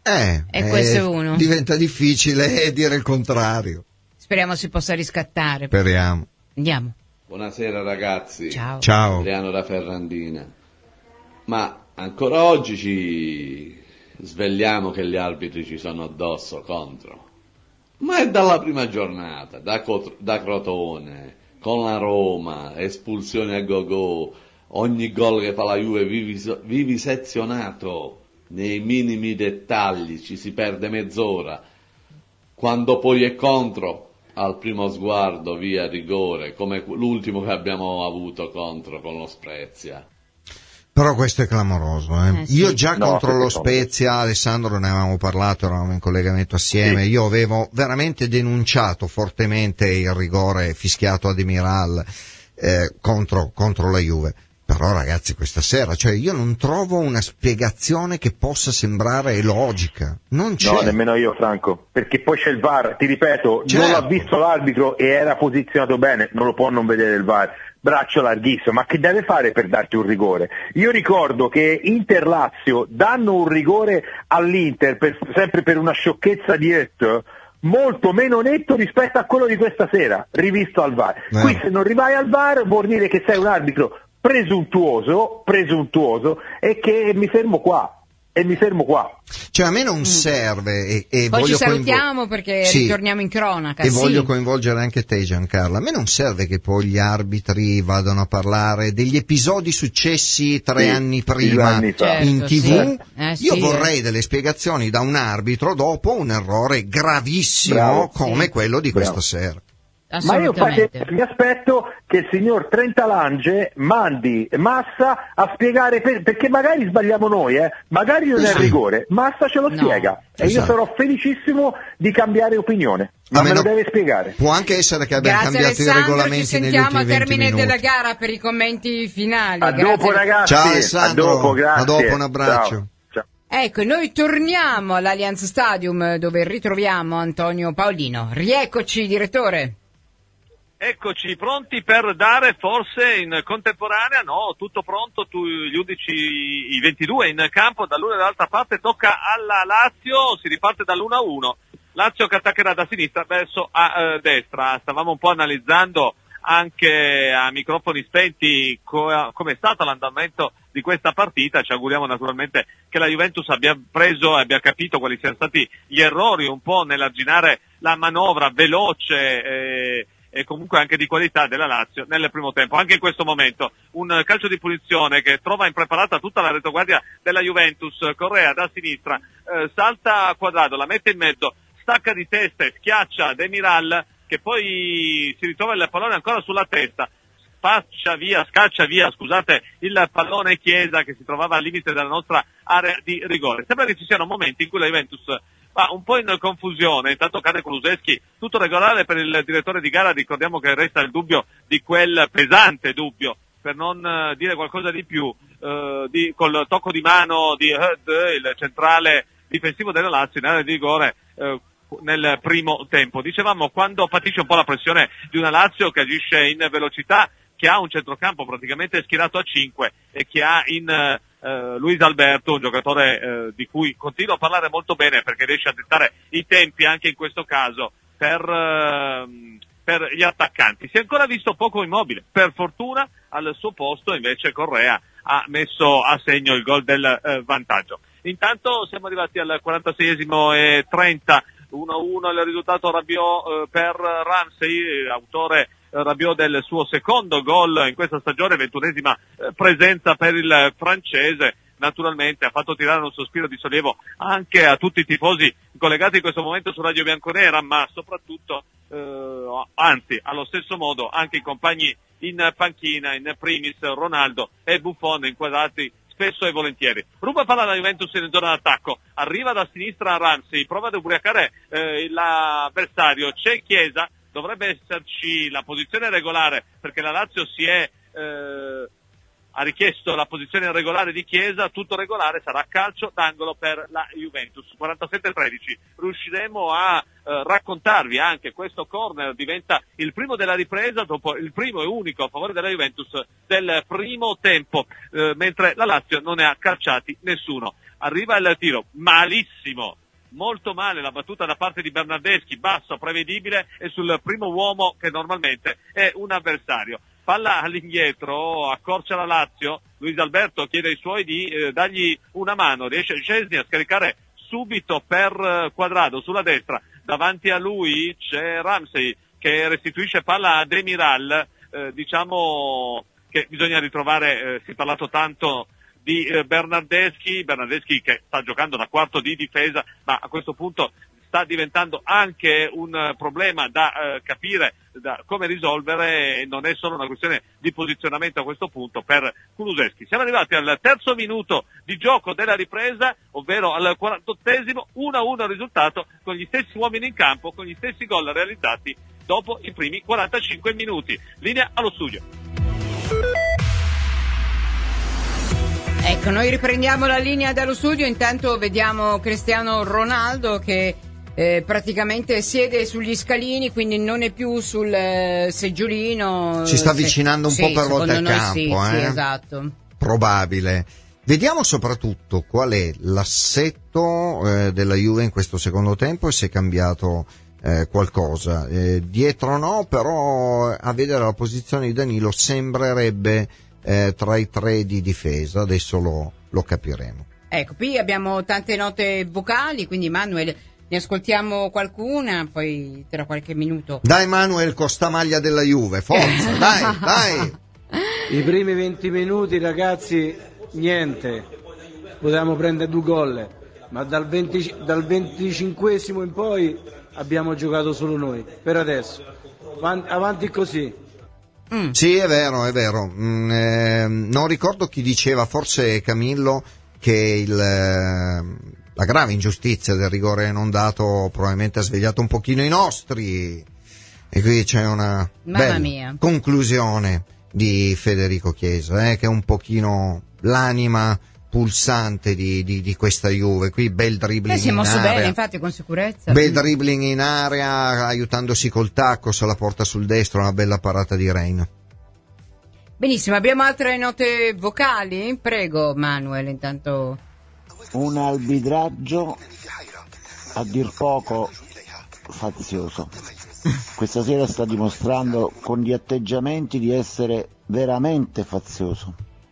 Eh, e questo eh, è uno. Diventa difficile dire il contrario. Speriamo si possa riscattare. Speriamo. Andiamo. Buonasera ragazzi. Ciao. Ciao. Adriano da Ferrandina. Ma ancora oggi ci svegliamo che gli arbitri ci sono addosso contro. Ma è dalla prima giornata, da, Cot- da Crotone, con la Roma, espulsione a go-go, ogni gol che fa la Juve vivis- vivisezionato nei minimi dettagli, ci si perde mezz'ora. Quando poi è contro, al primo sguardo via rigore, come l'ultimo che abbiamo avuto contro con lo Spezia. Però questo è clamoroso, eh. Eh sì. Io già No, contro lo secondo me. Spezia, Alessandro, ne avevamo parlato, eravamo in collegamento assieme, Sì. io avevo veramente denunciato fortemente il rigore fischiato ad Demiral eh, contro, contro la Juve. Però ragazzi, questa sera, cioè io non trovo una spiegazione che possa sembrare logica, non c'è. No, nemmeno io, Franco, perché poi c'è il V A R, ti ripeto, Certo. non l'ha visto l'arbitro e era posizionato bene, non lo può non vedere il V A R, braccio larghissimo, ma che deve fare per darti un rigore? Io ricordo che Inter-Lazio danno un rigore all'Inter, per, sempre per una sciocchezza di Et, molto meno netto rispetto a quello di questa sera, rivisto al V A R. Eh. Qui se non rivai al V A R vuol dire che sei un arbitro presuntuoso, presuntuoso, e che mi fermo qua, e mi fermo qua. Cioè a me non serve e, e Poi voglio ci salutiamo coinvol- perché Sì. ritorniamo in cronaca. E sì. voglio coinvolgere anche te, Giancarlo. A me non serve che poi gli arbitri vadano a parlare degli episodi successi tre Sì, anni due prima anni fa. in Certo, tivù. sì. Eh, Io sì, vorrei eh. delle spiegazioni da un arbitro dopo un errore gravissimo Bravo, come sì. quello di Bravo. questa sera. Ma io infatti Assolutamente. mi aspetto che il signor Trentalange mandi Massa a spiegare per- perché magari sbagliamo noi, eh? magari non è Sì. rigore, Massa ce lo No. spiega e io Esatto. sarò felicissimo di cambiare opinione, ma A me meno- lo deve spiegare. Può anche essere che abbiamo Grazie cambiato i Alessandro, ci regolamenti negli sentiamo ultimi al venti termine minuti. della gara per i commenti finali. A Grazie. dopo ragazzi, Ciao a Alessandro, dopo, grazie. a dopo, un abbraccio. Ciao. Ciao. Ecco, noi torniamo all'Allianz Stadium dove ritroviamo Antonio Paolino. Rieccoci, direttore. Eccoci pronti per dare forse in contemporanea, no, tutto pronto, tu, gli undici, i ventidue in campo, dall'una e dall'altra parte tocca alla Lazio, si riparte dall'uno a uno, Lazio che attaccherà da sinistra verso a eh, destra. Stavamo un po' analizzando anche a microfoni spenti co- come è stato l'andamento di questa partita. Ci auguriamo naturalmente che la Juventus abbia preso e abbia capito quali siano stati gli errori un po' nell'arginare la manovra veloce eh, e comunque anche di qualità della Lazio nel primo tempo. Anche in questo momento un calcio di punizione che trova impreparata tutta la retroguardia della Juventus. Correa da sinistra, eh, salta a Quadrado, la mette in mezzo, stacca di testa e schiaccia Demiral, che poi si ritrova il pallone ancora sulla testa, spaccia via, scaccia via, scusate, il pallone Chiesa che si trovava al limite della nostra area di rigore. Sembra che ci siano momenti in cui la Juventus va un po' in confusione, intanto cade Kulusevski, tutto regolare per il direttore di gara. Ricordiamo che resta il dubbio di quel pesante dubbio, per non uh, dire qualcosa di più, uh, di, col tocco di mano di Hud, il centrale difensivo della Lazio in area di rigore uh, nel primo tempo. Dicevamo, quando patisce un po' la pressione di una Lazio che agisce in velocità, che ha un centrocampo praticamente schierato a cinque e che ha in uh, Luis Alberto, un giocatore uh, di cui continuo a parlare molto bene perché riesce a dettare i tempi anche in questo caso per, uh, per gli attaccanti. Si è ancora visto poco Immobile, per fortuna al suo posto invece Correa ha messo a segno il gol del uh, vantaggio. Intanto siamo arrivati al quarantaseiesimo e trenta, uno a uno il risultato. Rabiot uh, per Ramsey, autore Rabiot del suo secondo gol in questa stagione, ventunesima eh, presenza per il francese. Naturalmente ha fatto tirare un sospiro di sollievo anche a tutti i tifosi collegati in questo momento su Radio Bianconera, ma soprattutto, eh, anzi, allo stesso modo anche i compagni in panchina, in primis Ronaldo e Buffon, inquadrati spesso e volentieri. Ruba palla alla Juventus in zona d'attacco, arriva da sinistra Ramsey, prova ad ubriacare eh, l'avversario, c'è Chiesa. Dovrebbe esserci la posizione regolare perché la Lazio si è eh, ha richiesto la posizione regolare di Chiesa, tutto regolare, sarà calcio d'angolo per la Juventus. quarantasette tredici, riusciremo a eh, raccontarvi anche questo corner, diventa il primo della ripresa dopo il primo e unico a favore della Juventus del primo tempo, eh, mentre la Lazio non ne ha calciati nessuno. Arriva il tiro, malissimo, molto male la battuta da parte di Bernardeschi, basso, prevedibile e sul primo uomo che normalmente è un avversario. Palla all'indietro, accorcia la Lazio, Luis Alberto chiede ai suoi di eh, dargli una mano, riesce Szczesny a scaricare subito per eh, Quadrado sulla destra, davanti a lui c'è Ramsey che restituisce palla a Demiral, eh, diciamo che bisogna ritrovare, eh, si è parlato tanto di eh, Bernardeschi, Bernardeschi che sta giocando da quarto di difesa, ma a questo punto sta diventando anche un uh, problema da uh, capire da come risolvere, e non è solo una questione di posizionamento a questo punto per Kulusevski. Siamo arrivati al terzo minuto di gioco della ripresa, ovvero al quarantottesimo, uno a uno il risultato, con gli stessi uomini in campo, con gli stessi gol realizzati dopo i primi quarantacinque minuti. Linea allo studio. Ecco, noi riprendiamo la linea dallo studio, intanto vediamo Cristiano Ronaldo che eh, praticamente siede sugli scalini, quindi non è più sul eh, seggiolino. Si sta avvicinando un sì, po' per volta al campo, sì, eh? sì, esatto. Probabile. Vediamo soprattutto qual è l'assetto eh, della Juve in questo secondo tempo e se è cambiato eh, qualcosa. Eh, dietro no, però a vedere la posizione di Danilo sembrerebbe eh, tra i tre di difesa, adesso lo, lo capiremo. Ecco, qui abbiamo tante note vocali, quindi Manuel, ne ascoltiamo qualcuna, poi tra qualche minuto. Dai Manuel, costamaglia della Juve, forza, dai, dai! I primi venti minuti, ragazzi, niente, potevamo prendere due gol, ma dal, venti, dal venticinquesimo in poi abbiamo giocato solo noi, per adesso, avanti così. Mm. Sì, è vero, è vero, mm, eh, non ricordo chi diceva, forse Camillo, che il, eh, la grave ingiustizia del rigore non dato probabilmente ha svegliato un pochino i nostri, e qui c'è una Mamma bella mia. conclusione di Federico Chiesa, eh, che è un pochino l'anima pulsante di, di, di questa Juve. Qui bel dribbling eh, si è in mosso area, bene, infatti, con sicurezza. bel dribbling in area, aiutandosi col tacco, se la porta sul destro, una bella parata di Reina. Benissimo, abbiamo altre note vocali? Prego Manuel, intanto. Un arbitraggio a dir poco fazioso. Questa sera sta dimostrando con gli atteggiamenti di essere veramente fazioso.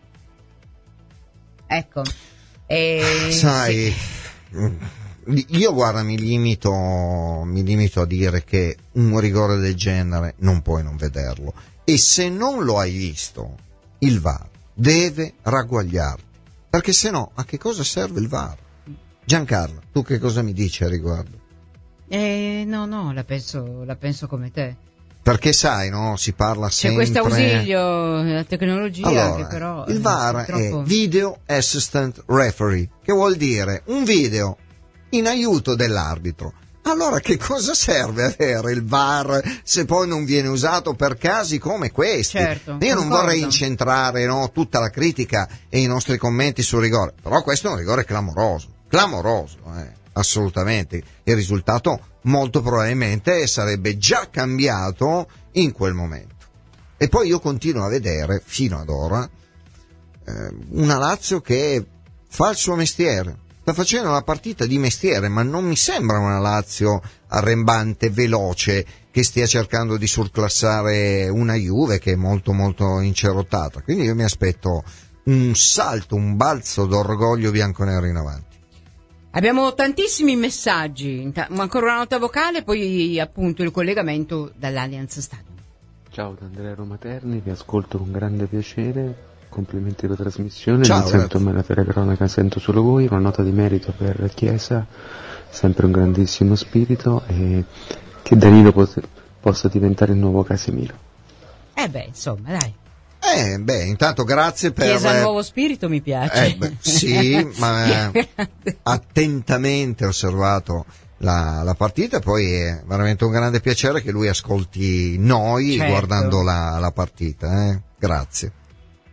Ecco. E... Sai, sì. io guarda mi limito, mi limito a dire che un rigore del genere non puoi non vederlo. E se non lo hai visto, il V A R deve ragguagliarti, perché se no a che cosa serve il V A R? Giancarlo, tu che cosa mi dici a riguardo? Eh, no, no, la penso, la penso come te. Perché sai, no, si parla C'è sempre... C'è questo ausilio, la tecnologia, allora, che però... il V A R purtroppo... è Video Assistant Referee, che vuol dire un video in aiuto dell'arbitro. Allora che cosa serve avere il V A R se poi non viene usato per casi come questi? Certo, Io concordo. non vorrei incentrare, no, tutta la critica e i nostri commenti sul rigore, però questo è un rigore clamoroso, clamoroso, eh, assolutamente. Il risultato molto probabilmente sarebbe già cambiato in quel momento. E poi io continuo a vedere, fino ad ora, eh, una Lazio che fa il suo mestiere. Sta facendo una partita di mestiere, ma non mi sembra una Lazio arrembante, veloce, che stia cercando di surclassare una Juve che è molto molto incerottata. Quindi io mi aspetto un salto, un balzo d'orgoglio bianconero in avanti. Abbiamo tantissimi messaggi, ancora una nota vocale, poi appunto il collegamento dall'Allianz Stadium. Ciao da Andrea Romaterni, vi ascolto con grande piacere. Complimenti per la trasmissione, Ciao, non sento mai la telecronaca, sento solo voi. Una nota di merito per Chiesa, sempre un grandissimo spirito, e che Danilo pot- possa diventare il nuovo Casemiro. Eh beh, insomma, dai. Eh, beh, intanto grazie per... Chiesa nuovo spirito mi piace. Eh, beh, sì, ma attentamente osservato la, la partita, poi è veramente un grande piacere che lui ascolti noi, certo, guardando la, la partita, eh. Grazie.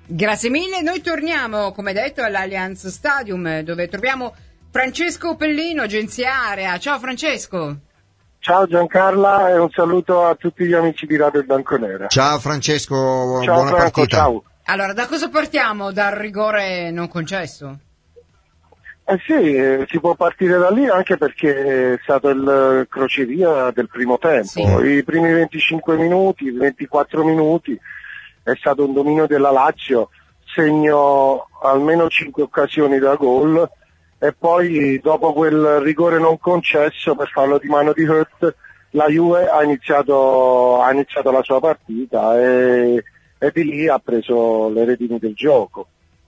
Grazie mille, noi torniamo come detto all'Allianz Stadium dove troviamo Francesco Pellino, agenzia Area. Ciao Francesco. Ciao Giancarla e un saluto a tutti gli amici di Radio Bianconera. Ciao Francesco, ciao, buona Franco, partita. Ciao. Allora, da cosa partiamo? Dal rigore non concesso? Eh sì, eh, si può partire da lì anche perché è stato il crocevia del primo tempo. Sì. I primi venticinque minuti, ventiquattro minuti è stato un dominio della Lazio, segno almeno cinque occasioni da gol e poi dopo quel rigore non concesso per fallo di mano di Hurt la Juve ha iniziato, ha iniziato la sua partita e, e di lì ha preso le redini del gioco.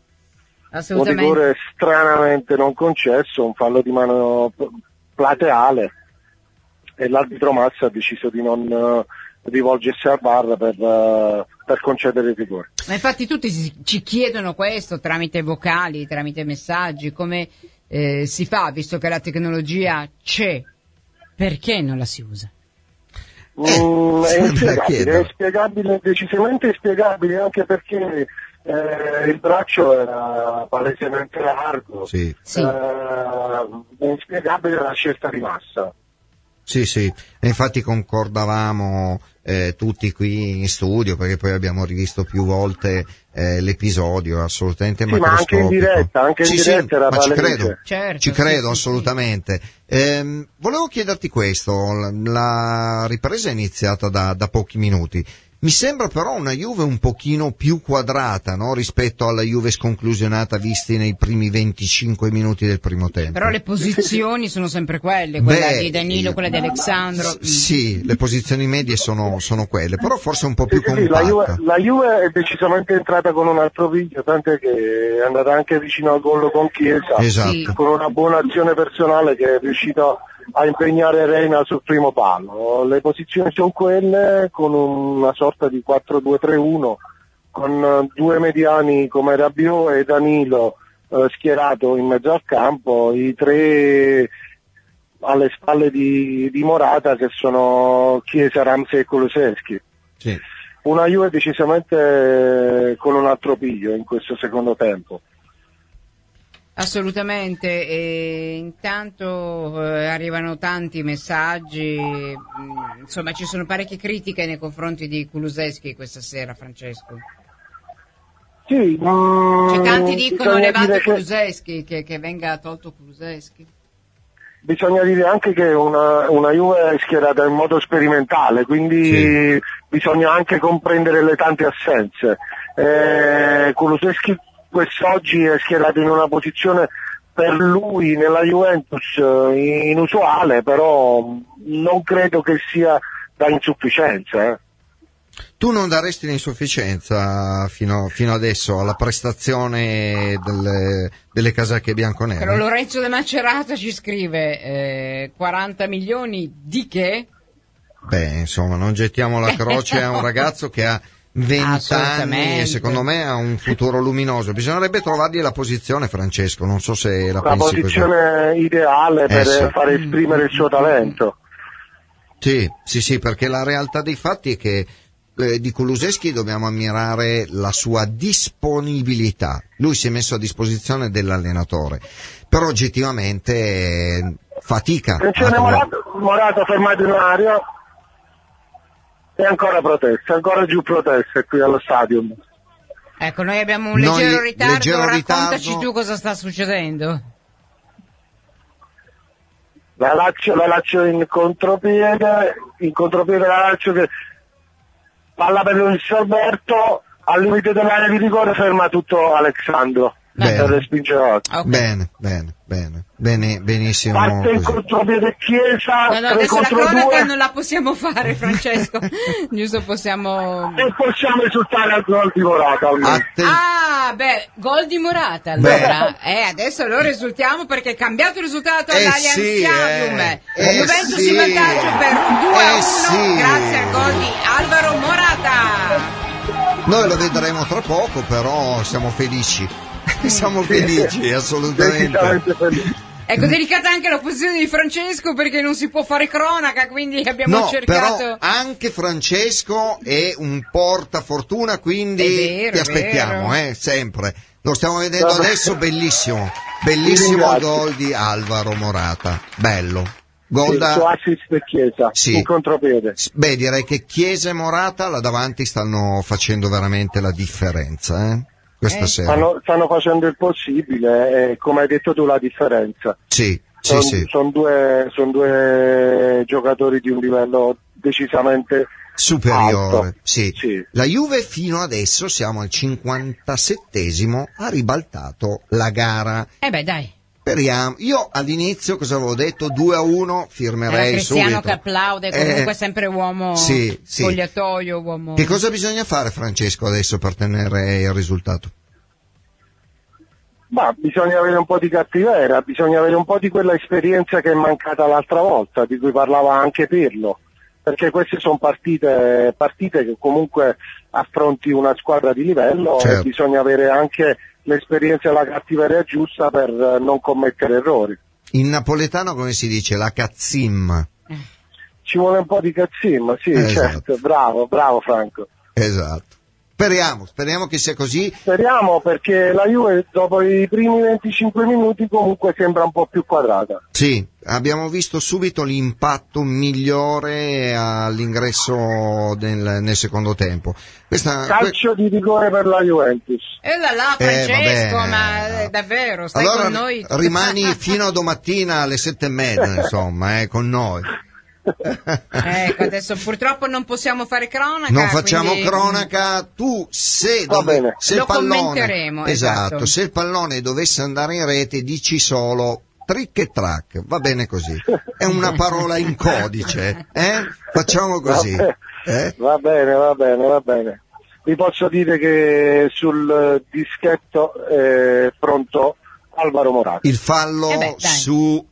Un rigore stranamente non concesso, un fallo di mano plateale e l'arbitro Massa ha deciso di non uh, rivolgersi al V A R per, uh, per concedere il rigore. Ma infatti tutti ci chiedono questo tramite vocali, tramite messaggi, come eh, si fa, visto che la tecnologia c'è, perché non la si usa? Mm, è inspiegabile, è spiegabile, decisamente inspiegabile, anche perché Eh, il braccio era palesemente largo, sì. Sì. Eh, è inspiegabile la scelta di Massa. Sì, sì, e infatti concordavamo eh, tutti qui in studio, perché poi abbiamo rivisto più volte eh, l'episodio, assolutamente sì, macroscopico. Ma anche in diretta, anche sì, in diretta sì, era ma ci palese. credo, certo, ci credo sì, assolutamente. Sì. Eh, volevo chiederti questo, la ripresa è iniziata da, da pochi minuti. Mi sembra però una Juve un pochino più quadrata, no? Rispetto alla Juve sconclusionata visti nei primi venticinque minuti del primo tempo. Però le posizioni sono sempre quelle, quella Beh, di Danilo, quella di Alexandro. Sì, le posizioni medie sono, sono quelle, però forse un po' più sì, sì, compatta. la, Juve, la Juve è decisamente entrata con un altro piglio, tant'è che è andata anche vicino al gol con Chiesa, esatto. Con una buona azione personale che è riuscito a impegnare Reina sul primo palo. Le posizioni sono quelle, con una sorta di quattro due tre uno, con due mediani come Rabiot e Danilo eh, schierato in mezzo al campo, i tre alle spalle di, di Morata che sono Chiesa, Ramsey e Kulusevski. Sì. Una Juve decisamente con un altro piglio in questo secondo tempo. Assolutamente, e intanto eh, arrivano tanti messaggi, mh, insomma ci sono parecchie critiche nei confronti di Kulusevski questa sera, Francesco. Sì, ma... Cioè, tanti dicono levate che... Kulusevski, che, che venga tolto Kulusevski. Bisogna dire anche che una, una Juve è schierata in modo sperimentale, quindi sì. Bisogna anche comprendere le tante assenze. Eh, Kulusevski quest'oggi è schierato in una posizione per lui nella Juventus inusuale, però non credo che sia da insufficienza. Eh. Tu non daresti l'insufficienza fino, fino adesso alla prestazione delle, delle casacche bianconere? Però Lorenzo De Macerata ci scrive eh, quaranta milioni di che? Beh, insomma, non gettiamo la croce a un ragazzo che ha venti anni e secondo me ha un futuro luminoso. Bisognerebbe trovargli la posizione, Francesco, non so se la, la pensi posizione così. Ideale per eh, sì. fare esprimere il suo talento. Sì, sì, sì, perché la realtà dei fatti è che eh, di Kulusevski dobbiamo ammirare la sua disponibilità. Lui si è messo a disposizione dell'allenatore, però oggettivamente eh, fatica. Attenzione, Morato, Morato fermato in aria. E ancora proteste, ancora giù proteste qui allo stadium. Ecco, noi abbiamo un leggero noi, ritardo, leggero raccontaci ritardo. tu cosa sta succedendo. La Lazio, la Lazio in contropiede, in contropiede la Lazio che palla per Luis Alberto, al limite dell'area di rigore ferma tutto Alexandro. Bene. Okay. bene, bene, bene, bene, benissimo. Parte in contropiede Chiesa. No, no, adesso la cronaca non la possiamo fare, Francesco. Giusto, possiamo. E possiamo esultare al gol di Morata. Atten- ah, beh, gol di Morata allora. Beh. Eh, adesso allora esultiamo perché è cambiato il risultato eh all'Allianz sì, Stadium. Eh, eh, Juventus sì. in vantaggio per due a uno sì. grazie al gol di Alvaro Morata. Noi lo vedremo tra poco, però siamo felici. Siamo felici, assolutamente. È Ecco, delicata anche la posizione di Francesco perché non si può fare cronaca, quindi abbiamo no, cercato... però anche Francesco è un portafortuna, quindi vero, ti aspettiamo, eh, sempre. Lo stiamo vedendo Vabbè. adesso, bellissimo, bellissimo il gol di Alvaro Morata, bello. Gol da... Il suo assist per Chiesa, Sì. in contropiede. Beh, direi che Chiesa e Morata là davanti stanno facendo veramente la differenza, eh, questa Eh. sera. Stanno, stanno facendo il possibile, e come hai detto tu la differenza. Sì, sì, Sono sì. son due, son due giocatori di un livello decisamente Superiore, alto. sì. Sì. La Juve fino adesso, siamo al cinquantasettesimo, ha ribaltato la gara. Eh beh, dai. Speriamo. Io all'inizio cosa avevo detto? due a uno, Era firmerei Cristiano subito. che applaude, comunque Eh, sempre uomo sì, sì. spogliatoio, uomo... Che cosa bisogna fare, Francesco, adesso per tenere il risultato? Ma bisogna avere un po' di cattiveria, bisogna avere un po' di quella esperienza che è mancata l'altra volta, di cui parlava anche Pirlo, perché queste sono partite, partite che comunque affronti una squadra di livello Certo. e bisogna avere anche l'esperienza e la cattiveria giusta per non commettere errori. In napoletano come si dice? La cazzim. Ci vuole un po' di cazzim, sì, Esatto. certo, bravo, bravo Franco. Esatto. Speriamo, speriamo che sia così. Speriamo, perché la Juve dopo i primi venticinque minuti comunque sembra un po' più quadrata. Sì, abbiamo visto subito l'impatto migliore all'ingresso nel, nel secondo tempo. Questa, Calcio di rigore per la Juventus. E là là, Eh, Francesco, vabbè. ma eh, davvero, stai allora con noi? rimani fino a domattina alle sette e mezza, insomma, eh, con noi. Ecco, adesso purtroppo non possiamo fare cronaca. Non facciamo quindi... cronaca. Tu se, Va dove, bene. se Lo il pallone commenteremo, esatto, esatto. se il pallone dovesse andare in rete, dici solo trick e track, va bene così. È una parola in codice, eh? Facciamo così. Va, Eh? va bene, va bene, va bene. Vi posso dire che sul dischetto è pronto Alvaro Morata. Il fallo Eh beh, dai. su,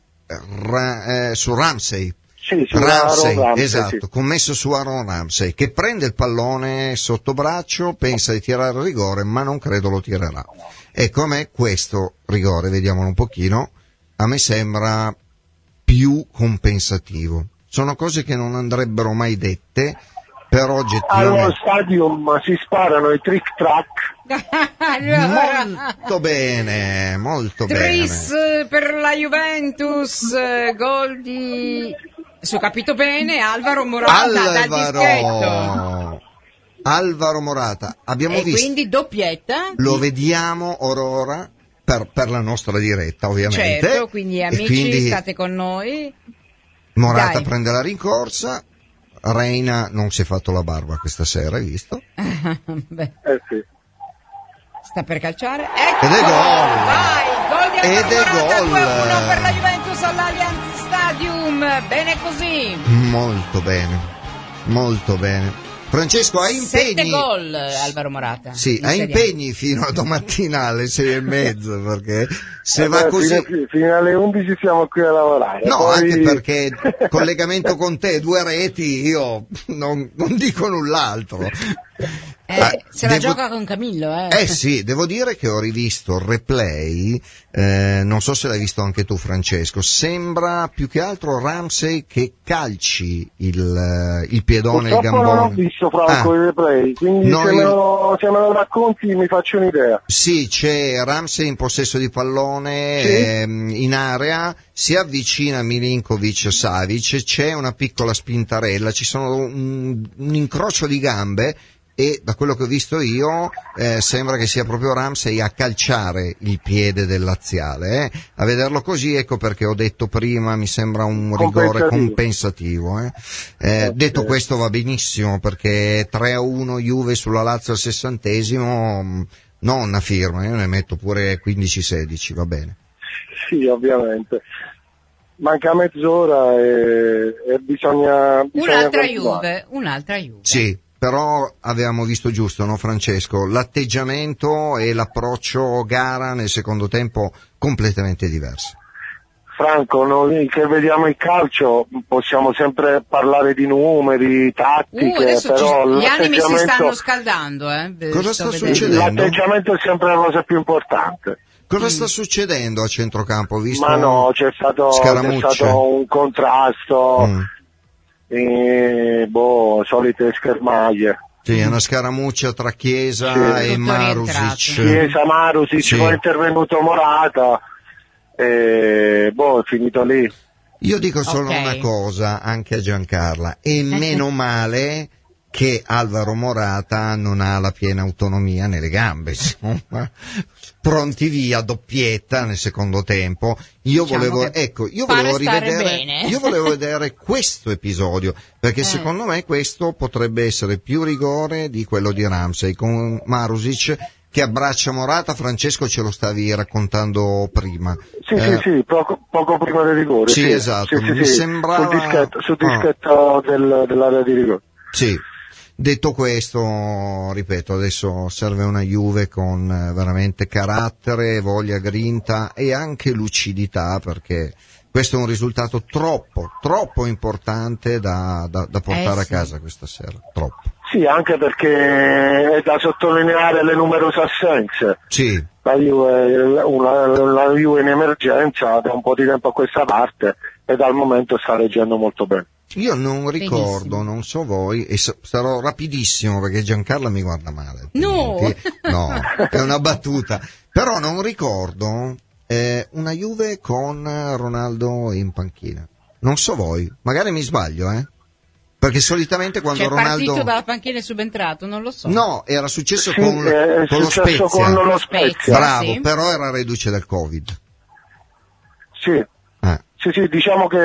Ra- eh, su Ramsey. Sì, su Ramsey, Aaron Ramsey, esatto, sì. commesso su Aaron Ramsey, che prende il pallone sotto braccio, pensa di tirare il rigore, ma non credo lo tirerà. E com'è questo rigore, vediamolo un pochino, a me sembra più compensativo. Sono cose che non andrebbero mai dette, però Allo oggettivamente... stadium si sparano i trick track. Allora, Molto bene, molto Tris bene. per la Juventus, eh, gol di... Se ho capito bene, Alvaro Morata dal dischetto. Alvaro, Alvaro Morata, abbiamo E visto, quindi doppietta. lo vediamo or ora per, per la nostra diretta ovviamente. Certo, quindi E amici quindi state con noi. Morata Dai. prende la rincorsa, Reina non si è fatto la barba questa sera, hai visto? Beh, Eh sì. sta per calciare. Ecco! Ed è gol! Vai, gol di Ed Alvaro è Morata, gol! due a uno per la Juventus all'Allianz Stadium. Bene così. Molto bene, molto bene. Francesco, hai Sette impegni? gol Alvaro Morata. Sì, in hai Serie A. impegni fino a domattina alle sei e mezza, perché se Eh va beh, così... fino, fino alle undici siamo qui a lavorare. No, Poi... anche perché collegamento con te, due reti, io non, non dico null'altro. Eh, Eh, se la devo- gioca con Camillo, eh. Eh sì, devo dire che ho rivisto il replay, eh, non so se l'hai visto anche tu Francesco, sembra più che altro Ramsey che calci il, il piedone, il Purtroppo non ho gambone. visto Franco Ah. i replay, quindi No, se, io- me lo, se me lo racconti mi faccio un'idea. Sì, c'è Ramsey in possesso di pallone, Sì. ehm, in area, si avvicina Milinkovic-Savic, c'è una piccola spintarella, ci sono un, un incrocio di gambe e da quello che ho visto io eh, sembra che sia proprio Ramsey a calciare il piede del laziale. Eh. A vederlo così, ecco perché ho detto prima, mi sembra un rigore Compensativo. compensativo. Eh. Eh, detto questo va benissimo perché tre a uno Juve sulla Lazio al sessantesimo, mh, non una firma, io ne metto pure quindici sedici, va bene. Sì, ovviamente. Manca mezz'ora e, e bisogna, bisogna Un'altra continuare. Juve, un'altra Juve. Sì, però avevamo visto giusto, no Francesco? L'atteggiamento e l'approccio gara nel secondo tempo completamente diversi. Franco, noi che vediamo il calcio possiamo sempre parlare di numeri, tattiche, Uh, adesso però ci- gli animi si stanno l'atteggiamento, scaldando, eh. Cosa Sto sta vedendo. succedendo? l'atteggiamento è sempre la cosa più importante. Cosa mm. sta succedendo a centrocampo? Visto Ma no, c'è stato, c'è stato un contrasto, mm. e, boh, solite schermaglie. Sì, è una scaramuccia tra Chiesa sì. e Marusic. Chiesa, Marusic, sì. Poi è intervenuto Morata, e boh, è finito lì. Io dico solo okay. una cosa, anche a Giancarla, e meno male che Alvaro Morata non ha la piena autonomia nelle gambe, insomma. Pronti via, doppietta nel secondo tempo. Io diciamo volevo, ecco, io volevo rivedere, io volevo vedere questo episodio, perché eh. secondo me questo potrebbe essere più rigore di quello di Ramsey con Marusic che abbraccia Morata. Francesco ce lo stavi raccontando prima. Sì, eh, sì, sì, poco, poco prima del rigore. Sì, sì esatto, sì, sì, mi sì, sembrava... Sul dischetto, sul dischetto ah. del, dell'area di rigore. Sì. Detto questo, ripeto, adesso serve una Juve con veramente carattere, voglia, grinta e anche lucidità, perché questo è un risultato troppo, troppo importante da, da, da portare eh sì. a casa questa sera, troppo. Sì, anche perché è da sottolineare le numerose assenze. Sì. La Juve, una, la Juve in emergenza da un po' di tempo a questa parte e dal momento sta reggendo molto bene. Io non ricordo, benissimo. Non so voi, e sarò rapidissimo perché Giancarla mi guarda male. No! No, è una battuta. Però non ricordo eh, una Juve con Ronaldo in panchina. Non so voi, magari mi sbaglio, eh? Perché solitamente quando cioè, Ronaldo... è partito dalla panchina e subentrato, non lo so. No, era successo sì, con, è con successo lo Spezia. Con lo Spezia. Bravo, sì. Però era reduce dal Covid. Sì. Eh. Sì, sì, diciamo che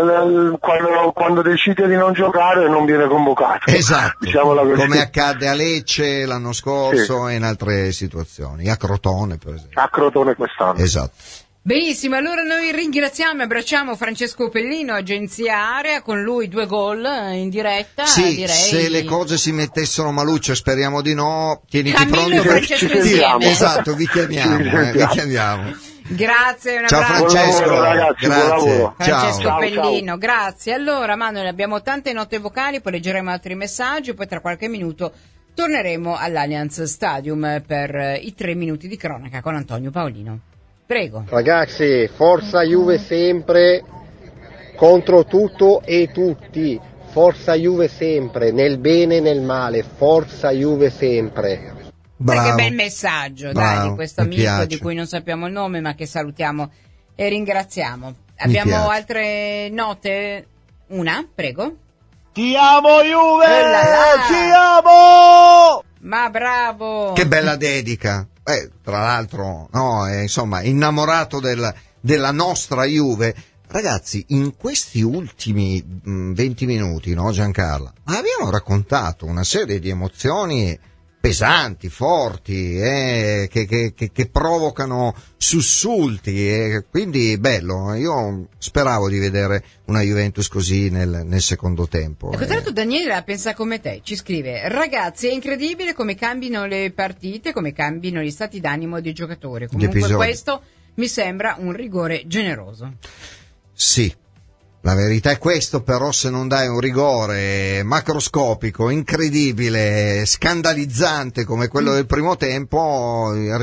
quando, quando decide di non giocare non viene convocato. Esatto, come accadde a Lecce l'anno scorso sì. e in altre situazioni, a Crotone per esempio. A Crotone quest'anno. Esatto. Benissimo, allora noi ringraziamo e abbracciamo Francesco Pellino, Agenzia Area, con lui due gol in diretta. Sì, direi... se le cose si mettessero maluccio, speriamo di no, tieniti Camillo pronti. E Francesco insieme. Esatto, vi chiamiamo, eh, vi chiamiamo. Grazie, un ciao abbraccio. Francesco, buon lavoro, ragazzi, grazie. Buon lavoro. Francesco ciao. Pellino, ciao. grazie. Allora Manuel, abbiamo tante note vocali, poi leggeremo altri messaggi, poi tra qualche minuto torneremo all'Allianz Stadium per i tre minuti di cronaca con Antonio Paolino. Prego. Ragazzi, forza Juve sempre, contro tutto e tutti. Forza Juve sempre, nel bene e nel male. Forza Juve sempre. Bravo. Che bel messaggio, Bravo, dai, di questo amico piace. Di cui non sappiamo il nome, ma che salutiamo e ringraziamo. Abbiamo altre note? Una, prego. Ti amo Juve! Bella, ti amo! Ma bravo! Che bella dedica. Eh, tra l'altro, no, eh, insomma, innamorato del, della nostra Juve. Ragazzi, in questi ultimi mh, venti minuti, no, Giancarla, abbiamo raccontato una serie di emozioni pesanti, forti, eh, che, che, che, che provocano sussulti, eh, quindi bello. Io speravo di vedere una Juventus così nel, nel secondo tempo. Ecco, tra l'altro Daniele la pensa come te, ci scrive: ragazzi, è incredibile come cambino le partite, come cambino gli stati d'animo dei giocatori. Comunque questo mi sembra un rigore generoso. Sì. La verità è questo, però se non dai un rigore macroscopico, incredibile, scandalizzante come quello del primo tempo, il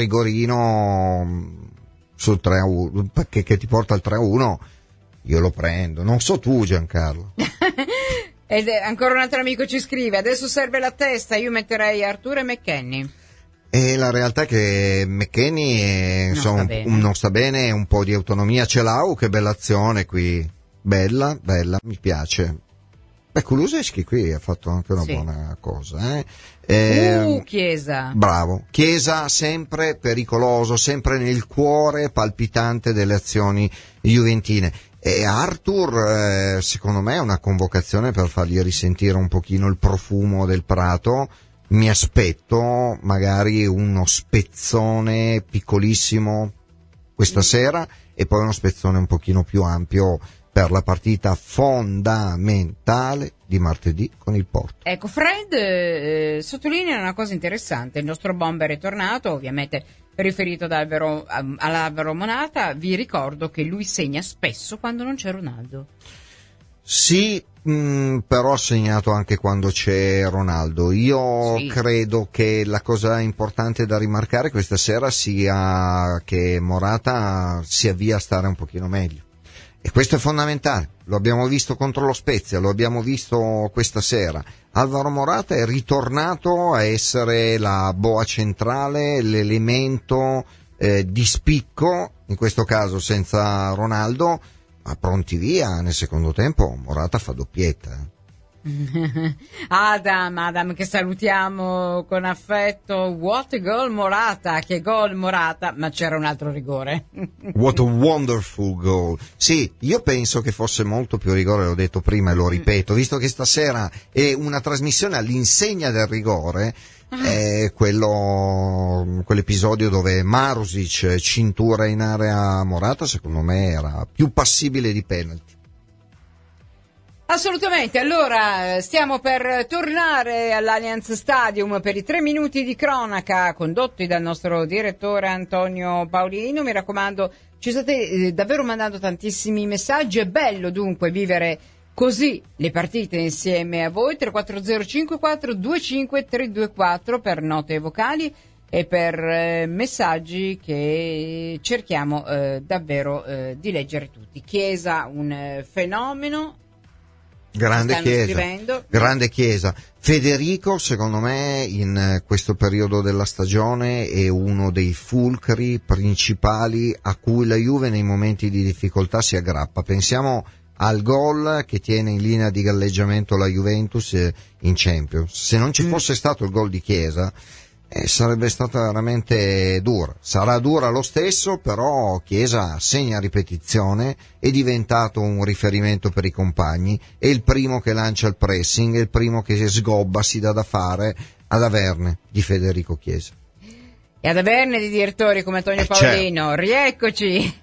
rigorino sul tre a uno, che, che ti porta al tre a uno, io lo prendo. Non so tu, Giancarlo. Ed ancora un altro amico ci scrive: adesso serve la testa, io metterei Arturo e McKennie. E la realtà è che McKennie è, non, insomma, sta un, non sta bene, un po' di autonomia ce l'ha. Oh, che bella azione qui. Bella, bella, mi piace. Beh, Kulusevski qui ha fatto anche una sì. buona cosa. Eh? Eh, uh, Chiesa. Bravo. Chiesa sempre pericoloso, sempre nel cuore palpitante delle azioni juventine. E Arthur, eh, secondo me, è una convocazione per fargli risentire un pochino il profumo del Prato. Mi aspetto magari uno spezzone piccolissimo questa sera e poi uno spezzone un pochino più ampio per la partita fondamentale di martedì con il Porto. Ecco, Fred eh, sottolinea una cosa interessante: il nostro bomber è tornato, ovviamente riferito ad Alvaro, all'Alvaro Morata. Vi ricordo che lui segna spesso quando non c'è Ronaldo. Sì, mh, però ha segnato anche quando c'è Ronaldo. Io sì. credo che la cosa importante da rimarcare questa sera sia che Morata si avvia a stare un pochino meglio. E questo è fondamentale, lo abbiamo visto contro lo Spezia, lo abbiamo visto questa sera. Alvaro Morata è ritornato a essere la boa centrale, l'elemento eh, di spicco, in questo caso senza Ronaldo, ma pronti via, nel secondo tempo Morata fa doppietta. Eh. Adam, Adam che salutiamo con affetto. What a goal Morata, che gol Morata, ma c'era un altro rigore. What a wonderful goal. Sì, io penso che fosse molto più rigore, l'ho detto prima e lo ripeto, visto che stasera è una trasmissione all'insegna del rigore. È quello, quell'episodio dove Marusic cintura in area Morata, secondo me era più passibile di penalty. Assolutamente, allora stiamo per tornare all'Allianz Stadium per i tre minuti di cronaca condotti dal nostro direttore Antonio Paolino. Mi raccomando, ci state eh, davvero mandando tantissimi messaggi, è bello dunque vivere così le partite insieme a voi. Tre quattro zero cinque quattro due cinque tre due quattro per note vocali e per eh, messaggi che cerchiamo eh, davvero eh, di leggere tutti. Chiesa, un eh, fenomeno. Grande Chiesa, scrivendo. grande Chiesa. Federico, secondo me, in questo periodo della stagione è uno dei fulcri principali a cui la Juve nei momenti di difficoltà si aggrappa. Pensiamo al gol che tiene in linea di galleggiamento la Juventus in Champions. Se non ci fosse stato il gol di Chiesa, eh, sarebbe stata veramente dura. Sarà dura lo stesso, però Chiesa segna ripetizione, è diventato un riferimento per i compagni, è il primo che lancia il pressing, è il primo che sgobba, si dà da fare ad averne di Federico Chiesa. E ad averne di direttori come Antonio eh, Paolino. Certo. Rieccoci.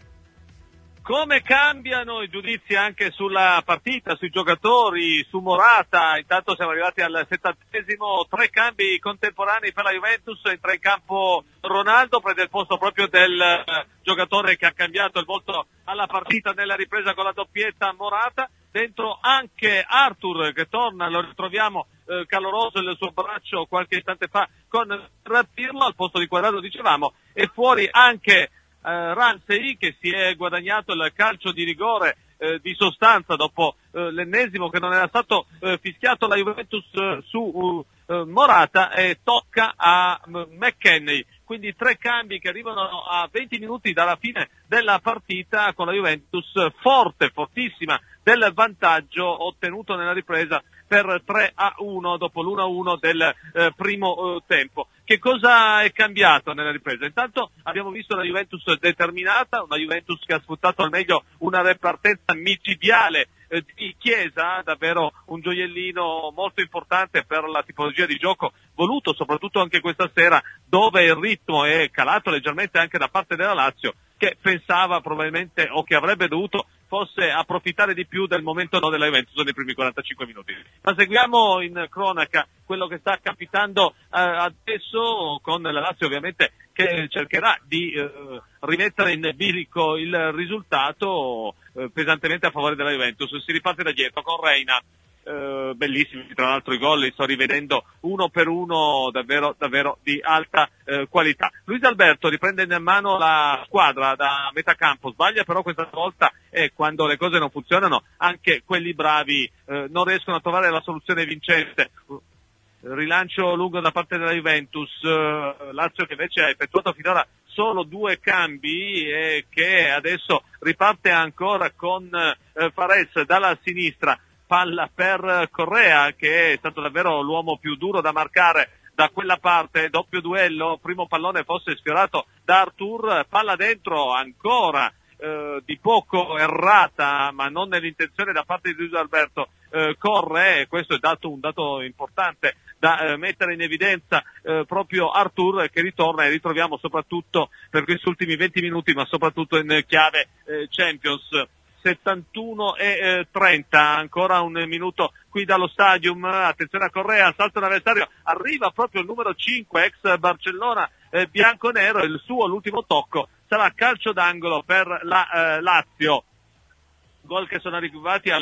Come cambiano i giudizi anche sulla partita, sui giocatori, su Morata? Intanto siamo arrivati al settantesimo, tre cambi contemporanei per la Juventus, entra in campo Ronaldo, prende il posto proprio del giocatore che ha cambiato il volto alla partita nella ripresa con la doppietta Morata, dentro anche Arthur che torna, lo ritroviamo eh, caloroso il suo braccio qualche istante fa con Pirlo, al posto di Quadrado dicevamo, e fuori anche Uh, Ramsey che si è guadagnato il calcio di rigore uh, di sostanza dopo uh, l'ennesimo che non era stato uh, fischiato la Juventus uh, su uh, uh, Morata, e tocca a uh, McKennie. Quindi tre cambi che arrivano a venti minuti dalla fine della partita, con la Juventus forte, fortissima del vantaggio ottenuto nella ripresa per tre a uno dopo l'uno a uno del eh, primo eh, tempo. Che cosa è cambiato nella ripresa? Intanto abbiamo visto una Juventus determinata, una Juventus che ha sfruttato al meglio una ripartenza micidiale eh, di Chiesa, davvero un gioiellino molto importante per la tipologia di gioco voluto, soprattutto anche questa sera, dove il ritmo è calato leggermente anche da parte della Lazio, che pensava probabilmente o che avrebbe dovuto fosse approfittare di più del momento no della Juventus nei primi quarantacinque minuti. Ma seguiamo in cronaca quello che sta capitando eh, adesso, con la Lazio ovviamente che cercherà di eh, rimettere in bilico il risultato eh, pesantemente a favore della Juventus. Si riparte da dietro con Reina. Uh, bellissimi tra l'altro i gol, li sto rivedendo uno per uno, davvero davvero di alta uh, qualità. Luis Alberto riprende in mano la squadra da metà campo, sbaglia però questa volta, e quando le cose non funzionano anche quelli bravi uh, non riescono a trovare la soluzione vincente. Uh, rilancio lungo da parte della Juventus, uh, Lazio che invece ha effettuato finora solo due cambi e che adesso riparte ancora con uh, Fares dalla sinistra. Palla per Correa, che è stato davvero l'uomo più duro da marcare da quella parte, doppio duello, primo pallone fosse sfiorato da Arthur, palla dentro ancora eh, di poco errata, ma non nell'intenzione da parte di Luis Alberto, eh, corre, e questo è dato, un dato importante da eh, mettere in evidenza eh, proprio Arthur, che ritorna, e ritroviamo soprattutto per questi ultimi venti minuti, ma soprattutto in chiave eh, Champions. settantuno e trenta, ancora un minuto qui dallo stadium, attenzione a Correa, salto l'avversario, arriva proprio il numero cinque, ex Barcellona eh, bianconero, il suo l'ultimo tocco sarà calcio d'angolo per la eh, Lazio. Gol che sono arrivati al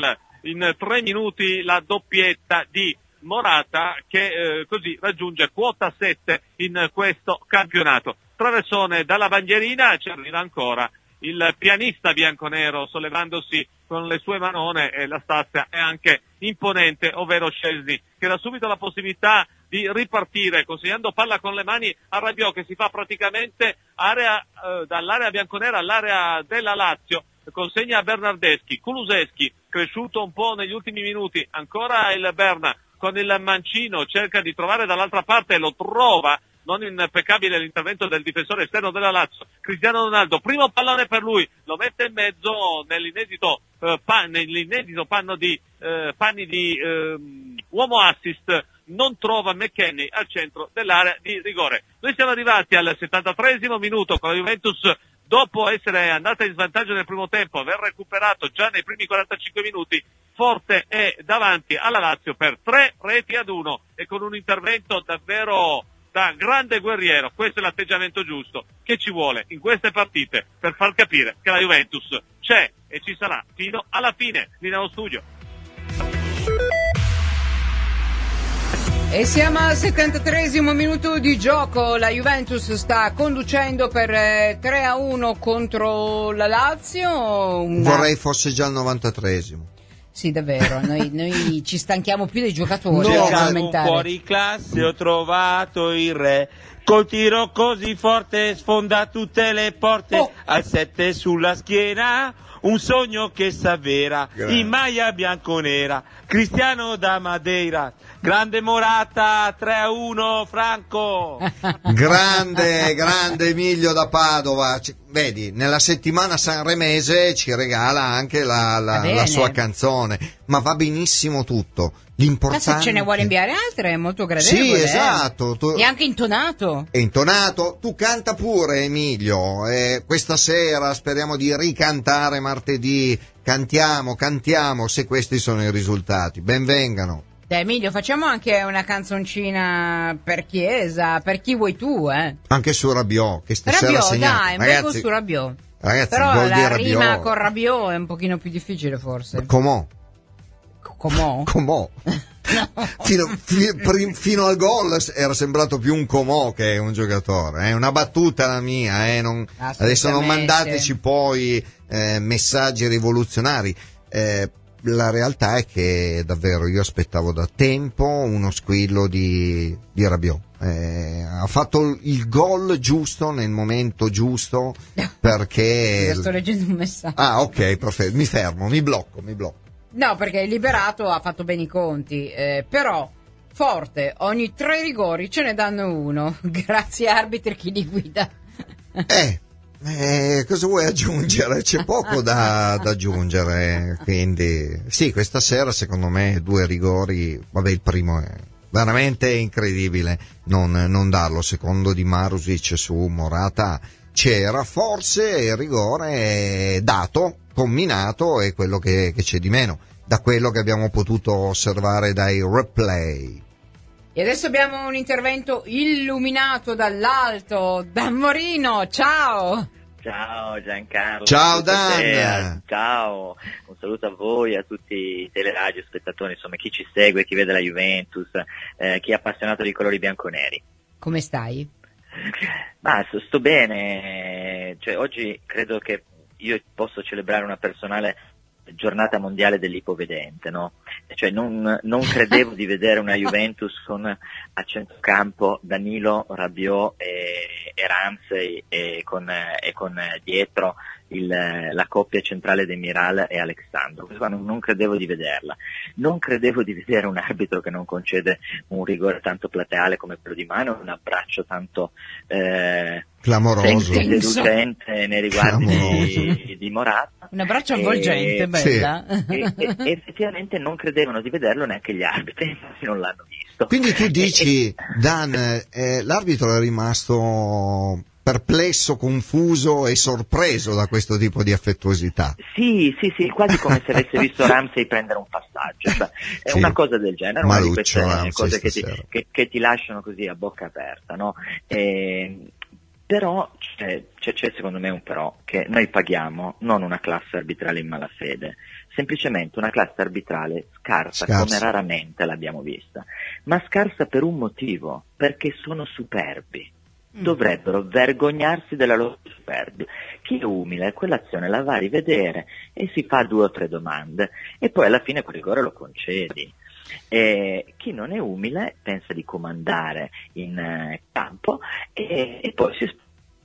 in tre minuti la doppietta di Morata, che eh, così raggiunge quota sette in questo campionato. Traversone dalla bandierina, ci arriva ancora il pianista bianconero sollevandosi con le sue manone, e la stazza è anche imponente, ovvero Szczesny, che dà subito la possibilità di ripartire consegnando palla con le mani a Rabiot, che si fa praticamente area eh, dall'area bianconera all'area della Lazio, consegna a Bernardeschi. Kulusevski, cresciuto un po' negli ultimi minuti, ancora il Berna con il mancino, cerca di trovare dall'altra parte e lo trova. Non impeccabile l'intervento del difensore esterno della Lazio, Cristiano Ronaldo, primo pallone per lui, lo mette in mezzo nell'inedito, eh, pan, nell'inedito panno di, eh, panni di eh, uomo assist, non trova McKennie al centro dell'area di rigore. Noi siamo arrivati al settantatreesimo minuto con la Juventus, dopo essere andata in svantaggio nel primo tempo, aver recuperato già nei primi quarantacinque minuti, forte è davanti alla Lazio per tre reti ad uno e con un intervento davvero da grande guerriero. Questo è l'atteggiamento giusto che ci vuole in queste partite per far capire che la Juventus c'è e ci sarà fino alla fine. Linea allo studio. E siamo al settantatreesimo minuto di gioco, la Juventus sta conducendo per tre a uno contro la Lazio. Una... Vorrei fosse già il novantatreesimo. Sì, davvero, noi, noi ci stanchiamo più dei giocatori. No, un fuori classe ho trovato il re, col tiro così forte sfonda tutte le porte, oh. Al sette sulla schiena, un sogno che s'avvera, Grazie. In maglia bianconera, Cristiano da Madeira, grande Morata, tre a uno Franco. Grande, grande Emilio da Padova. Vedi, nella settimana sanremese ci regala anche la, la, la sua canzone, ma va benissimo tutto. L'importante... Ma se ce ne vuole inviare altre è molto gradevole. Sì, esatto. Eh? Tu... E anche intonato. È intonato. Tu canta pure, Emilio. Eh, questa sera speriamo di ricantare martedì. Cantiamo, cantiamo, se questi sono i risultati. Benvengano. Dai, Emilio, facciamo anche una canzoncina per Chiesa, per chi vuoi tu, eh. Anche su Rabiot, che stasera Rabiot, segniamo. dai, ragazzi, vengo su Rabiot. Ragazzi, però la Rabiot. rima con Rabiot è un pochino più difficile, forse. Com'ò? Com'ò? Com'ò? No. Fino, fi, fino al gol era sembrato più un Comò che un giocatore. È eh? Una battuta la mia, eh? non, adesso non mandateci poi eh, messaggi rivoluzionari. Eh, la realtà è che davvero io aspettavo da tempo uno squillo di, di Rabiot. Eh, ha fatto il gol giusto nel momento giusto perché. Sto leggendo un messaggio. Ah, ok, perfetto. Mi fermo, mi blocco, mi blocco. No, perché il liberato ha fatto bene i conti, eh, però forte, ogni tre rigori ce ne danno uno. Grazie arbitri, chi li guida. Eh, eh, cosa vuoi aggiungere? C'è poco da, da aggiungere, quindi sì, questa sera secondo me due rigori, vabbè il primo è veramente incredibile non, non darlo, secondo di Marusic su Morata c'era, forse il rigore è dato, comminato, è quello che, che c'è di meno, da quello che abbiamo potuto osservare dai replay. E adesso abbiamo un intervento illuminato dall'alto, Dan Morino, ciao! Ciao Giancarlo. Ciao Dan. Ciao, un saluto a voi, a tutti i teleradio spettatori, insomma chi ci segue, chi vede la Juventus, eh, chi è appassionato di colori bianconeri. Come stai? Ma sto bene, cioè oggi credo che io posso celebrare una personale giornata mondiale dell'ipovedente, no? Cioè non, non credevo di vedere una Juventus con a centrocampo Danilo, Rabiot e, e Ramsey e con, e con dietro il, la coppia centrale di Miral e Alexandro. Non, non credevo di vederla. Non credevo di vedere un arbitro che non concede un rigore tanto plateale come quello di mano, un abbraccio tanto eh, clamoroso, seducente nei riguardi di, di Morata. Un abbraccio avvolgente, bella. E, e, e effettivamente non credevano di vederlo neanche gli arbitri, infatti non l'hanno visto. Quindi tu dici, Dan, eh, l'arbitro è rimasto perplesso, confuso e sorpreso da questo tipo di affettuosità. Sì, sì, sì, quasi come se avesse visto Ramsey prendere un passaggio, cioè, è sì, una cosa del genere, una di queste Ramsey cose che ti, che, che ti lasciano così a bocca aperta, no? E, Però c'è, c'è, c'è secondo me un però, che noi paghiamo non una classe arbitrale in malafede, semplicemente una classe arbitrale scarsa, Scarsa. come raramente l'abbiamo vista, ma scarsa per un motivo, perché sono superbi. Dovrebbero vergognarsi della loro superbia. Chi è umile quell'azione la va a rivedere e si fa due o tre domande e poi alla fine quel rigore lo concedi. E chi non è umile pensa di comandare in eh, campo e, e poi si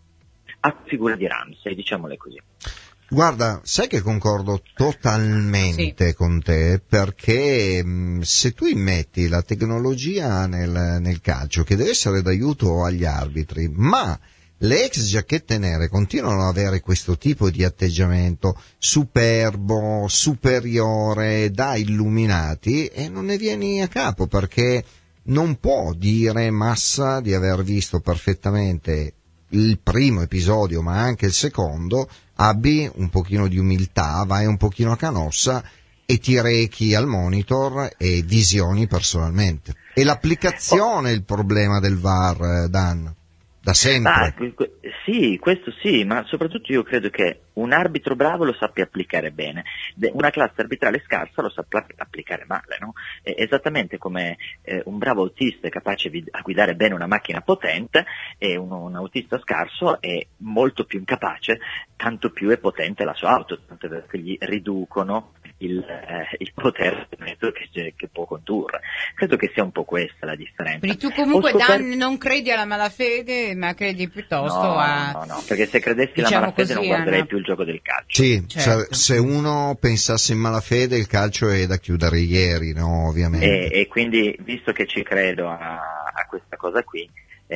a figura di Ramsey, diciamole così. Guarda, sai che concordo totalmente Sì. con te, perché mh, se tu immetti la tecnologia nel, nel calcio, che deve essere d'aiuto agli arbitri, ma le ex giacchette nere continuano ad avere questo tipo di atteggiamento superbo, superiore, da illuminati, e non ne vieni a capo, perché non può dire Massa di aver visto perfettamente il primo episodio, ma anche il secondo. Abbi un pochino di umiltà, vai un pochino a Canossa e ti rechi al monitor e visioni personalmente. E l'applicazione è il problema del V A R, Dan, da sempre. Ah, que- que- sì, questo sì, ma soprattutto io credo che un arbitro bravo lo sappia applicare bene, De- una classe arbitrale scarsa lo sappia applicare male, no? È esattamente come eh, un bravo autista è capace di a guidare bene una macchina potente e un, un autista scarso è molto più incapace, tanto più è potente la sua auto, tanto che gli riducono il, eh, il potere che, che può condurre. Credo che sia un po' questa la differenza. Quindi tu comunque, Ho scoperto- Dan, non credi alla malafede, ma credi piuttosto No, a... no, no, perché se credessi diciamo alla malafede così, non guarderei Anna. più il gioco del calcio. Sì, Certo. se, se uno pensasse in malafede, il calcio è da chiudere ieri, no, ovviamente. E, e quindi, visto che ci credo a, a questa cosa qui,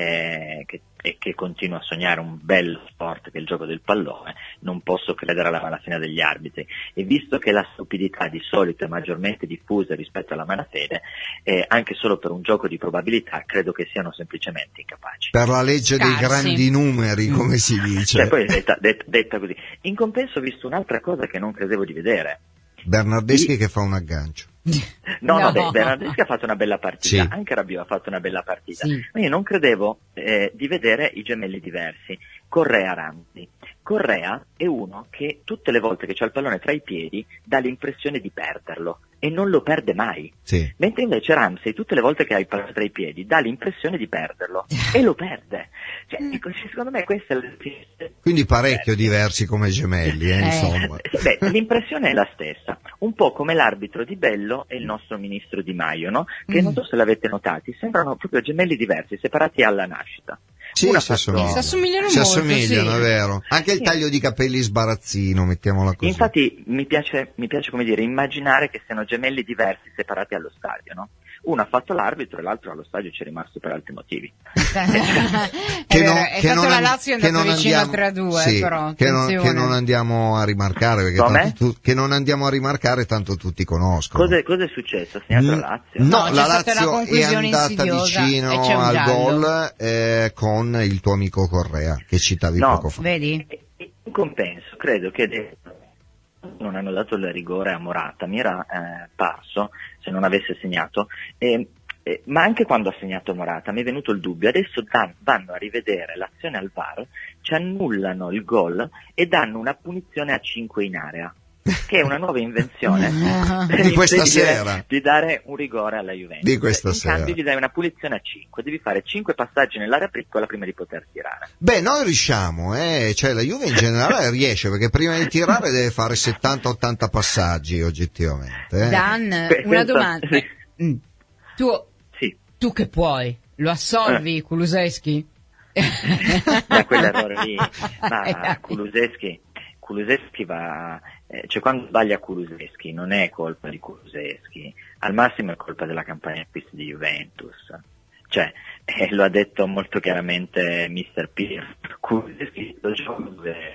eh, che, e che continuo a sognare un bello sport che è il gioco del pallone, non posso credere alla malafede degli arbitri. E visto che la stupidità di solito è maggiormente diffusa rispetto alla malafede, eh, anche solo per un gioco di probabilità, credo che siano semplicemente incapaci. Per la legge dei Scarsi. grandi numeri, come si dice. Cioè, poi detta, detta, detta così. In compenso ho visto un'altra cosa che non credevo di vedere. Bernardeschi che fa un aggancio. No, no, No. beh, Bernardeschi ha fatto una bella partita, Sì. anche Rabiot ha fatto una bella partita, Sì. ma io non credevo eh, di vedere i gemelli diversi, Correa-Ramsey. Correa è uno che tutte le volte che c'ha il pallone tra i piedi dà l'impressione di perderlo e non lo perde mai, Sì. mentre invece Ramsey tutte le volte che ha il pallone tra i piedi dà l'impressione di perderlo e lo perde. Cioè, ecco, secondo me questa è la... Quindi parecchio diversi come gemelli, eh, Eh. insomma. Beh, l'impressione è la stessa, un po' come l'arbitro di Bello e il nostro ministro Di Maio, no? Che Mm. non so se l'avete notati, sembrano proprio gemelli diversi, separati alla nascita. Sì, Una si, fa- assomigliano. Si assomigliano Si molto, assomigliano, sì. è vero. Anche il Sì. taglio di capelli sbarazzino, mettiamola così. Infatti mi piace, mi piace come dire, immaginare che siano gemelli diversi separati allo stadio, no? Uno ha fatto l'arbitro e l'altro allo stadio ci è rimasto per altri motivi. È Che vero, non- è che stato non la an- Lazio è che andato non vicino andiamo- a tre a due, sì, però che non, attenzione. che non andiamo a rimarcare, perché Com'è? tanto tu- che non andiamo a rimarcare tanto tutti conoscono. Cosa, cosa è successo? Ha segnato la Lazio? No, No, c'è la stata una Lazio è conclusione andata insidiosa e vicino c'è un al giallo. gol eh, con il tuo amico Correa, che citavi No. poco fa. Vedi? In compenso, credo che non hanno dato il rigore a Morata, mi era eh, parso, se non avesse segnato, eh, eh, ma anche quando ha segnato Morata mi è venuto il dubbio, adesso dan- vanno a rivedere l'azione al V A R, ci annullano il gol e danno una punizione a cinque in area, che è una nuova invenzione per Di questa impedire sera. di dare un rigore alla Juventus. Di questa in sera. cambio gli dai una punizione a cinque, devi fare cinque passaggi nell'area piccola prima di poter tirare. Beh, noi riusciamo, eh? Cioè la Juve in generale riesce, perché prima di tirare deve fare settanta ottanta passaggi oggettivamente. Eh? Dan, Que- una questo- domanda. sì. Mm. Tu, Sì. tu che puoi, lo assolvi Kulusevski? Da quell'errore lì, ma Eh, dai. Kulusevski, Kulusevski va, eh, cioè quando sbaglia Kulusevski non è colpa di Kulusevski, al massimo è colpa della campagna acquisti di Juventus, cioè eh, lo ha detto molto chiaramente mister Pirlo, Kulusevski lo gioca dove,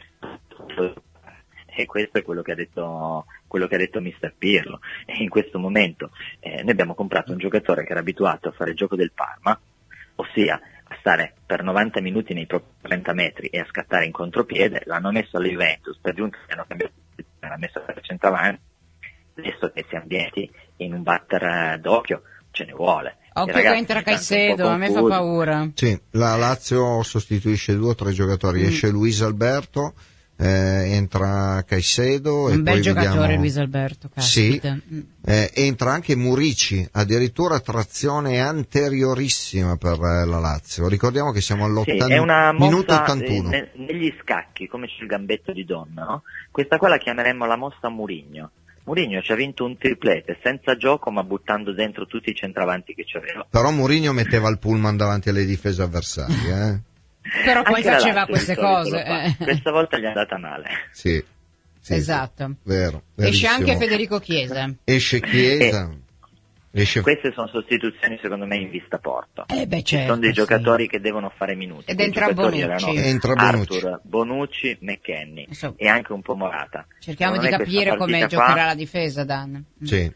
e questo è quello che ha detto quello che ha detto mister Pirlo, e in questo momento eh, noi abbiamo comprato un giocatore che era abituato a fare il gioco del Parma, ossia a stare per novanta minuti nei propri trenta metri e a scattare in contropiede, l'hanno messo alla Juventus, per giunta hanno cambiato, l'hanno messo per centravanti, adesso che si ambienti in un batter eh, doppio ce ne vuole. Occhio che entra Caicedo, a me fa paura. Sì, la Lazio sostituisce due o tre giocatori, mm. esce Luis Alberto, eh, entra Caicedo. Un e bel poi giocatore vediamo... Luis Alberto, sì, mm. eh, entra anche Murici, addirittura trazione anteriorissima per eh, la Lazio. Ricordiamo che siamo all'ottanta sì, è una mossa, minuto ottantuno. Eh, ne, negli scacchi, come c'è il gambetto di donna, no? Questa qua la chiameremmo la mossa Mourinho. Mourinho ci ha vinto un triplete senza gioco ma buttando dentro tutti i centravanti che c'aveva. Però Mourinho metteva il pullman davanti alle difese avversarie. Eh? Però poi Anche faceva Lazio, queste cose. Eh. Questa volta gli è andata male. Sì. sì esatto. Sì, vero, esce anche Federico Chiesa. Esce Chiesa. Eh. Esce... Queste sono sostituzioni secondo me in vista Porto. Eh beh, certo, Ci sono dei sì. giocatori che devono fare minuti. Ed entra Bonucci. Entra Bonucci. Arthur, Bonucci, McKennie Insomma. e anche un po' Morata. Cerchiamo secondo di capire come qua... giocherà la difesa, Dan. Sì.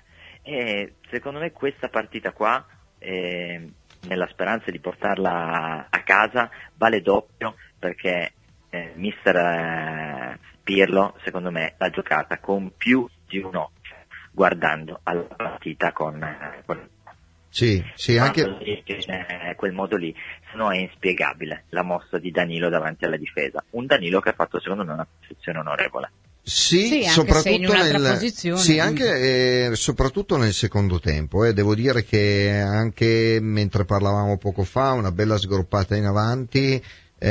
E secondo me questa partita qua, eh, nella speranza di portarla a casa, vale doppio perché eh, mister eh, Pirlo secondo me l'ha giocata con più di un occhio, guardando alla partita con, eh, con... sì, sì, anche eh, quel modo lì, se no è inspiegabile la mossa di Danilo davanti alla difesa, un Danilo che ha fatto secondo me una posizione onorevole. Sì, sì, anche soprattutto se in un'altra nel, posizione. Sì, anche eh, soprattutto nel secondo tempo. Eh. Devo dire che anche mentre parlavamo poco fa, una bella sgroppata in avanti.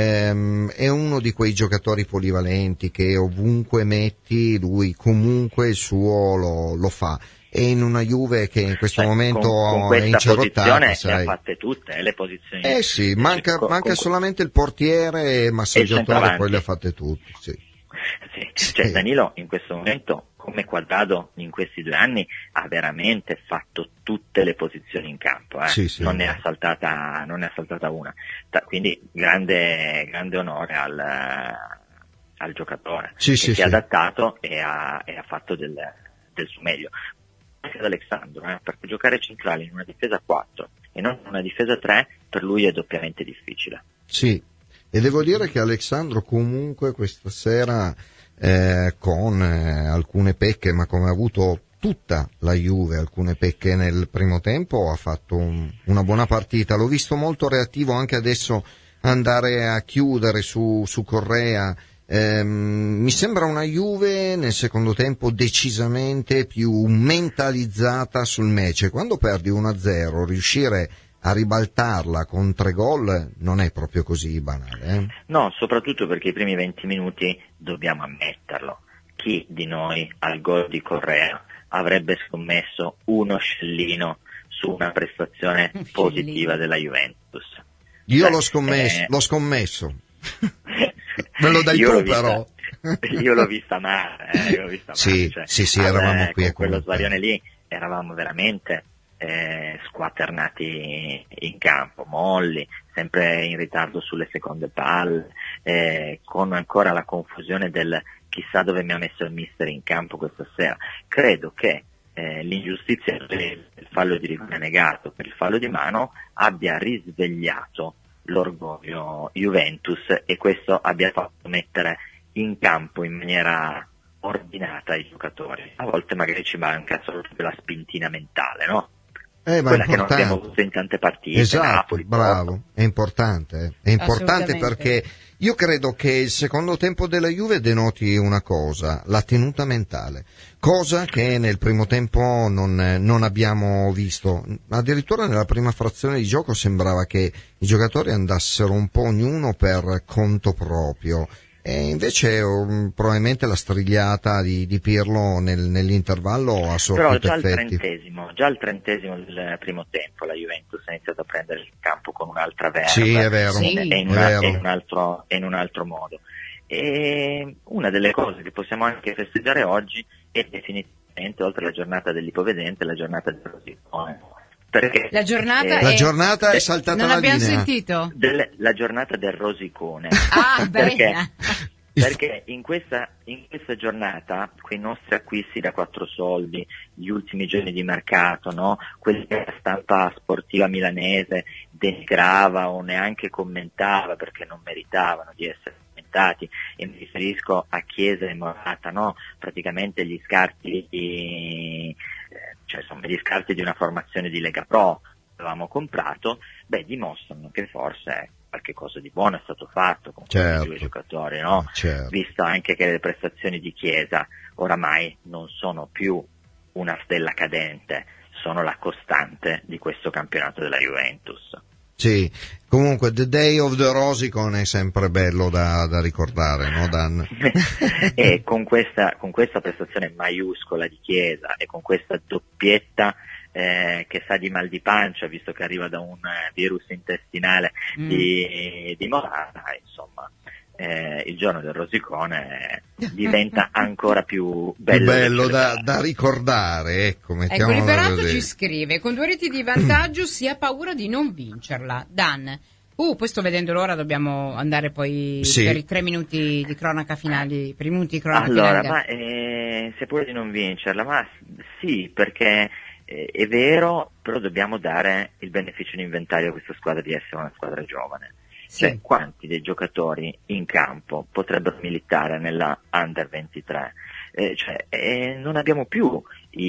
Ehm, è uno di quei giocatori polivalenti che ovunque metti, lui comunque il suo lo, lo fa. E in una Juve che in questo Beh, momento con, con è incerottata, sai. Le ha fatte tutte eh, le posizioni. Eh sì, manca, con, manca con, solamente il portiere e massaggiatore, poi le ha fatte tutte, sì. Sì, cioè Danilo in questo momento, come Quadrado in questi due anni, ha veramente fatto tutte le posizioni in campo, eh. sì, sì, non, ne ha saltata, non ne ha saltata una. Quindi grande, grande onore al, al giocatore sì, che sì, si sì. è adattato e ha, e ha fatto del, del suo meglio. Anche ad Alessandro, eh, perché giocare centrale in una difesa quattro e non in una difesa tre per lui è doppiamente difficile. Sì. E devo dire che Alessandro comunque questa sera eh, con eh, alcune pecche, ma come ha avuto tutta la Juve, alcune pecche nel primo tempo, ha fatto un, una buona partita. L'ho visto molto reattivo anche adesso andare a chiudere su, su Correa. Eh, mi sembra una Juve nel secondo tempo decisamente più mentalizzata sul match. Quando perdi uno a zero, riuscire a ribaltarla con tre gol non è proprio così banale. Eh? No, soprattutto perché i primi venti minuti, dobbiamo ammetterlo, chi di noi al gol di Correa avrebbe scommesso uno scellino su una prestazione positiva della Juventus? Io cioè, l'ho scommesso, eh... l'ho scommesso. Me lo dai io tu vista, però. Io l'ho vista male, eh, l'ho vista sì, male. Cioè, sì, sì, eravamo eh, qui con quello svarione lì eravamo veramente eh, squaternati in campo, molli, sempre in ritardo sulle seconde palle, eh, con ancora la confusione del chissà dove mi ha messo il mister in campo questa sera. Credo che eh, l'ingiustizia del fallo di rigore negato per il fallo di mano abbia risvegliato l'orgoglio Juventus e questo abbia fatto mettere in campo in maniera ordinata i giocatori. A volte magari ci manca solo la spintina mentale, no? Eh, ma quella è che non abbiamo avuto in tante partite. Esatto, Napoli, bravo, Porto. è importante, eh. è importante perché io credo che il secondo tempo della Juve denoti una cosa, la tenuta mentale, cosa che nel primo tempo non, non abbiamo visto, addirittura nella prima frazione di gioco sembrava che i giocatori andassero un po' ognuno per conto proprio. E invece um, probabilmente la strigliata di, di Pirlo nel, nell'intervallo ha sortito Però già al effetti. trentesimo, già al trentesimo del primo tempo la Juventus ha iniziato a prendere il campo con un'altra verve. Sì, è vero. Sì. E, in è una, vero. e in un altro, e in un altro modo. E una delle cose che possiamo anche festeggiare oggi è definitivamente, oltre alla giornata dell'ipovedente, la giornata del Rosicone. Perché la giornata, eh, la è... giornata è saltata non la abbiamo linea. sentito? Del, la giornata del Rosicone. Ah, perché, bene. perché in questa, in questa giornata quei nostri acquisti da quattro soldi, gli ultimi giorni di mercato, no? Quelli che la stampa sportiva milanese denigrava o neanche commentava perché non meritavano di essere commentati, e mi riferisco a Chiesa e Morata, no? Praticamente gli scarti di, cioè insomma gli scarti di una formazione di Lega Pro, avevamo comprato, beh, dimostrano che forse qualche cosa di buono è stato fatto con certo. questi due giocatori, no? Certo. Visto anche che le prestazioni di Chiesa oramai non sono più una stella cadente, sono la costante di questo campionato della Juventus. Sì, comunque The Day of the Rosicon è sempre bello da, da ricordare, no Dan? E con questa, con questa prestazione maiuscola di Chiesa e con questa doppietta eh, che sa di mal di pancia, visto che arriva da un eh, virus intestinale mm. di, di Morata, insomma, eh, il giorno del Rosicone diventa ancora più bello, più bello da, da ricordare, ecco, ecco, Liberato ci scrive: con due reti di vantaggio si ha paura di non vincerla. Dan, uh, poi sto vedendo l'ora, dobbiamo andare poi sì. per i tre minuti di cronaca finali, per i minuti di cronaca allora, finali. Ma eh, si ha paura di non vincerla, ma sì, perché eh, è vero, però dobbiamo dare il beneficio di inventario a questa squadra di essere una squadra giovane. Sì. Cioè, quanti dei giocatori in campo potrebbero militare nella Under ventitré? Eh, cioè, eh, non abbiamo più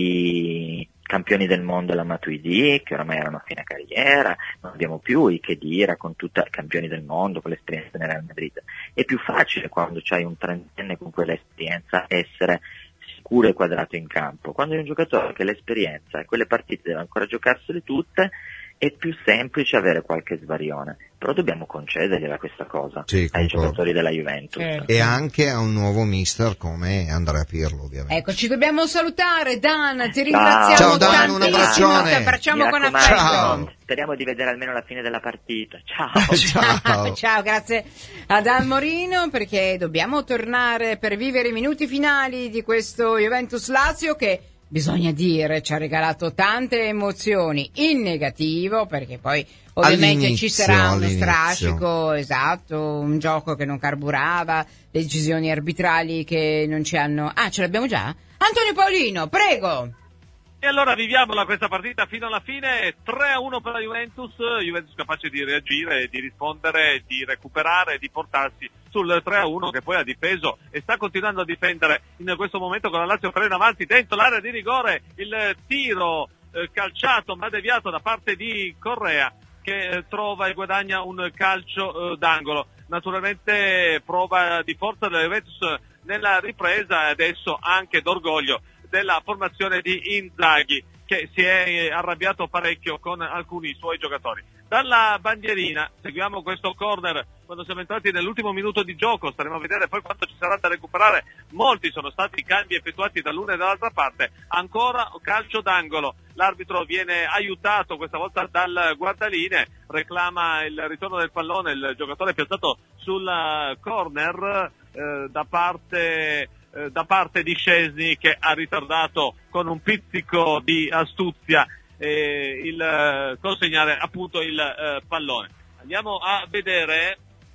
i campioni del mondo alla Matuidi, che oramai erano a fine carriera, non abbiamo più i Khedira con tutta campioni del mondo, con l'esperienza nel Real Madrid. È più facile quando c'hai un trentenne con quell'esperienza essere sicuro e quadrato in campo. Quando hai un giocatore che l'esperienza e quelle partite deve ancora giocarsele tutte, è più semplice avere qualche svarione, però dobbiamo concedergliela questa cosa sì, ai giocatori della Juventus. Certo. E anche a un nuovo mister come Andrea Pirlo, ovviamente. Ecco, ci dobbiamo salutare, Dan, ti ringraziamo. Ciao Dan, un abbraccione. Ti abbracciamo con affetto. Ciao. Speriamo di vedere almeno la fine della partita. Ciao. Ciao. Ciao, grazie a Dan Morino, perché dobbiamo tornare per vivere i minuti finali di questo Juventus Lazio che, bisogna dire, ci ha regalato tante emozioni in negativo, perché poi ovviamente all'inizio, ci sarà uno all'inizio. strascico, esatto, un gioco che non carburava, le decisioni arbitrali che non ci hanno... Ah, ce l'abbiamo già? Antonio Paolino, prego! E allora viviamola questa partita fino alla fine, tre a uno per la Juventus, Juventus capace di reagire, di rispondere, di recuperare, di portarsi sul tre a uno, che poi ha difeso e sta continuando a difendere in questo momento con la Lazio per in avanti dentro l'area di rigore, il tiro eh, calciato ma deviato da parte di Correa, che eh, trova e guadagna un calcio eh, d'angolo. Naturalmente prova di forza della Juventus nella ripresa e adesso anche d'orgoglio della formazione di Inzaghi, che si è arrabbiato parecchio con alcuni suoi giocatori. Dalla bandierina seguiamo questo corner quando siamo entrati nell'ultimo minuto di gioco, staremo a vedere poi quanto ci sarà da recuperare. Molti sono stati i cambi effettuati dall'una e dall'altra parte, ancora calcio d'angolo, l'arbitro viene aiutato questa volta dal guardaline, reclama il ritorno del pallone, il giocatore piazzato sul corner eh, da parte da parte di Szczesny, che ha ritardato con un pizzico di astuzia eh, il eh, consegnare appunto il eh, pallone. Andiamo a vedere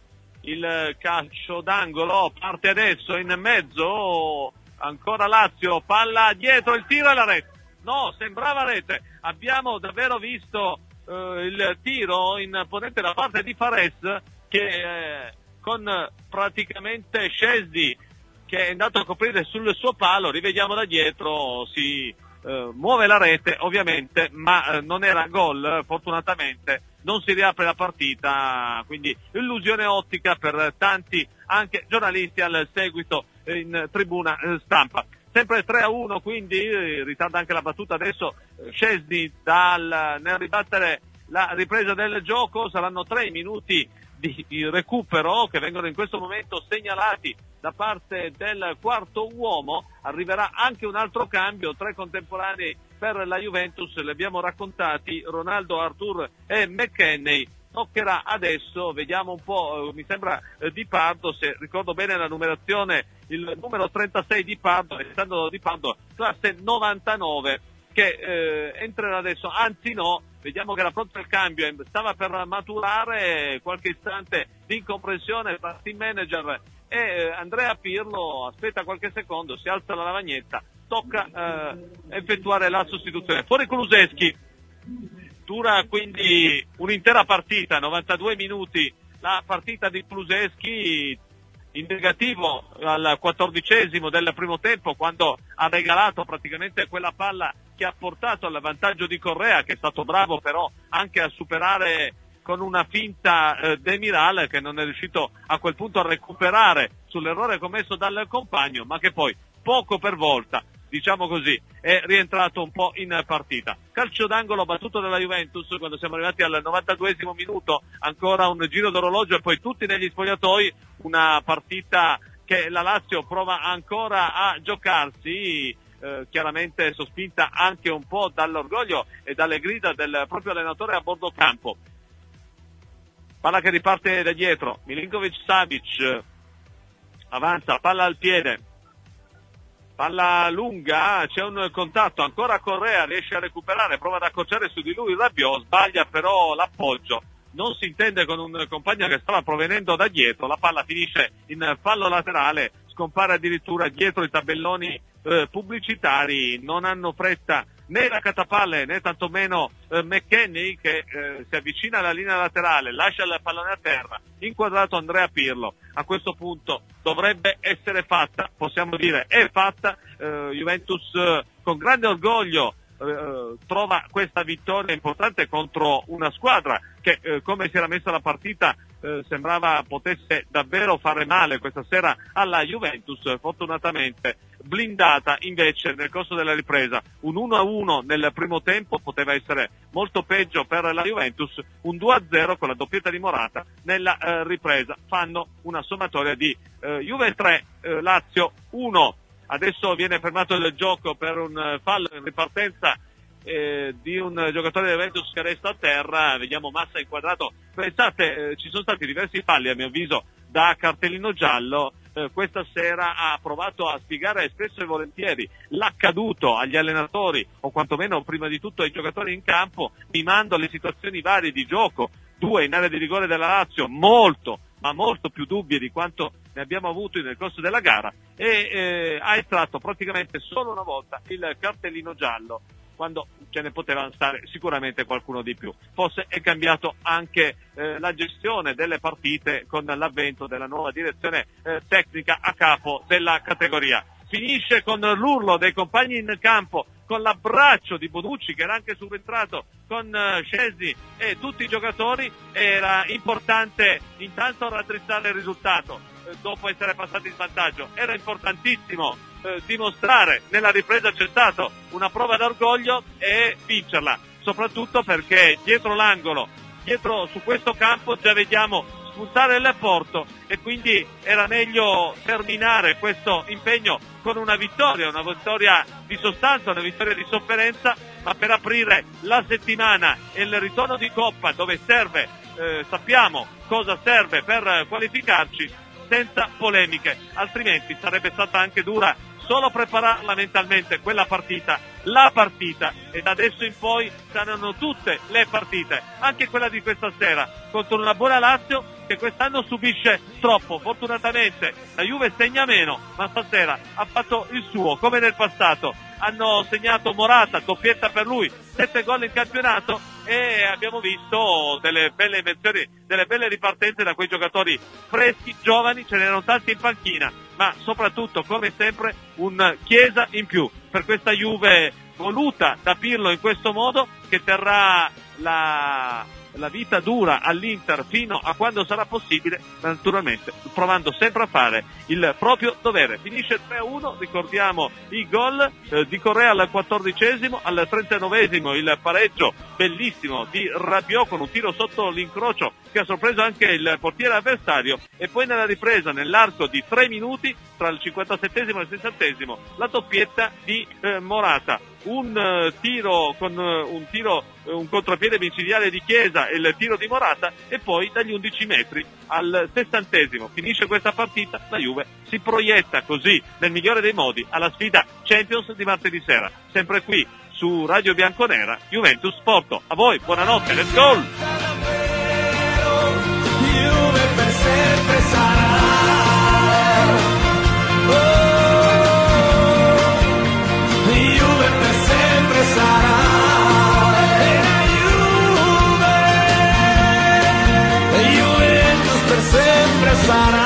il calcio d'angolo, parte adesso in mezzo, ancora Lazio, palla dietro, il tiro e la rete. No, sembrava rete. Abbiamo davvero visto eh, il tiro imponente da parte di Fares, che eh, con praticamente Szczesny che è andato a coprire sul suo palo, rivediamo da dietro, si eh, muove la rete ovviamente, ma eh, non era gol, fortunatamente non si riapre la partita, quindi illusione ottica per tanti anche giornalisti al seguito in tribuna eh, stampa. Sempre tre a uno, quindi eh, ritarda anche la battuta adesso eh, Szczesny dal, nel ribattere la ripresa del gioco, saranno tre minuti di recupero che vengono in questo momento segnalati da parte del quarto uomo. Arriverà anche un altro cambio, tre contemporanei per la Juventus, li abbiamo raccontati, Ronaldo, Arthur e McKennie. Toccherà adesso, vediamo un po', mi sembra eh, Di Pardo, se ricordo bene la numerazione, il numero trentasei Di Pardo, Alessandro Di Pardo, classe novantanove, che eh, entrerà adesso, anzi no, vediamo che era pronto il cambio, stava per maturare, qualche istante di incomprensione tra team manager e eh, Andrea Pirlo, aspetta qualche secondo, si alza la lavagnetta, tocca eh, effettuare la sostituzione. Fuori Kulusevski, dura quindi un'intera partita, novantadue minuti, la partita di Kulusevski, in negativo al quattordicesimo del primo tempo, quando ha regalato praticamente quella palla che ha portato al vantaggio di Correa, che è stato bravo però anche a superare con una finta eh, Demiral, che non è riuscito a quel punto a recuperare sull'errore commesso dal compagno, ma che poi poco per volta, diciamo così, è rientrato un po' in partita. Calcio d'angolo battuto dalla Juventus quando siamo arrivati al novantaduesimo minuto, ancora un giro d'orologio e poi tutti negli spogliatoi, una partita che la Lazio prova ancora a giocarsi, eh, chiaramente sospinta anche un po' dall'orgoglio e dalle grida del proprio allenatore a bordo campo. Palla che riparte da dietro, Milinkovic-Savic avanza, palla al piede, palla lunga, c'è un contatto, ancora Correa, riesce a recuperare, prova ad accorciare su di lui Rabiot, sbaglia però l'appoggio, non si intende con un compagno che stava provenendo da dietro, la palla finisce in fallo laterale, scompare addirittura dietro i tabelloni eh, pubblicitari, non hanno fretta né la Catapalle né tantomeno eh, McKennie che eh, si avvicina alla linea laterale, lascia il pallone a terra, inquadrato Andrea Pirlo. A questo punto dovrebbe essere fatta, possiamo dire è fatta, eh, Juventus eh, con grande orgoglio eh, trova questa vittoria importante contro una squadra che eh, come si era messa la partita eh, sembrava potesse davvero fare male questa sera alla Juventus, fortunatamente blindata invece nel corso della ripresa. Un uno a uno nel primo tempo poteva essere molto peggio per la Juventus, un due a zero con la doppietta di Morata nella eh, ripresa, fanno una sommatoria di eh, Juve tre, eh, Lazio uno. Adesso viene fermato il gioco per un eh, fallo in ripartenza eh, di un giocatore di Juventus che resta a terra, vediamo Massa inquadrato. Pensate, eh, ci sono stati diversi falli a mio avviso da cartellino giallo. Eh, questa sera ha provato a spiegare spesso e volentieri l'accaduto agli allenatori o quantomeno prima di tutto ai giocatori in campo, mimando le situazioni varie di gioco, due in area di rigore della Lazio, molto ma molto più dubbie di quanto ne abbiamo avuto nel corso della gara, e eh, ha estratto praticamente solo una volta il cartellino giallo quando ce ne poteva stare sicuramente qualcuno di più. Forse è cambiato anche eh, la gestione delle partite con l'avvento della nuova direzione eh, tecnica a capo della categoria. Finisce con l'urlo dei compagni in campo, con l'abbraccio di Bonucci che era anche subentrato con uh, Scesi e tutti i giocatori. Era importante intanto raddrizzare il risultato eh, dopo essere passati in vantaggio, era importantissimo eh, dimostrare nella ripresa c'è stata una prova d'orgoglio e vincerla, soprattutto perché dietro l'angolo, dietro su questo campo già vediamo spuntare il porto e quindi era meglio terminare questo impegno con una vittoria, una vittoria di sostanza, una vittoria di sofferenza, ma per aprire la settimana e il ritorno di Coppa dove serve, eh, sappiamo cosa serve per qualificarci, senza polemiche, altrimenti sarebbe stata anche dura solo prepararla mentalmente quella partita, la partita, e da adesso in poi saranno tutte le partite, anche quella di questa sera contro una buona Lazio che quest'anno subisce troppo. Fortunatamente la Juve segna meno, ma stasera ha fatto il suo come nel passato. Hanno segnato Morata, doppietta per lui, sette gol in campionato, e abbiamo visto delle belle invenzioni, delle belle ripartenze da quei giocatori freschi, giovani, ce n'erano tanti in panchina, ma soprattutto come sempre un Chiesa in più per questa Juve voluta da Pirlo in questo modo, che terrà la, la vita dura all'Inter fino a quando sarà possibile, naturalmente provando sempre a fare il proprio dovere. Finisce tre a uno, ricordiamo i gol eh, di Correa al quattordicesimo, al trentanovesimo il pareggio bellissimo di Rabiot con un tiro sotto l'incrocio che ha sorpreso anche il portiere avversario, e poi nella ripresa nell'arco di tre minuti tra il cinquantasettesimo e il sessantesimo la doppietta di eh, Morata, un uh, tiro con uh, un tiro uh, un contropiede micidiale di Chiesa e il tiro di Morata, e poi dagli undici metri al sessantesimo finisce questa partita. La Juve si proietta così nel migliore dei modi alla sfida Champions di martedì sera, sempre qui su Radio Bianconera. Juventus Porto, a voi buonanotte, let's go! Juve per sempre sarà. Oh, Juve per sempre sarà. E la Juve, e Juventus per sempre sarà.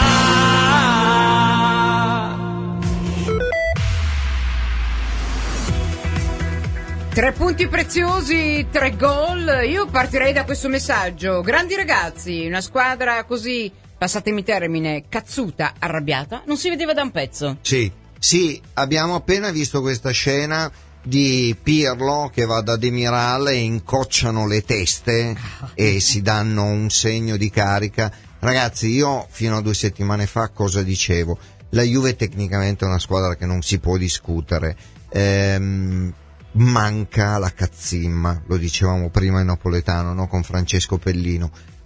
Tre punti preziosi, tre gol. Io partirei da questo messaggio. Grandi ragazzi, una squadra così, passatemi termine, cazzuta, arrabbiata, non si vedeva da un pezzo. Sì, sì, abbiamo appena visto questa scena di Pirlo che va da Demiral e incocciano le teste e si danno un segno di carica. Ragazzi, io fino a due settimane fa cosa dicevo? La Juve tecnicamente è una squadra che non si può discutere. Ehm, manca la cazzimma, lo dicevamo prima in napoletano, no? Con Francesco Pellino.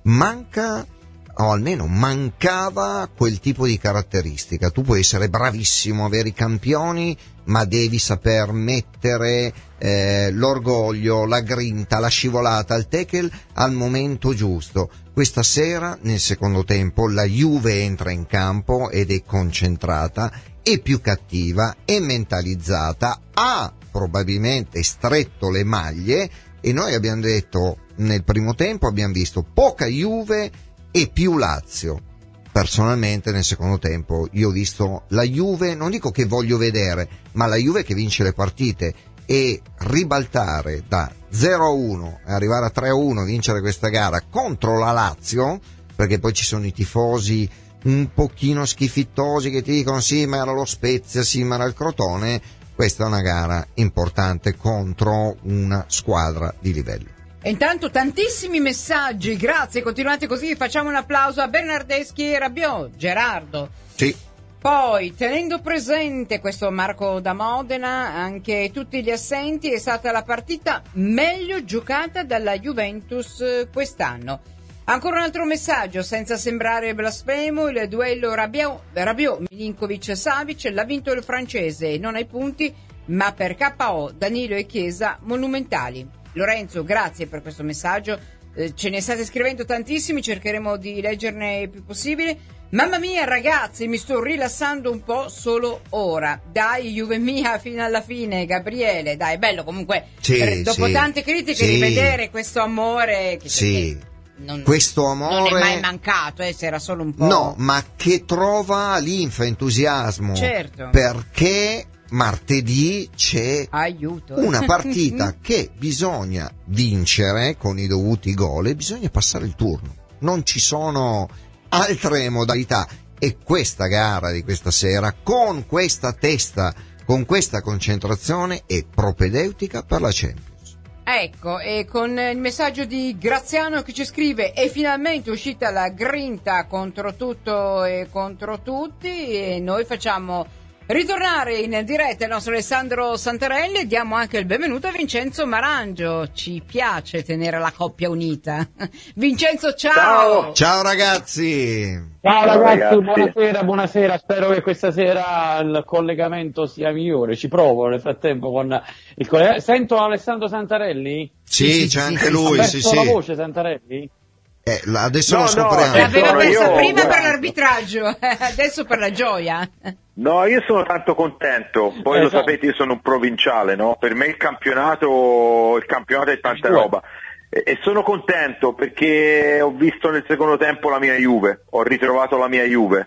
Manca, o almeno mancava quel tipo di caratteristica. Tu puoi essere bravissimo, avere i campioni, ma devi saper mettere eh, l'orgoglio, la grinta, la scivolata, il tackle al momento giusto. Questa sera, nel secondo tempo, la Juve entra in campo ed è concentrata, è più cattiva, è mentalizzata, ha probabilmente stretto le maglie, e noi abbiamo detto nel primo tempo abbiamo visto poca Juve e più Lazio. Personalmente nel secondo tempo io ho visto la Juve, non dico che voglio vedere, ma la Juve che vince le partite, e ribaltare da zero a uno e arrivare a tre a uno, vincere questa gara contro la Lazio, perché poi ci sono i tifosi un pochino schifittosi che ti dicono sì ma era lo Spezia, sì ma era il Crotone. Questa è una gara importante contro una squadra di livello. E intanto tantissimi messaggi, grazie, continuate così, facciamo un applauso a Bernardeschi e Rabiot, Gerardo. Sì. Poi, tenendo presente questo Marco da Modena, anche tutti gli assenti, è stata la partita meglio giocata dalla Juventus quest'anno. Ancora un altro messaggio, senza sembrare blasfemo, il duello Rabiot, Rabiot Milinkovic Savic l'ha vinto il francese, non ai punti, ma per K O Danilo e Chiesa monumentali. Lorenzo, grazie per questo messaggio, eh, ce ne state scrivendo tantissimi, cercheremo di leggerne il più possibile. Mamma mia ragazzi, mi sto rilassando un po' solo ora, dai Juve mia fino alla fine. Gabriele, dai, è bello comunque, sì, per, dopo sì, tante critiche, sì, rivedere questo amore che sì. non, questo amore non è mai mancato, eh, se era solo un po'. No, ma che trova linfa, entusiasmo, certo, perché martedì c'è aiuto, una partita che bisogna vincere con i dovuti gol e bisogna passare il turno, non ci sono altre modalità, e questa gara di questa sera con questa testa, con questa concentrazione è propedeutica per la Champions. Ecco, e con il messaggio di Graziano che ci scrive: è finalmente uscita la grinta contro tutto e contro tutti, e noi facciamo ritornare in diretta il nostro Alessandro Santarelli e diamo anche il benvenuto a Vincenzo Marangio. Ci piace tenere la coppia unita. Vincenzo, ciao! Ciao, ciao ragazzi! Ciao ragazzi, ragazzi, buonasera, buonasera, spero che questa sera il collegamento sia migliore, ci provo nel frattempo con il collegamento. Sento Alessandro Santarelli? Sì, sì, c'è anche lui, ha sì, perso sì. la voce Santarelli? Eh, adesso no, lo scopriamo. No, l'aveva persa io, prima guarda. per l'arbitraggio, adesso per la gioia. No, io sono tanto contento, poi Eh, lo so. sapete, io sono un provinciale, no? Per me il campionato, il campionato è tanta roba. E, e sono contento perché ho visto nel secondo tempo la mia Juve, ho ritrovato la mia Juve.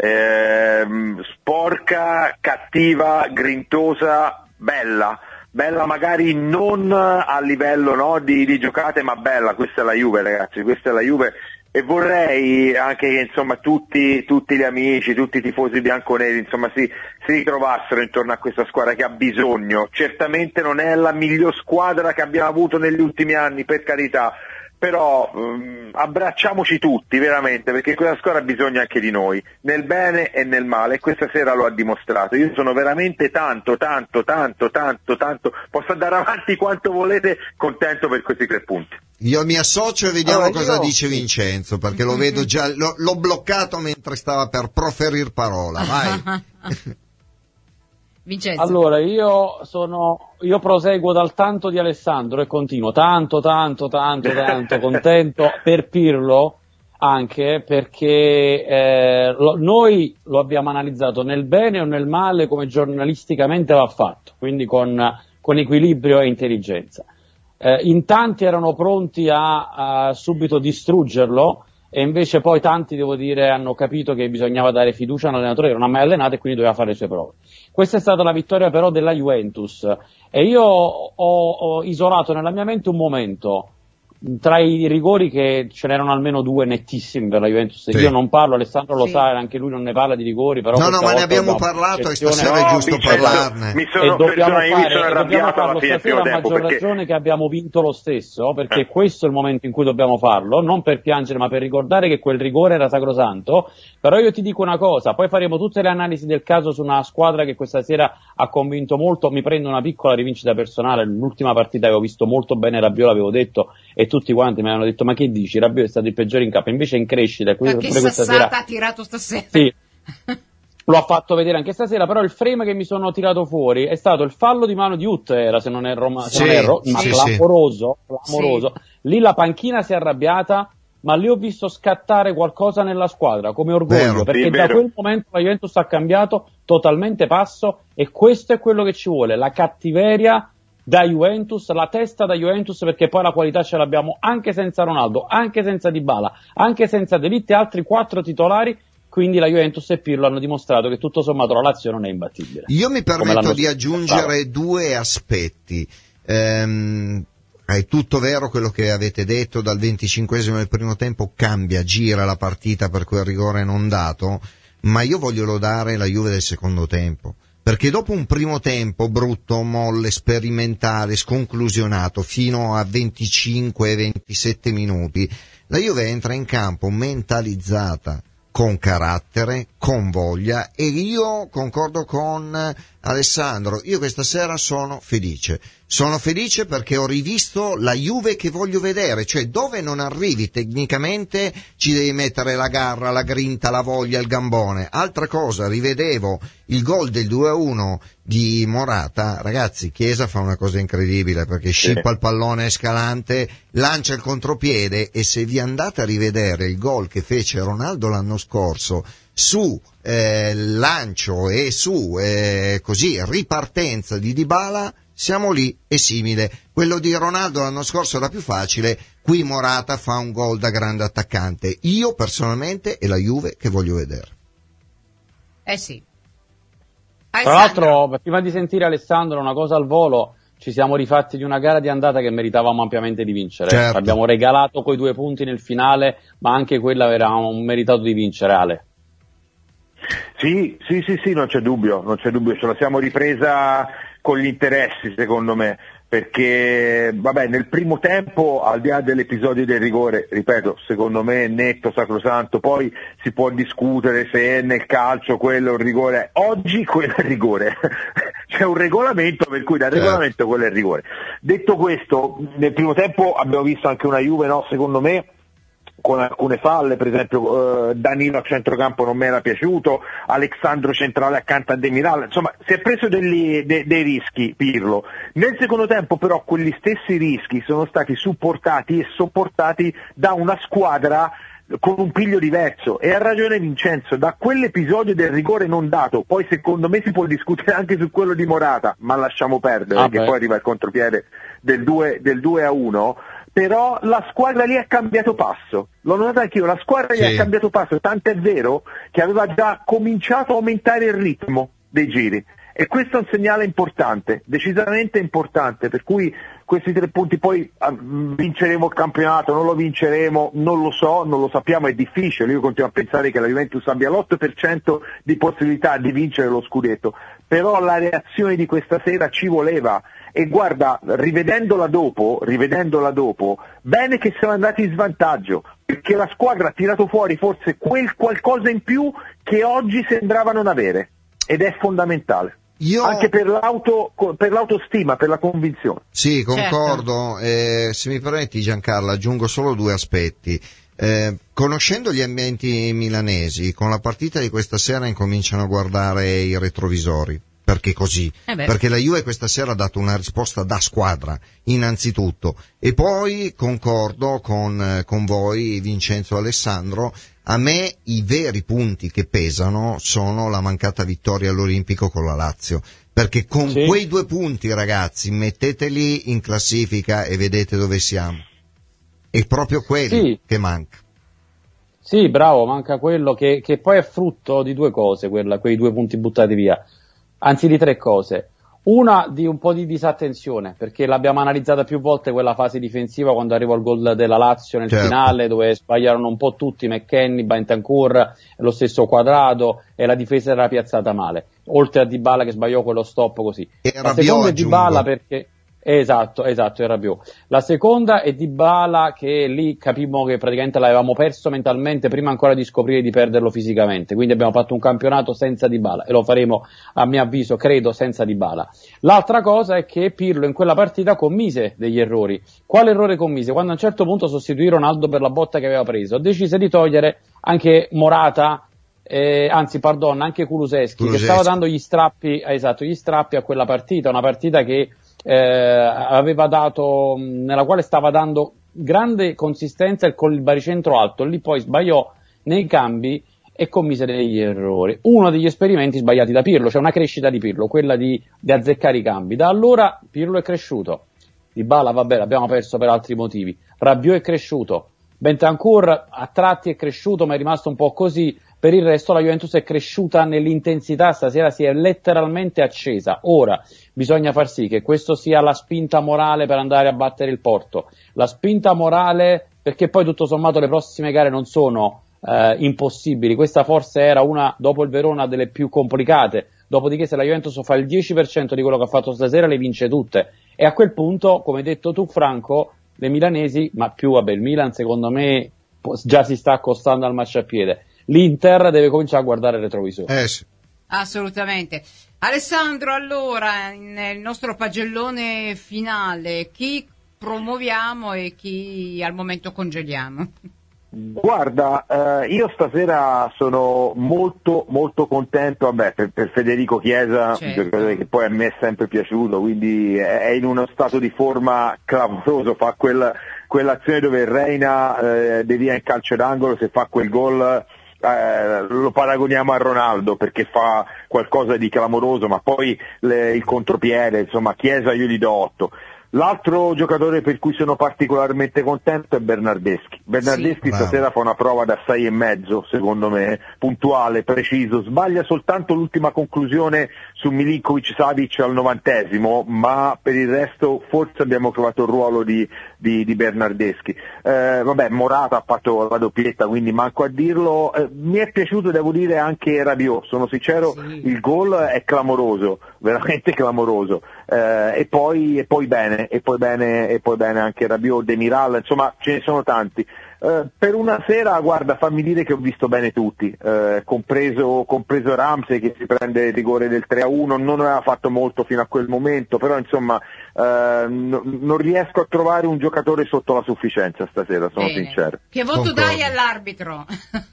Ehm, sporca, cattiva, grintosa, bella. Bella magari non a livello, no, di, di giocate, ma bella, questa è la Juve ragazzi, questa è la Juve, e vorrei anche che insomma tutti, tutti gli amici, tutti i tifosi bianconeri insomma si, si ritrovassero intorno a questa squadra che ha bisogno. Certamente non è la miglior squadra che abbiamo avuto negli ultimi anni, per carità, però um, abbracciamoci tutti veramente, perché quella squadra ha bisogno anche di noi, nel bene e nel male, e questa sera lo ha dimostrato. Io sono veramente tanto, tanto, tanto, tanto, tanto, posso andare avanti quanto volete, contento per questi tre punti. Io mi associo e vediamo Allora, cosa io- dice Vincenzo, perché lo vedo già, lo- l'ho bloccato mentre stava per proferir parola, vai. Vincenzo. Allora, io sono, io proseguo dal tanto di Alessandro e continuo, tanto, tanto, tanto, tanto, contento per Pirlo, anche perché eh, lo- noi lo abbiamo analizzato nel bene o nel male come giornalisticamente va fatto, quindi con, con equilibrio e intelligenza. Eh, in tanti erano pronti a, a subito distruggerlo, e invece poi tanti, devo dire, hanno capito che bisognava dare fiducia a un allenatore che non ha mai allenato e quindi doveva fare le sue prove. Questa è stata la vittoria però della Juventus, e io ho, ho isolato nella mia mente un momento tra i rigori, che ce n'erano almeno due nettissimi per la Juventus. Sì. Io non parlo, Alessandro lo sì. sa, anche lui non ne parla di rigori, però no no ma ne abbiamo parlato e stasera no, è giusto mi parlarne sono, mi sono, e dobbiamo fare, fare, sono dobbiamo farlo stasera, a maggior perché... ragione che abbiamo vinto lo stesso, perché eh. questo è il momento in cui dobbiamo farlo, non per piangere ma per ricordare che quel rigore era sacrosanto. Però io ti dico una cosa, poi faremo tutte le analisi del caso su una squadra che questa sera ha convinto molto. Mi prendo una piccola rivincita personale, l'ultima partita avevo visto molto bene Rabiot, l'avevo detto, e tutti quanti mi avevano detto ma che dici, Rabiot è stato il peggiore in campo, invece è in crescita. Ma che sassata ha tirato stasera. Sì, lo ha fatto vedere anche stasera, però il frame che mi sono tirato fuori è stato il fallo di mano di Ut, era se non erro, se sì, non erro sì, ma sì, clamoroso, clamoroso. Sì. Lì la panchina si è arrabbiata, ma lì ho visto scattare qualcosa nella squadra come orgoglio, vero, perché sì, da vero. quel momento la Juventus ha cambiato totalmente passo, e questo è quello che ci vuole, la cattiveria da Juventus, la testa da Juventus, perché poi la qualità ce l'abbiamo anche senza Ronaldo, anche senza Dybala, anche senza De Ligt e altri quattro titolari. Quindi la Juventus e Pirlo hanno dimostrato che tutto sommato la Lazio non è imbattibile. Io mi permetto di aggiungere due aspetti. Ehm, è tutto vero quello che avete detto, dal venticinquesimo del primo tempo cambia, gira la partita per quel rigore non dato, ma io voglio lodare la Juve del secondo tempo. Perché dopo un primo tempo brutto, molle, sperimentale, sconclusionato, fino a venticinque ventisette minuti, la Juve entra in campo mentalizzata, con carattere, con voglia, e io concordo con Alessandro, io questa sera sono felice. Sono felice perché ho rivisto la Juve che voglio vedere, cioè dove non arrivi tecnicamente ci devi mettere la garra, la grinta, la voglia, il gambone. Altra cosa, rivedevo il gol del due a uno di Morata, ragazzi, Chiesa fa una cosa incredibile perché scippa il pallone scalante, lancia il contropiede, e se vi andate a rivedere il gol che fece Ronaldo l'anno scorso su eh, lancio e su eh, così ripartenza di Dybala, siamo lì, è simile. Quello di Ronaldo l'anno scorso era più facile, qui Morata fa un gol da grande attaccante. Io personalmente è la Juve che voglio vedere. Eh sì. Tra l'altro, prima di sentire Alessandro, una cosa al volo, ci siamo rifatti di una gara di andata che meritavamo ampiamente di vincere. Certo. Abbiamo regalato quei due punti nel finale, ma anche quella avevamo meritato di vincere, Ale. Sì, sì, sì, sì, non c'è dubbio, non c'è dubbio, ce la siamo ripresa con gli interessi, secondo me, perché, vabbè, nel primo tempo, al di là dell'episodio del rigore, ripeto, secondo me è netto, sacrosanto, poi si può discutere se è nel calcio quello è un rigore, oggi quello è il rigore, c'è un regolamento per cui dal regolamento quello è il rigore. Detto questo, nel primo tempo abbiamo visto anche una Juve, no, secondo me, con alcune falle, per esempio eh, Danilo a centrocampo non mi era piaciuto, Alexandro centrale accanto a Demiral, insomma si è preso degli, de, dei rischi Pirlo. Nel secondo tempo però quegli stessi rischi sono stati supportati e sopportati da una squadra con un piglio diverso, e ha ragione Vincenzo, da quell'episodio del rigore non dato, poi secondo me si può discutere anche su quello di Morata, ma lasciamo perdere, ah, perché beh. poi arriva il contropiede del due a uno, però la squadra lì ha cambiato passo, l'ho notato anch'io, la squadra lì sì. ha cambiato passo, tant'è vero che aveva già cominciato a aumentare il ritmo dei giri, e questo è un segnale importante, decisamente importante, per cui questi tre punti poi vinceremo il campionato, non lo vinceremo, non lo so, non lo sappiamo, è difficile, io continuo a pensare che la Juventus abbia l'otto per cento di possibilità di vincere lo scudetto, però la reazione di questa sera ci voleva. E guarda, rivedendola dopo, rivedendola dopo, bene che siamo andati in svantaggio, perché la squadra ha tirato fuori forse quel qualcosa in più che oggi sembrava non avere, ed è fondamentale. Io... Anche per, l'auto, per l'autostima, per la convinzione. Sì, concordo. Certo. Eh, se mi permetti Giancarlo, aggiungo solo due aspetti. Eh, conoscendo gli ambienti milanesi, con la partita di questa sera incominciano a guardare i retrovisori. Perché così? Eh perché la Juve questa sera ha dato una risposta da squadra, innanzitutto, e poi concordo con, con voi, Vincenzo e Alessandro, a me i veri punti che pesano sono la mancata vittoria all'Olimpico con la Lazio, perché con sì. quei due punti, ragazzi, metteteli in classifica e vedete dove siamo, è proprio quelli sì. che manca. Sì, bravo, manca quello che, che poi è frutto di due cose, quella, quei due punti buttati via, anzi di tre cose. Una, di un po' di disattenzione, perché l'abbiamo analizzata più volte quella fase difensiva quando arrivò il gol della Lazio nel certo. finale, dove sbagliarono un po' tutti, McKennie, Bentancur, lo stesso Quadrado, e la difesa era piazzata male, oltre a Dybala che sbagliò quello stop così. E la seconda è Dybala perché... Esatto, esatto, era più. La seconda è Dybala, che lì capimmo che praticamente l'avevamo perso mentalmente prima ancora di scoprire di perderlo fisicamente, quindi abbiamo fatto un campionato senza Dybala e lo faremo, a mio avviso, credo, senza Dybala. L'altra cosa è che Pirlo in quella partita commise degli errori. Quale errore commise? Quando a un certo punto sostituì Ronaldo per la botta che aveva preso, decise di togliere anche Morata, Eh, anzi, pardon, anche Kulusevski, Kulusevski, che stava dando gli strappi, eh, esatto, gli strappi a quella partita, una partita che eh, aveva dato, nella quale stava dando grande consistenza e con il baricentro alto, lì poi sbagliò nei cambi e commise degli errori. Uno degli esperimenti sbagliati da Pirlo, cioè una crescita di Pirlo, quella di, di azzeccare i cambi. Da allora Pirlo è cresciuto, Dybala vabbè l'abbiamo perso per altri motivi, Rabiot è cresciuto, Bentancur a tratti è cresciuto ma è rimasto un po' così. Per il resto la Juventus è cresciuta nell'intensità, stasera si è letteralmente accesa. Ora bisogna far sì che questo sia la spinta morale per andare a battere il Porto, la spinta morale perché poi tutto sommato le prossime gare non sono eh, impossibili, questa forse era una, dopo il Verona, delle più complicate, dopodiché se la Juventus fa il dieci per cento di quello che ha fatto stasera le vince tutte e a quel punto, come hai detto tu Franco, le milanesi, ma più vabbè il Milan secondo me già si sta accostando al marciapiede. L'Inter deve cominciare a guardare il retrovisore. Eh sì. Assolutamente. Alessandro, allora, nel nostro pagellone finale, chi promuoviamo e chi al momento congeliamo? Guarda, eh, io stasera sono molto molto contento, vabbè, per, per Federico Chiesa, certo. un giocatore che poi a me è sempre piaciuto, quindi è in uno stato di forma clamoroso, fa quel, quell'azione dove Reina eh, devia in calcio d'angolo, se fa quel gol eh, lo paragoniamo a Ronaldo perché fa qualcosa di clamoroso, ma poi le, il contropiede, insomma Chiesa io gli do otto. L'altro giocatore per cui sono particolarmente contento è Bernardeschi. Bernardeschi sì, stasera fa una prova da sei e mezzo, secondo me, puntuale, preciso, sbaglia soltanto l'ultima conclusione su Milinkovic-Savic al novantesimo, ma per il resto forse abbiamo trovato il ruolo di, di, di Bernardeschi. Eh, vabbè, Morata ha fatto la doppietta, quindi manco a dirlo. Eh, mi è piaciuto, devo dire, anche Rabiot, sono sincero, sì. Il gol è clamoroso, veramente clamoroso. Eh, e poi e poi bene e poi bene e poi bene anche Rabiot, Demiral, insomma ce ne sono tanti. Eh, per una sera, guarda, fammi dire che ho visto bene tutti, eh, compreso, compreso Ramsey che si prende il rigore del tre a uno, non aveva fatto molto fino a quel momento, però insomma eh, n- non riesco a trovare un giocatore sotto la sufficienza stasera, sono Bene. sincero. Che voto Concordo. dai all'arbitro?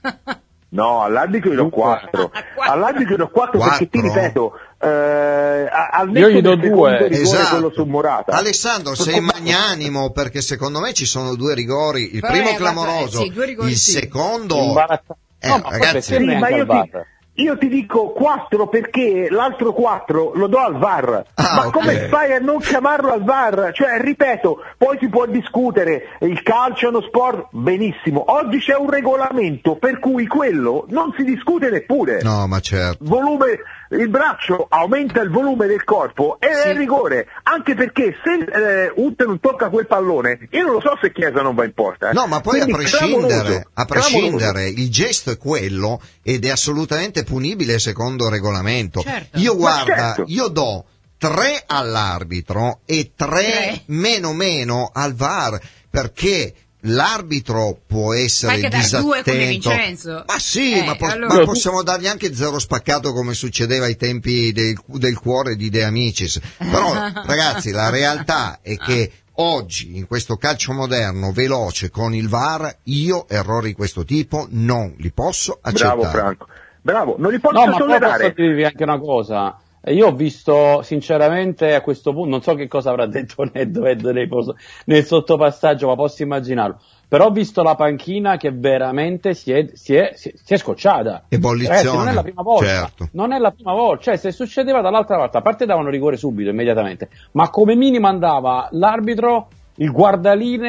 No, all'arbitro gli do quattro. All'arbitro gli do quattro perché ti ripeto, eh, al io gli do due. Esatto. Quello su Morata. Alessandro, sei magnanimo perché secondo me ci sono due rigori, il Però primo è, clamoroso, sì, due rigori, il sì. secondo eh, no, ma ragazzi, sì, ma io ti, io ti dico quattro perché l'altro quattro lo do al V A R. Ah, ma okay. come fai a non chiamarlo al V A R? Cioè, ripeto, poi si può discutere, il calcio è uno sport, benissimo. Oggi c'è un regolamento per cui quello non si discute neppure. No, ma certo. Volume, il braccio aumenta il volume del corpo e Sì. è rigore, anche perché se eh, Utte non tocca quel pallone, io non lo so se Chiesa non va in porta. Eh. No, ma poi Quindi a prescindere, clamoroso, a prescindere, clamoroso. il gesto è quello ed è assolutamente punibile secondo il regolamento. Certo. Io guarda, certo. io do tre all'arbitro e tre Tre. meno meno al V A R perché l'arbitro può essere Fai che dare due come disattento. Vincenzo. Ma sì, Eh, ma, po- allora- ma possiamo dargli anche zero spaccato come succedeva ai tempi del, del cuore di De Amicis. Però ragazzi, la realtà è che oggi in questo calcio moderno veloce con il V A R io errori di questo tipo non li posso accettare. Bravo Franco, bravo, non li posso No, ma poi tollerare. posso dirvi anche una cosa. Io ho visto sinceramente a questo punto, non so che cosa avrà detto Nedved nel, nel sottopassaggio, ma posso immaginarlo. Però ho visto la panchina che veramente si è, si è, si è, si è scocciata. Ebollizione. Ragazzi, non è la prima volta. Certo. Non è la prima volta. Cioè, se succedeva dall'altra parte, a parte davano rigore subito, immediatamente, ma come minimo andava l'arbitro, il guardaline,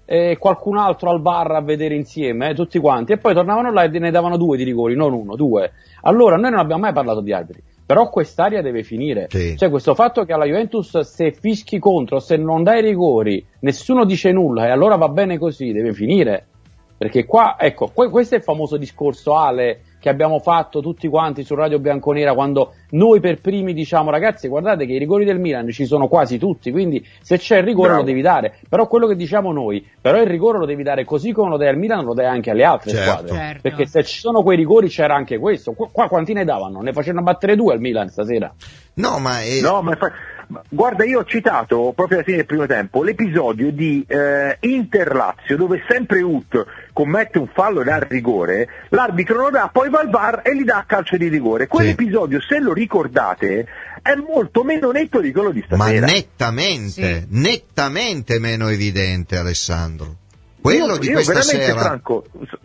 e qualcun altro al bar a vedere insieme, eh, tutti quanti, e poi tornavano là e ne davano due di rigori, non uno, due. Allora noi non abbiamo mai parlato di arbitri, però quest'aria deve finire. Sì. Cioè questo fatto che alla Juventus se fischi contro, se non dai rigori, nessuno dice nulla e allora va bene così, deve finire. Perché qua, ecco, questo è il famoso discorso, Ale, che abbiamo fatto tutti quanti su Radio Bianconera, quando noi per primi diciamo ragazzi guardate che i rigori del Milan ci sono quasi tutti, quindi se c'è il rigore Bravo. Lo devi dare, però quello che diciamo noi, però il rigore lo devi dare così come lo dai al Milan, lo dai anche alle altre certo. squadre, certo. perché se ci sono quei rigori c'era anche questo, qua, qua quanti ne davano? Ne facevano battere due al Milan stasera? No, ma, è... no, ma fa... guarda, io ho citato proprio alla fine del primo tempo l'episodio di eh, Inter-Lazio dove sempre Ut commette un fallo da rigore, l'arbitro lo dà, poi va al V A R e gli dà calcio di rigore. Quell'episodio, sì. se lo ricordate, è molto meno netto di quello di stasera. Ma nettamente, sì. nettamente meno evidente, Alessandro. Quello io, di io questa veramente, sera. Franco,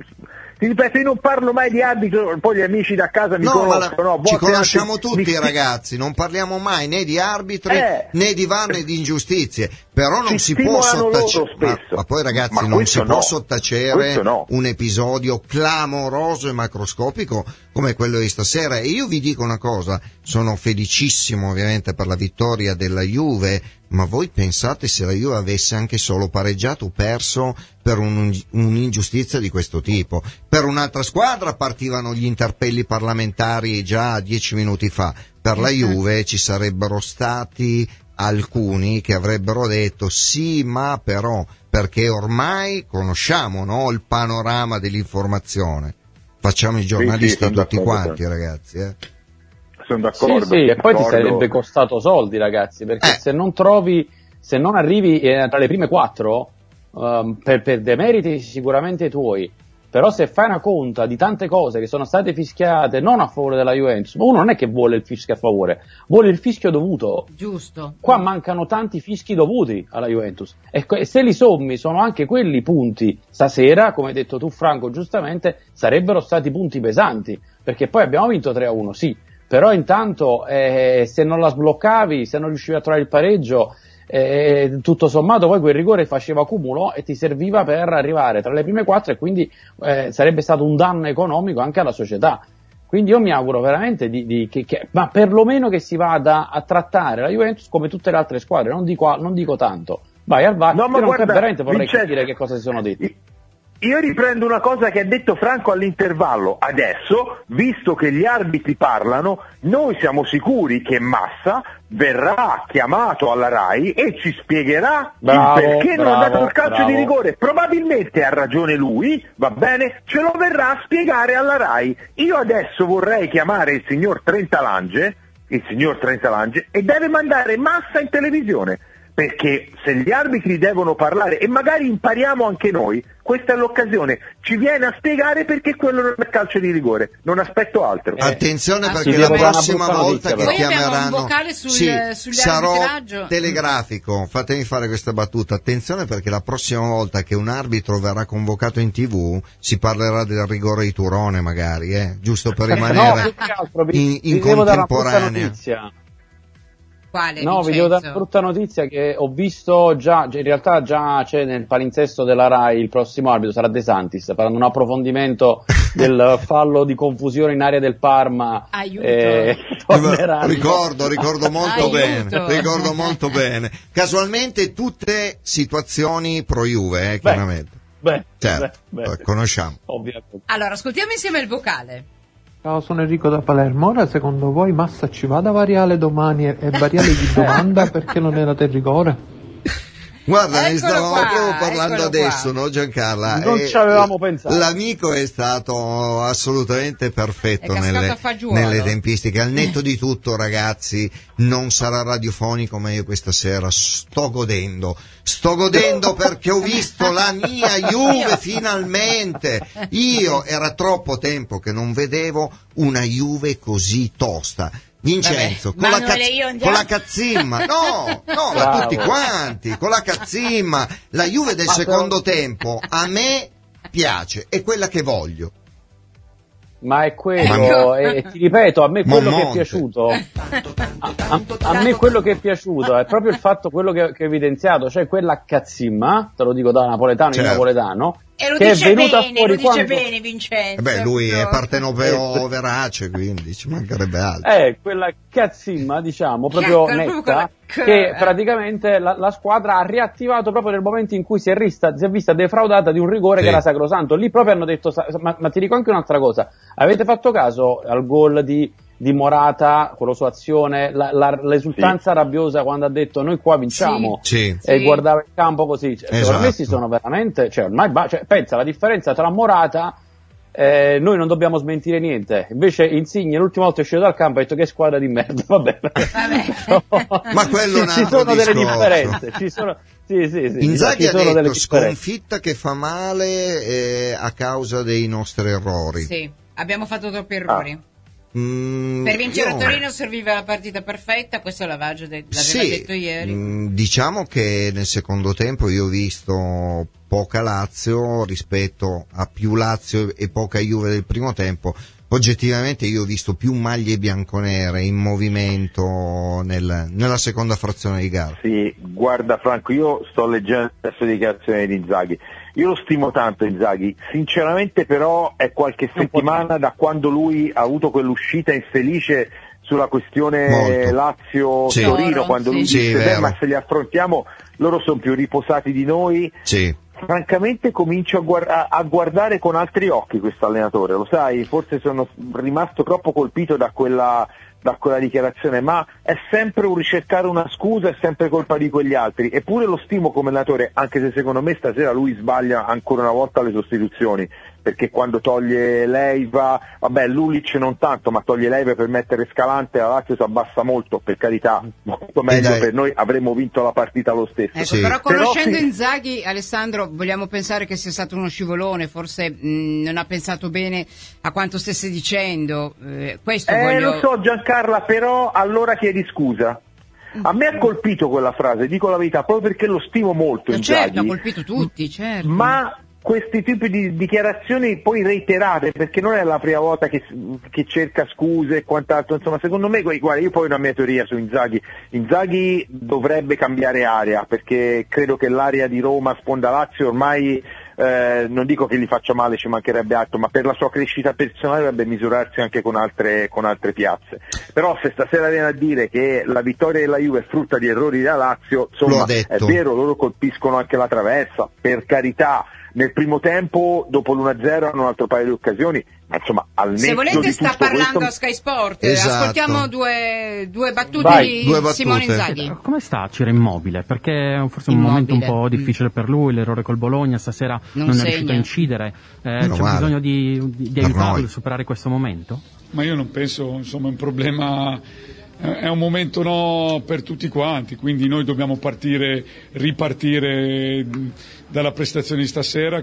ti ripeto, io non parlo mai di arbitro, poi gli amici da casa mi no, conoscono. La, ci conosciamo anche, tutti mi... ragazzi, non parliamo mai né di arbitri eh, né di V A R né di ingiustizie, però non si può sottacere, ma, ma poi ragazzi ma non si no. può sottacere no. un episodio clamoroso e macroscopico come quello di stasera. E io vi dico una cosa, sono felicissimo ovviamente per la vittoria della Juve, ma voi pensate se la Juve avesse anche solo pareggiato o perso per un, un'ingiustizia di questo tipo? Per un'altra squadra partivano gli interpelli parlamentari già dieci minuti fa, per la Juve ci sarebbero stati alcuni che avrebbero detto sì, ma però, perché ormai conosciamo, no, il panorama dell'informazione, facciamo i giornalisti sì, sì, tutti quanti ragazzi, eh. Sono d'accordo. Sì, sì, e poi d'accordo. ti sarebbe costato soldi, ragazzi, perché eh. se non trovi, se non arrivi eh, tra le prime quattro, um, per, per demeriti sicuramente tuoi, però se fai una conta di tante cose che sono state fischiate non a favore della Juventus, uno non è che vuole il fischio a favore, vuole il fischio dovuto. Giusto. Qua mancano tanti fischi dovuti alla Juventus, e se li sommi sono anche quelli punti stasera, come hai detto tu Franco giustamente, sarebbero stati punti pesanti, perché poi abbiamo vinto tre a uno, sì, però intanto eh, se non la sbloccavi, se non riuscivi a trovare il pareggio, eh, tutto sommato poi quel rigore faceva cumulo e ti serviva per arrivare tra le prime quattro, e quindi eh, sarebbe stato un danno economico anche alla società. Quindi io mi auguro veramente di, di che, che, ma perlomeno che si vada a trattare la Juventus come tutte le altre squadre, non dico, non dico tanto, vai al V A R, no, ma guarda, veramente vorrei Vincenzo, capire che cosa si sono detti. Io riprendo una cosa che ha detto Franco all'intervallo. Adesso, visto che gli arbitri parlano, noi siamo sicuri che Massa verrà chiamato alla RAI e ci spiegherà bravo, il perché bravo, non ha dato il calcio bravo. di rigore. Probabilmente ha ragione lui, va bene, ce lo verrà a spiegare alla RAI. Io adesso vorrei chiamare il signor Trentalange, il signor Trentalange, e deve mandare Massa in televisione. Perché se gli arbitri devono parlare, e magari impariamo anche noi, questa è l'occasione, ci viene a spiegare perché quello non è calcio di rigore, non aspetto altro. Eh, Attenzione perché la prossima volta che Poi chiameranno, un vocale sul, sì, sarò arbitraggio. telegrafico, fatemi fare questa battuta, attenzione perché la prossima volta che un arbitro verrà convocato in tivù si parlerà del rigore di Turone magari, eh, giusto per rimanere no, in, in contemporanea. Quale, no, vi devo dare una brutta notizia che ho visto già, in realtà già c'è nel palinsesto della RAI il prossimo arbitro, sarà De Santis, faranno un approfondimento del fallo di confusione in area del Parma. Aiuto. E ricordo, ricordo molto Aiuto. bene, ricordo molto bene. Casualmente tutte situazioni pro Juve, eh, chiaramente. Beh, certo, beh, beh. conosciamo. Ovviamente. Allora, ascoltiamo insieme il vocale. Ciao, sono Enrico da Palermo. Ora secondo voi Massa ci va da Variale domani e, e Variale gli domanda perché non era del rigore? Guarda, ne Eccolo stavamo qua, proprio parlando adesso, qua. no Giancarla? Non e ci avevamo pensato. L'amico è stato assolutamente perfetto È nelle, a fagiolo. nelle tempistiche. Al netto di tutto, ragazzi, non sarà radiofonico, ma io questa sera sto godendo. Sto godendo perché ho visto la mia Juve finalmente. Io era troppo tempo che non vedevo una Juve così tosta. Vincenzo, con la, caz- con la cazzimma, no, no, ma tutti quanti, con la cazzimma, la Juve del secondo tempo a me piace, è quella che voglio. Ma è quello, Ecco. e ti ripeto, a me quello che è Monmonte. piaciuto, a, a- a me quello che è piaciuto è proprio il fatto, quello che, che ho evidenziato, cioè quella cazzimma, te lo dico da napoletano in Certo. napoletano, E lo che dice è venuta bene, fuori lo dice quando- bene Vincenzo. Eh beh, lui è No. partenopeo verace, quindi ci mancherebbe altro. è quella cazzimma, diciamo, proprio Cacca, proprio netta, quella- che eh. praticamente la, la squadra ha riattivato proprio nel momento in cui si è, rista, si è vista defraudata di un rigore Sì. che era sacrosanto. Lì proprio hanno detto, sa- ma, ma ti dico anche un'altra cosa, avete fatto caso al gol di, di Morata con la sua azione, la, la- l'esultanza rabbiosa quando ha detto noi qua vinciamo, Sì. e Sì. guardava il campo così, cioè, secondo me Esatto. si sono veramente, cioè ormai, ba- cioè, pensa la differenza tra Morata, eh, noi non dobbiamo smentire niente, invece Insigne l'ultima volta è uscito dal campo e ha detto che squadra di merda, vabbè. Ma quello è un ci altro sono delle discorso. differenze, ci sono, sì, sì, sì, Inzaghi ci ha sono delle detto differenze. sconfitta che fa male eh, a causa dei nostri errori. Sì, abbiamo fatto troppi errori. Mm, Per vincere io- a Torino serviva la partita perfetta, questo l'aveva già de- l'aveva Sì, detto ieri. mm, diciamo che nel secondo tempo io ho visto poca Lazio rispetto a più Lazio e poca Juve del primo tempo. Oggettivamente io ho visto più maglie bianconere in movimento nel- nella seconda frazione di gara. Sì, guarda Franco, io sto leggendo adesso le dichiarazioni di Inzaghi. Io lo stimo tanto Inzaghi, sinceramente però è qualche settimana da quando lui ha avuto quell'uscita infelice sulla questione Molto. Lazio-Torino, Sì. quando lui Sì, disse "Beh, vero. ma se li affrontiamo loro sono più riposati di noi". Sì. Francamente comincio a, guard- a- a guardare con altri occhi questo allenatore, lo sai, forse sono rimasto troppo colpito da quella, da quella dichiarazione, ma è sempre un ricercare una scusa, è sempre colpa di quegli altri, eppure lo stimo come allenatore, anche se secondo me stasera lui sbaglia ancora una volta le sostituzioni, perché quando toglie Leiva, vabbè Lulic non tanto, ma toglie Leiva per mettere Scalante, la Lazio si abbassa molto, per carità, molto meglio dai. per noi, avremmo vinto la partita lo stesso. Ecco, Sì. però conoscendo Però sì. Inzaghi, Alessandro, vogliamo pensare che sia stato uno scivolone, forse mh, non ha pensato bene a quanto stesse dicendo. Eh, questo Eh, voglio... lo so Giancarla, però allora chiedi scusa. A me ha colpito quella frase, dico la verità, proprio perché lo stimo molto No, certo, ha Inzaghi, colpito tutti, certo. ma questi tipi di dichiarazioni poi reiterate, perché non è la prima volta che, che cerca scuse e quant'altro, insomma secondo me, guarda, io poi ho una mia teoria su Inzaghi, Inzaghi dovrebbe cambiare area, perché credo che l'area di Roma Sponda Lazio ormai eh, non dico che gli faccia male, ci mancherebbe altro, ma per la sua crescita personale dovrebbe misurarsi anche con altre, con altre piazze. Però se stasera viene a dire che la vittoria della Juve è frutta di errori della Lazio, L'ho insomma detto. è vero, loro colpiscono anche la traversa, per carità, nel primo tempo dopo l'uno a zero hanno un altro paio di occasioni, ma insomma al netto Se volete di sta tutto parlando questo, a Sky Sport, Esatto. ascoltiamo due, due battute Vai, di due battute. Simone Inzaghi. Come sta Ciro Immobile? Perché è forse un Immobile. momento un po' Mm. difficile per lui, l'errore col Bologna, stasera Non non, è segna. riuscito a incidere. Eh, Meno c'è male. bisogno di, di, di Per aiutarlo noi. a superare questo momento? Ma io non penso, insomma, è un problema, è un momento no per tutti quanti, quindi noi dobbiamo partire, ripartire dalla prestazione di stasera,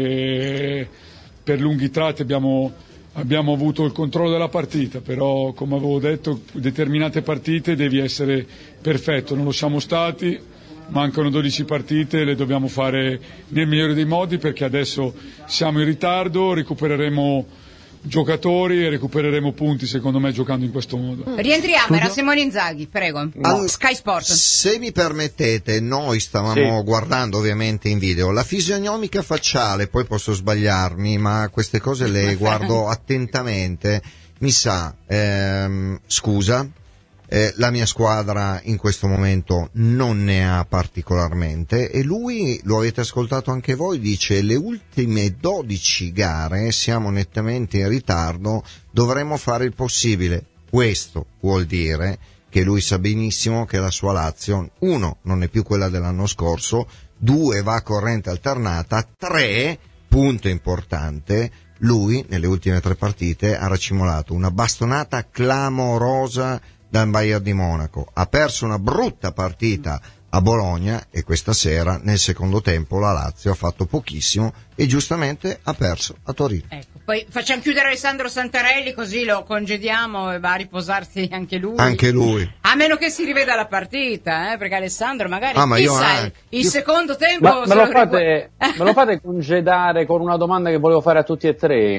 che per lunghi tratti abbiamo, abbiamo avuto il controllo della partita, però come avevo detto determinate partite devi essere perfetto, non lo siamo stati, mancano dodici partite, le dobbiamo fare nel migliore dei modi, perché adesso siamo in ritardo, recupereremo giocatori e recupereremo punti secondo me giocando in questo modo. Rientriamo, era Simone Inzaghi, prego. Allora, Sky Sport. Se mi permettete, noi stavamo Sì. guardando ovviamente in video la fisionomica facciale, poi posso sbagliarmi, ma queste cose le guardo attentamente. Mi sa, ehm, scusa, eh, la mia squadra in questo momento non ne ha particolarmente, e lui, lo avete ascoltato anche voi, dice le ultime dodici gare siamo nettamente in ritardo, dovremmo fare il possibile. Questo vuol dire che lui sa benissimo che la sua Lazio, uno, non è più quella dell'anno scorso, due, va a corrente alternata, tre, punto importante, lui nelle ultime tre partite ha racimolato una bastonata clamorosa dal Bayern di Monaco, ha perso una brutta partita a Bologna e questa sera nel secondo tempo la Lazio ha fatto pochissimo e giustamente ha perso a Torino. Ecco, poi facciamo chiudere Alessandro Santarelli, così lo congediamo e va a riposarsi anche lui. Anche lui. A meno che si riveda la partita, eh, perché Alessandro magari Ah, ma io chissà, anche. il Io- secondo tempo Ma me se lo, lo fate, me lo fate congedare con una domanda che volevo fare a tutti e tre?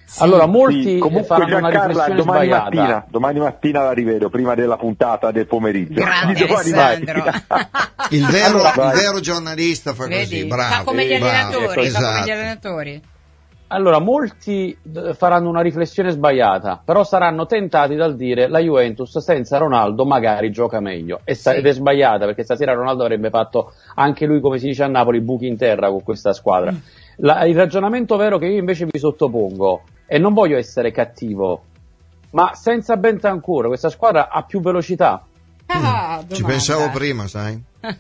Allora, molti Sì, comunque faranno una Giancarla, riflessione domani sbagliata. mattina, domani mattina la rivedo prima della puntata del pomeriggio. Grande Di domani Alessandro. mattina. Il vero, Allora, il vai. vero giornalista fa Vedi? così, bravo. Fa come gli bravo, allenatori, fa come esatto. gli allenatori. Allora, molti d- faranno una riflessione sbagliata, però saranno tentati dal dire la Juventus senza Ronaldo magari gioca meglio. E sta- Sì. Ed è sbagliata, perché stasera Ronaldo avrebbe fatto anche lui, come si dice a Napoli, buchi in terra con questa squadra. Mm. La- il ragionamento vero che io invece vi sottopongo, e non voglio essere cattivo, ma senza Bentancur questa squadra ha più velocità. Ah, Ci domanda. pensavo prima, sai?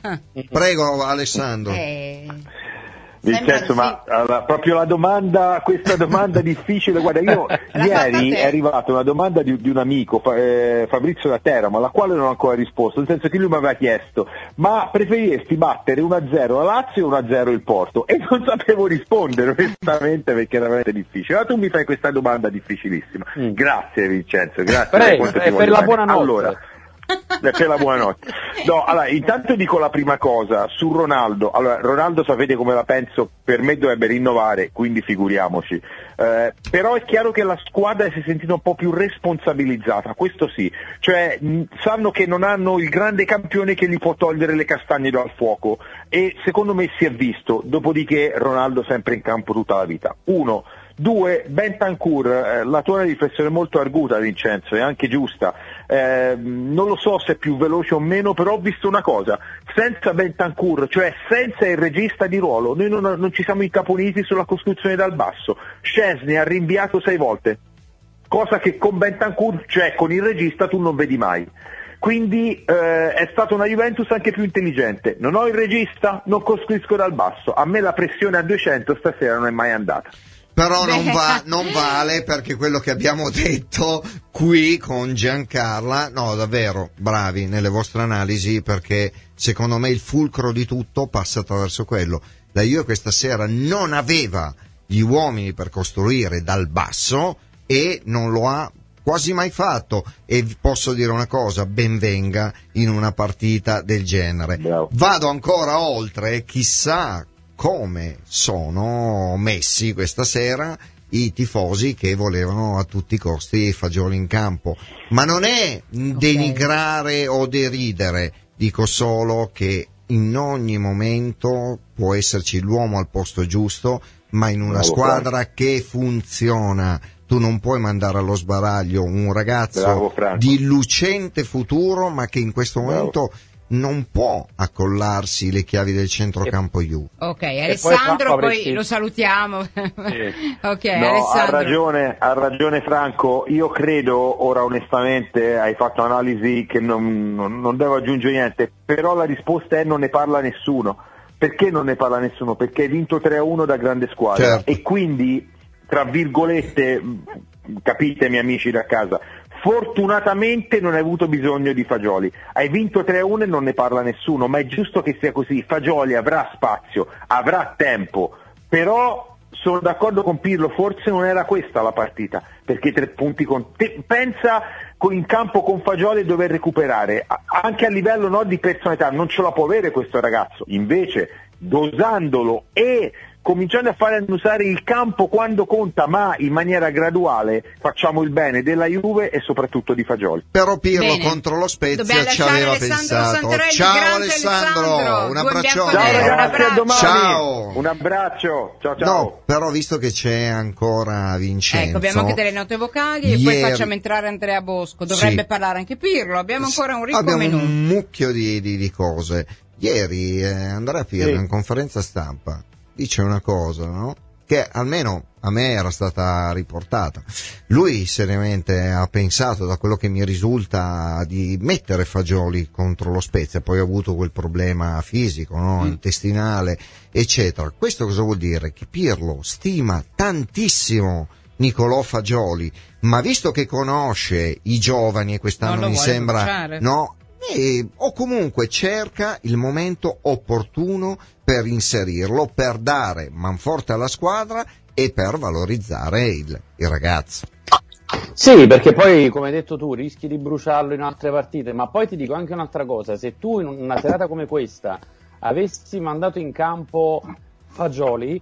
Prego Alessandro. Eh, Vincenzo, sembra ma allora, proprio la domanda, questa domanda difficile, guarda, io L'ha fatta ieri te. è arrivata una domanda di, di un amico, Fa- eh, Fabrizio da Teramo, alla quale non ho ancora risposto, nel senso che lui mi aveva chiesto, ma preferiresti battere uno a zero la Lazio o uno a zero il Porto? E non sapevo rispondere onestamente perché era veramente difficile. Ma tu mi fai questa domanda difficilissima. Mm. Grazie Vincenzo, grazie. Prego, quanto ti eh, voglio per la bene. buonanotte. Allora, Eh, per la buonanotte. No, allora, intanto dico la prima cosa su Ronaldo. Allora, Ronaldo sapete come la penso, per me dovrebbe rinnovare, quindi figuriamoci. Eh, però è chiaro che la squadra si è sentita un po' più responsabilizzata, questo sì. Cioè, mh, sanno che non hanno il grande campione che gli può togliere le castagne dal fuoco e secondo me si è visto, dopodiché Ronaldo sempre in campo tutta la vita. Uno. Due, Bentancur, eh, la tua riflessione è molto arguta Vincenzo, è anche giusta, eh, non lo so se è più veloce o meno, però ho visto una cosa, senza Bentancur, cioè senza il regista di ruolo, noi non, non ci siamo incaponiti sulla costruzione dal basso, Szczesny ha rinviato sei volte, cosa che con Bentancur, cioè con il regista, tu non vedi mai. Quindi eh, è stata una Juventus anche più intelligente, non ho il regista, non costruisco dal basso, a me la pressione a duecento stasera non è mai andata. Però non, va, non vale, perché quello che abbiamo detto qui con Giancarla, no davvero bravi nelle vostre analisi, perché secondo me il fulcro di tutto passa attraverso quello. La Juve questa sera non aveva gli uomini per costruire dal basso e non lo ha quasi mai fatto, e vi posso dire una cosa, ben venga in una partita del genere. Bravo. Vado ancora oltre, chissà come sono messi questa sera i tifosi che volevano a tutti i costi Fagioli in campo, ma non è denigrare o deridere, dico solo che in ogni momento può esserci l'uomo al posto giusto, ma in una Bravo, squadra Franco. che funziona tu non puoi mandare allo sbaraglio un ragazzo Bravo, Franco. di lucente futuro, ma che in questo Bravo. momento non può accollarsi le chiavi del centrocampo Juve. Ok, poi Alessandro, Franco poi avresti- lo salutiamo. Ok, No, ha Alessandro. ragione, ha ragione Franco, io credo, ora onestamente hai fatto un'analisi che non, non, non devo aggiungere niente, però la risposta è non ne parla nessuno. Perché non ne parla nessuno? Perché hai vinto tre a uno da grande squadra, Certo. e quindi, tra virgolette, capitemi amici da casa, fortunatamente non hai avuto bisogno di Fagioli, hai vinto tre a uno e non ne parla nessuno, ma è giusto che sia così. Fagioli avrà spazio, avrà tempo, però sono d'accordo con Pirlo, forse non era questa la partita, perché tre punti con te, pensa con- in campo con Fagioli e dover recuperare, a- anche a livello no, di personalità, non ce la può avere questo ragazzo, invece dosandolo e cominciando a fare annusare il campo quando conta, ma in maniera graduale, facciamo il bene della Juve e soprattutto di Fagioli. Però Pirlo Bene. contro lo Spezia Dobbiamo ci lasciare aveva Alessandro pensato. Santarelli, Ciao grande Alessandro, Alessandro, un due abbraccione. bianconeri, Ciao un ragazzi, a domani. Ciao. Un abbraccio, ciao ciao. No, però visto che c'è ancora Vincenzo, Ecco, abbiamo anche delle note vocali e poi ieri- facciamo entrare Andrea Bosco. Dovrebbe Sì. parlare anche Pirlo. Abbiamo ancora un ricco abbiamo menù. un mucchio di, di, di cose. Ieri eh, Andrea Pirlo Sì. in conferenza stampa dice una cosa, no? Che almeno a me era stata riportata. Lui seriamente ha pensato, da quello che mi risulta, di mettere Fagioli contro lo Spezia, poi ha avuto quel problema fisico, no? Mm. intestinale, eccetera. Questo cosa vuol dire? Che Pirlo stima tantissimo Nicolò Fagioli, ma visto che conosce i giovani, e Non quest'anno lo mi vuole sembra, bruciare. no? E, o comunque cerca il momento opportuno per inserirlo, per dare manforte alla squadra e per valorizzare il, il ragazzo. Sì, perché poi, come hai detto tu, rischi di bruciarlo in altre partite, ma poi ti dico anche un'altra cosa, se tu in una serata come questa avessi mandato in campo Fagioli,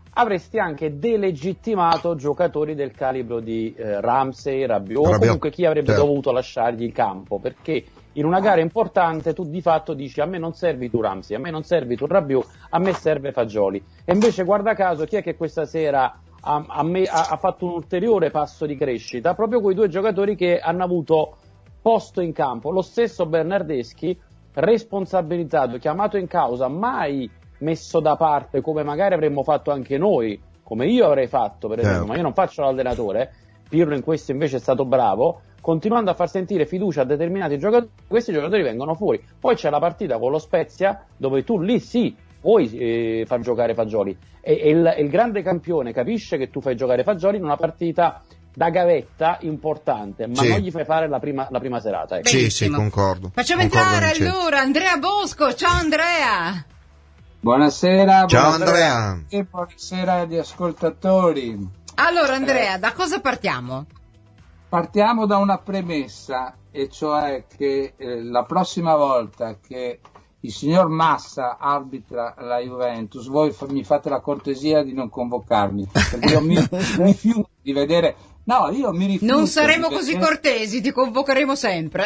avresti anche delegittimato giocatori del calibro di eh, Ramsey, Rabiot, o comunque chi avrebbe certo. dovuto lasciargli il campo, perché in una gara importante tu di fatto dici: a me non servi tu Ramsey, a me non servi tu Rabiot, a me serve Fagioli. E invece, guarda caso, chi è che questa sera ha, ha, me, ha, ha fatto un ulteriore passo di crescita? Proprio quei due giocatori che hanno avuto posto in campo. Lo stesso Bernardeschi, responsabilizzato, chiamato in causa, mai messo da parte come magari avremmo fatto anche noi, come io avrei fatto per esempio, ma io non faccio l'allenatore. Pirlo in questo invece è stato bravo, continuando a far sentire fiducia a determinati giocatori. Questi giocatori vengono fuori. Poi c'è la partita con lo Spezia, dove tu lì sì vuoi eh, far giocare Fagioli, e, e il, il grande campione capisce che tu fai giocare Fagioli in una partita da gavetta importante, ma sì. non gli fai fare la prima, la prima serata. Ecco. Sì, sì, concordo. Facciamo concordo entrare Vincenzo. allora Andrea Bosco. Ciao Andrea. Buonasera. Ciao buonasera Andrea. E buonasera agli ascoltatori. Allora Andrea, da cosa partiamo? Partiamo da una premessa, e cioè che eh, la prossima volta che il signor Massa arbitra la Juventus, voi fa- mi fate la cortesia di non convocarmi, perché io mi rifiuto di vedere. No, io mi rifiuto. Non saremo di così vedere... cortesi, ti convocheremo sempre.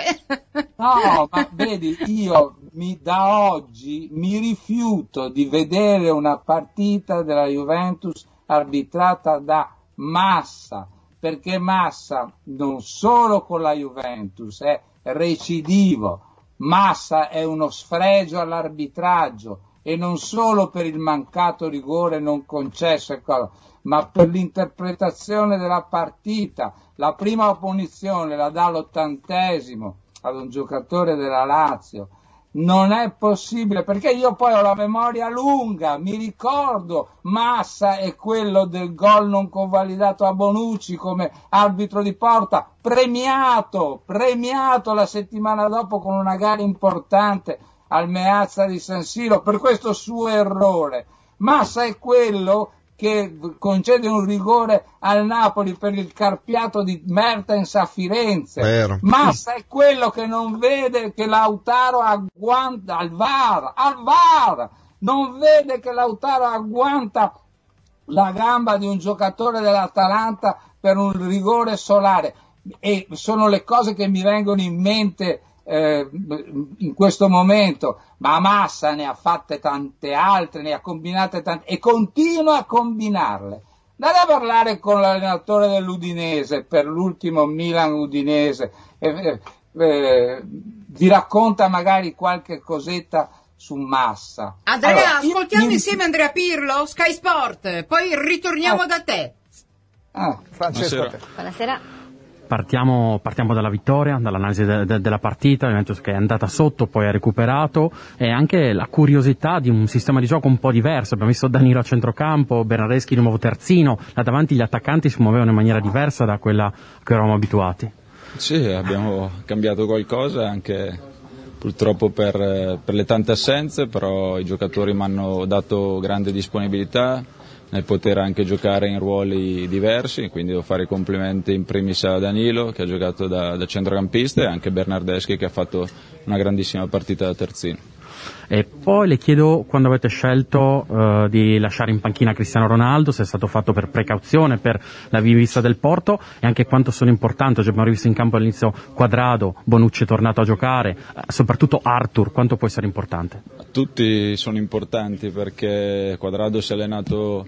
No, ma vedi, io mi, da oggi mi rifiuto di vedere una partita della Juventus arbitrata da Massa, perché Massa non solo con la Juventus è recidivo, Massa è uno sfregio all'arbitraggio, e non solo per il mancato rigore non concesso, ma per l'interpretazione della partita. La prima punizione la dà all'ottantesimo ad un giocatore della Lazio. Non è possibile, perché io poi ho la memoria lunga, mi ricordo Massa e quello del gol non convalidato a Bonucci come arbitro di porta, premiato, premiato la settimana dopo con una gara importante al Meazza di San Siro per questo suo errore. Massa è quello che concede un rigore al Napoli per il carpiato di Mertens a Firenze. Vero. Massa è quello che non vede che Lautaro agguanta al V A R, al V A R, non vede che Lautaro agguanta la gamba di un giocatore dell'Atalanta per un rigore solare. E sono le cose che mi vengono in mente Eh, in questo momento, ma Massa ne ha fatte tante altre, ne ha combinate tante e continua a combinarle. Andate a parlare con l'allenatore dell'Udinese per l'ultimo Milan-Udinese, eh, eh, vi racconta magari qualche cosetta su Massa. Andrea, allora, ascoltiamo io... insieme Andrea Pirlo, Sky Sport, poi ritorniamo ah. da te. Ah, Francesco. Buonasera. Buonasera. Partiamo, partiamo dalla vittoria, dall'analisi de, de, della partita, Juventus che è andata sotto, poi ha recuperato, e anche la curiosità di un sistema di gioco un po' diverso. Abbiamo visto Danilo a centrocampo, Bernardeschi di nuovo terzino, là davanti gli attaccanti si muovevano in maniera diversa da quella a cui eravamo abituati. Sì, abbiamo cambiato qualcosa anche purtroppo per, per le tante assenze, però i giocatori mi hanno dato grande disponibilità nel poter anche giocare in ruoli diversi, quindi devo fare i complimenti in primis a Danilo che ha giocato da, da centrocampista, e anche Bernardeschi che ha fatto una grandissima partita da terzino. E poi le chiedo, quando avete scelto uh, di lasciare in panchina Cristiano Ronaldo, se è stato fatto per precauzione, per la vista del Porto, e anche quanto sono importanti. Oggi abbiamo rivisto in campo all'inizio Quadrado, Bonucci è tornato a giocare, uh, soprattutto Arthur, quanto può essere importante? Tutti sono importanti, perché Quadrado si è allenato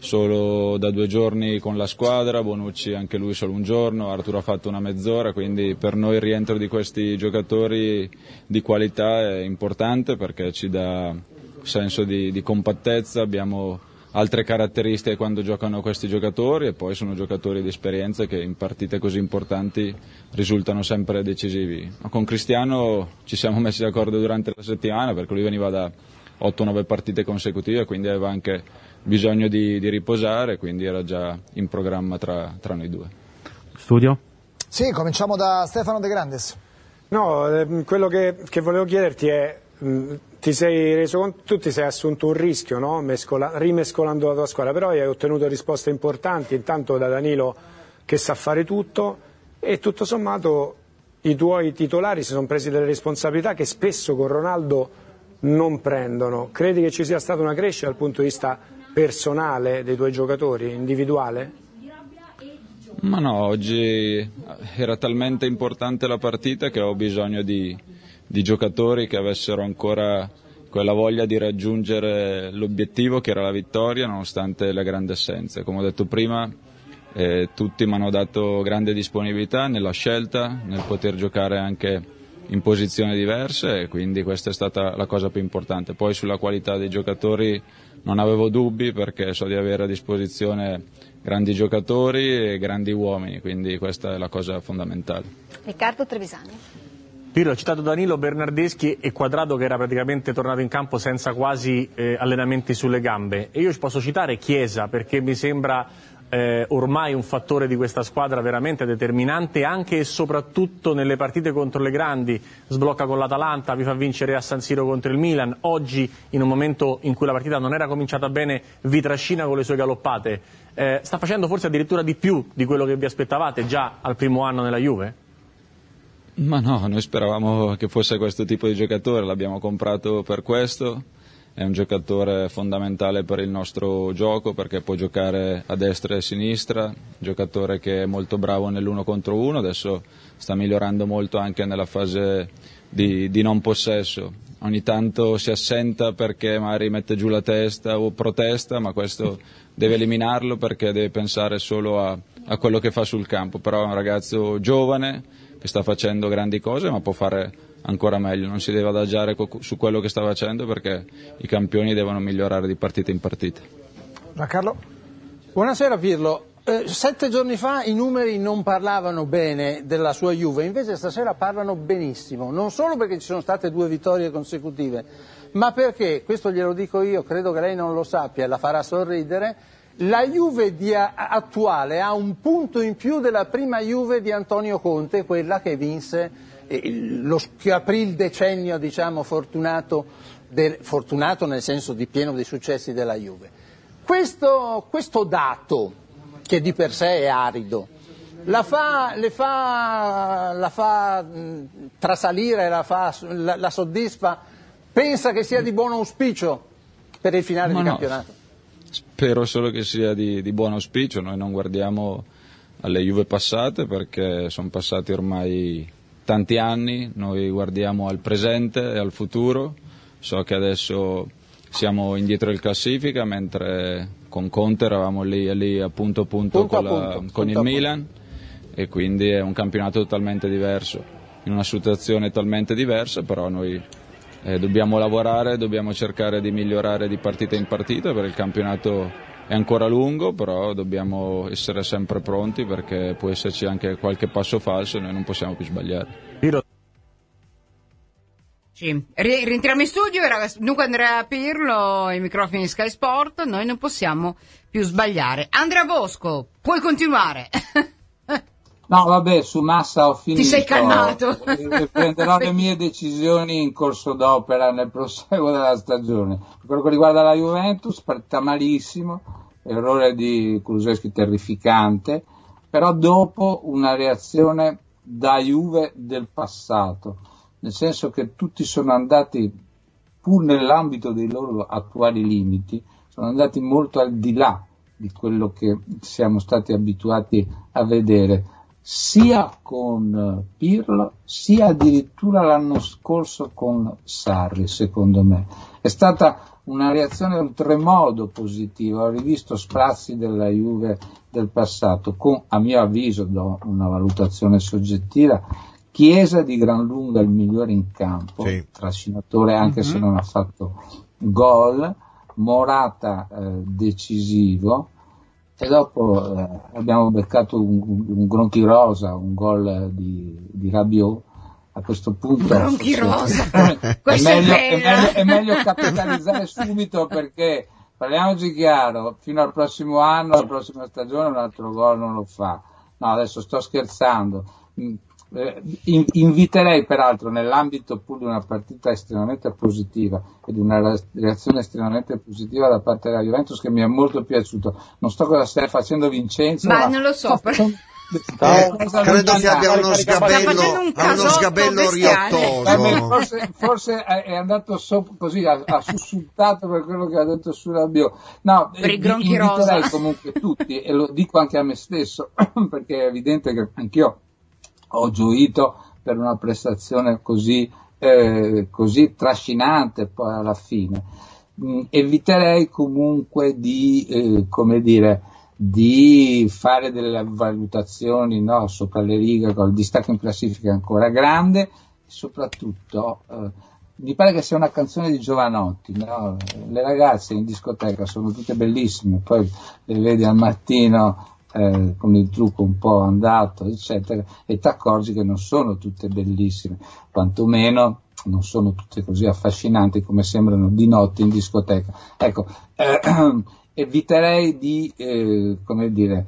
solo da due giorni con la squadra, Bonucci anche lui solo un giorno, Arturo ha fatto una mezz'ora, quindi per noi il rientro di questi giocatori di qualità è importante, perché ci dà senso di, di compattezza, abbiamo altre caratteristiche quando giocano questi giocatori, e poi sono giocatori di esperienza che in partite così importanti risultano sempre decisivi. Con Cristiano ci siamo messi d'accordo durante la settimana, perché lui veniva da otto nove partite consecutive, quindi aveva anche bisogno di, di riposare, quindi era già in programma tra, tra noi due. Studio? Sì, cominciamo da Stefano De Grandes. No, eh, quello che, che volevo chiederti è, mh, ti sei reso conto, tu ti sei assunto un rischio, no? Mescola, rimescolando la tua squadra, però hai ottenuto risposte importanti, intanto da Danilo che sa fare tutto, e tutto sommato i tuoi titolari si sono presi delle responsabilità che spesso con Ronaldo non prendono. Credi che ci sia stata una crescita dal punto di vista personale dei tuoi giocatori, individuale? Ma no, oggi era talmente importante la partita che ho bisogno di, di giocatori che avessero ancora quella voglia di raggiungere l'obiettivo che era la vittoria nonostante le grandi assenze. Come ho detto prima, eh, tutti mi hanno dato grande disponibilità nella scelta, nel poter giocare anche in posizioni diverse, e quindi questa è stata la cosa più importante. Poi sulla qualità dei giocatori non avevo dubbi, perché so di avere a disposizione grandi giocatori e grandi uomini, quindi questa è la cosa fondamentale. Riccardo Trevisani. Pirlo, ha citato Danilo, Bernardeschi e Quadrado, che era praticamente tornato in campo senza quasi eh, allenamenti sulle gambe, e io ci posso citare Chiesa, perché mi sembra Eh, ormai un fattore di questa squadra veramente determinante, anche e soprattutto nelle partite contro le grandi. Sblocca con l'Atalanta, vi fa vincere a San Siro contro il Milan, oggi in un momento in cui la partita non era cominciata bene vi trascina con le sue galoppate. Eh, sta facendo forse addirittura di più di quello che vi aspettavate già al primo anno nella Juve? Ma no, noi speravamo che fosse questo tipo di giocatore, l'abbiamo comprato per questo. È un giocatore fondamentale per il nostro gioco, perché può giocare a destra e a sinistra, giocatore che è molto bravo nell'uno contro uno, adesso sta migliorando molto anche nella fase di, di non possesso. Ogni tanto si assenta perché magari mette giù la testa o protesta, ma questo deve eliminarlo perché deve pensare solo a, a quello che fa sul campo. Però è un ragazzo giovane che sta facendo grandi cose, ma può fare ancora meglio, non si deve adagiare su quello che sta facendo, perché i campioni devono migliorare di partita in partita. Giancarlo? Buonasera Pirlo, eh, sette giorni fa i numeri non parlavano bene della sua Juve, invece stasera parlano benissimo, non solo perché ci sono state due vittorie consecutive, ma perché, questo glielo dico io, credo che lei non lo sappia e la farà sorridere, la Juve di a- attuale ha un punto in più della prima Juve di Antonio Conte, quella che vinse Lo, che aprì il decennio, diciamo, fortunato, del, fortunato nel senso di pieno di successi della Juve. Questo, questo dato, che di per sé è arido, la fa, le fa, la fa mh, trasalire, la, fa, la, la soddisfa, pensa che sia di buon auspicio per il finale Ma di no, campionato? Spero solo che sia di, di buon auspicio, noi non guardiamo alle Juve passate perché sono passati ormai tanti anni, noi guardiamo al presente e al futuro. So che adesso siamo indietro in classifica, mentre con Conte eravamo lì, lì a punto a punto, punto, con, la, punto, con punto il Milan, e quindi è un campionato totalmente diverso, in una situazione totalmente diversa, però noi eh, dobbiamo lavorare, dobbiamo cercare di migliorare di partita in partita, perché il campionato è ancora lungo, però dobbiamo essere sempre pronti, perché può esserci anche qualche passo falso e noi non possiamo più sbagliare. Sì. Rientriamo in studio, era dunque Andrea Pirlo, i microfoni Sky Sport, noi non possiamo più sbagliare. Andrea Bosco, puoi continuare. No, vabbè, su Massa ho finito. Ti sei calmato. Prenderò le mie decisioni in corso d'opera nel proseguo della stagione. Per quello che riguarda la Juventus, partita malissimo, errore di Kulusevski terrificante, però dopo una reazione da Juve del passato, nel senso che tutti sono andati, pur nell'ambito dei loro attuali limiti, sono andati molto al di là di quello che siamo stati abituati a vedere, sia con Pirlo, sia addirittura l'anno scorso con Sarri, secondo me. È stata una reazione oltremodo positiva, ho rivisto sprazzi della Juve del passato, con, a mio avviso, do una valutazione soggettiva, Chiesa di gran lunga il migliore in campo, sì. Trascinatore anche mm-hmm. se non ha fatto gol, Morata eh, decisivo, e dopo eh, abbiamo beccato un, un Gronchi Rosa, un gol di, di Rabiot. A questo punto Gronchi Rosa è, meglio, è, meglio, è meglio capitalizzare subito, perché parliamoci chiaro, fino al prossimo anno, alla prossima stagione un altro gol non lo fa. No, adesso sto scherzando. In, inviterei peraltro, nell'ambito pur di una partita estremamente positiva e di una reazione estremamente positiva da parte della Juventus, che mi è molto piaciuto, non so cosa stai facendo Vincenzo, ma, ma non lo so, sto, Eh, credo che abbia uno sgabello, ha uno sgabello riottoso. Forse, forse è andato so, così, ha, ha sussultato per quello che ha detto Surabio. No, per i gronchi inviterei rosa. Comunque tutti, e lo dico anche a me stesso, perché è evidente che anch'io ho gioito per una prestazione così, eh, così trascinante poi alla fine. Mm, eviterei comunque di, eh, come dire, di fare delle valutazioni, no, sopra le righe con il distacco in classifica ancora grande, e soprattutto eh, mi pare che sia una canzone di Giovanotti, no? Le ragazze in discoteca sono tutte bellissime, poi le vedi al mattino eh, con il trucco un po' andato eccetera, e ti accorgi che non sono tutte bellissime, quantomeno non sono tutte così affascinanti come sembrano di notte in discoteca. Ecco, eh, eviterei di, eh, come dire,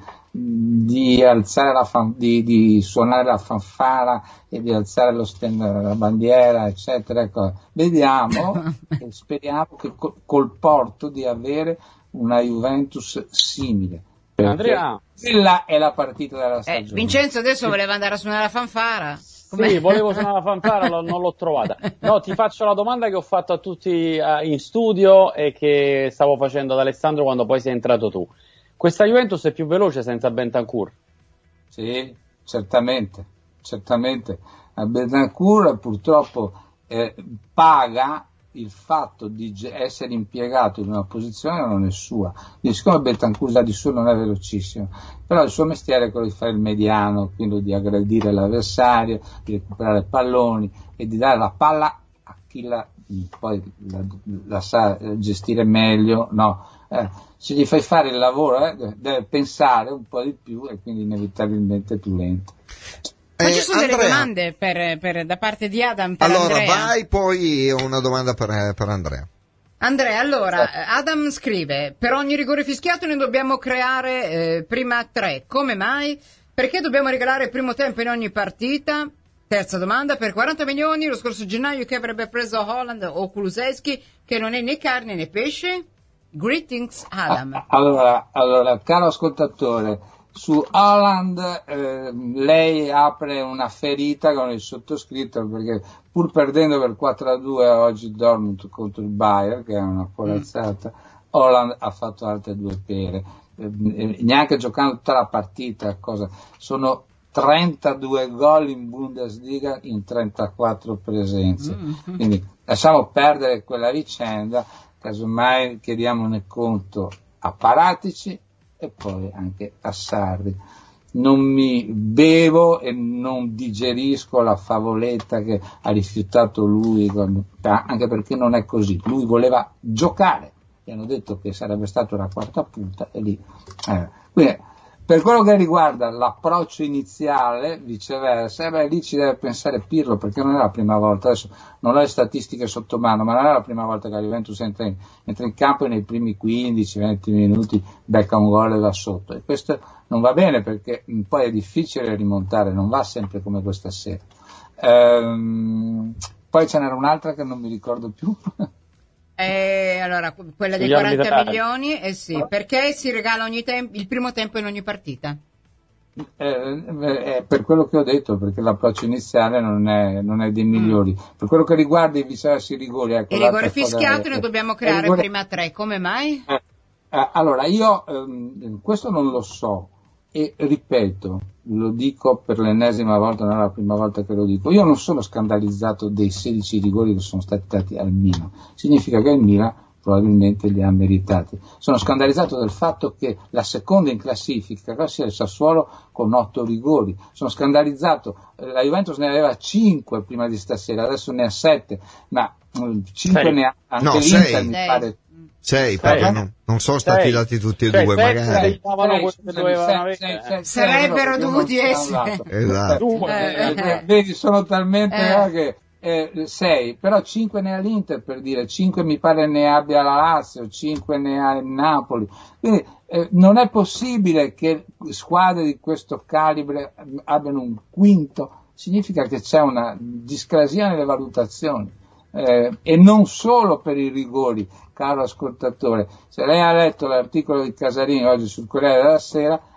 di alzare la fan, di, di suonare la fanfara e di alzare lo stand, la bandiera, eccetera. Ecco, vediamo e speriamo che col, col Porto di avere una Juventus simile. Andrea, quella è la partita della stagione. Eh, Vincenzo adesso voleva andare a suonare la fanfara. Com'è? Sì, volevo suonare la fanfara, lo, non l'ho trovata. No, ti faccio la domanda che ho fatto a tutti uh, in studio e che stavo facendo ad Alessandro quando poi sei entrato tu. Questa Juventus è più veloce senza Bentancur? Sì, certamente, certamente. A Bentancur purtroppo eh, paga il fatto di essere impiegato in una posizione che non è sua. Io, siccome Bentancur già di suo non è velocissimo, però il suo mestiere è quello di fare il mediano, quindi di aggredire l'avversario, di recuperare palloni e di dare la palla a chi la, poi la, la sa gestire meglio. No, eh, se gli fai fare il lavoro eh, deve pensare un po' di più e quindi inevitabilmente più lento. Ma ci sono eh, delle domande per, per, da parte di Adam per allora Andrea. vai, poi una domanda per, per Andrea. Andrea, allora Adam scrive: per ogni rigore fischiato ne dobbiamo creare eh, prima tre, come mai? Perché dobbiamo regalare il primo tempo in ogni partita? Terza domanda: per quaranta milioni lo scorso gennaio che avrebbe preso Holland o Kulusevski, che non è né carne né pesce? Greetings Adam. Allora, allora caro ascoltatore, su Holland eh, lei apre una ferita con il sottoscritto, perché pur perdendo per quattro a due oggi Dortmund contro il Bayern, che è una corazzata, mm. Holland ha fatto altre due pere, eh, neanche giocando tutta la partita, cosa, sono trentadue gol in Bundesliga in trentaquattro presenze, mm. quindi lasciamo perdere quella vicenda, casomai chiediamone conto a Paratici e poi anche a Sarri. Non mi bevo e non digerisco la favoletta che ha rifiutato lui, anche perché non è così. Lui voleva giocare, gli hanno detto che sarebbe stata una quarta punta e lì. Eh. Quindi, per quello che riguarda l'approccio iniziale, viceversa, beh, lì ci deve pensare Pirlo, perché non è la prima volta, adesso non ho le statistiche sotto mano, ma non è la prima volta che la Juventus entra in, entra in campo e nei primi quindici venti minuti becca un gol e va sotto, e questo non va bene, perché poi è difficile rimontare, non va sempre come questa sera. Ehm, poi ce n'era un'altra che non mi ricordo più. Eh, allora, quella dei quaranta milioni, eh sì, perché si regala ogni tempo, il primo tempo in ogni partita? Eh, eh, per quello che ho detto, perché l'approccio iniziale non è, non è dei migliori. Mm. Per quello che riguarda i viceversi rigori, ecco, il rigore fischiato ne dobbiamo creare rigore... prima tre, come mai? Eh, eh, allora, io ehm, questo non lo so, e ripeto, lo dico per l'ennesima volta, non è la prima volta che lo dico, io non sono scandalizzato dei sedici rigori che sono stati dati al Milan, significa che il Milan probabilmente li ha meritati. Sono scandalizzato del fatto che la seconda in classifica sia il Sassuolo con otto rigori, sono scandalizzato, la Juventus ne aveva cinque prima di stasera, adesso ne ha sette, ma cinque sei. Ne ha anche no, l'Inter, sei. mi pare. Sei, perché non, non sono stati sei. Dati tutti e sei, due, sei, magari. Sei, sarebbero dovuti essere. Esatto. Eh, eh, vedi, sono talmente eh. che eh, sei, però cinque ne ha l'Inter, per dire, cinque mi pare ne abbia la Lazio, cinque ne ha il Napoli. Quindi eh, non è possibile che squadre di questo calibre abbiano un quinto, significa che c'è una discrasia nelle valutazioni. Eh, e non solo per i rigori, caro ascoltatore. Se lei ha letto l'articolo di Casarini oggi sul Corriere della Sera,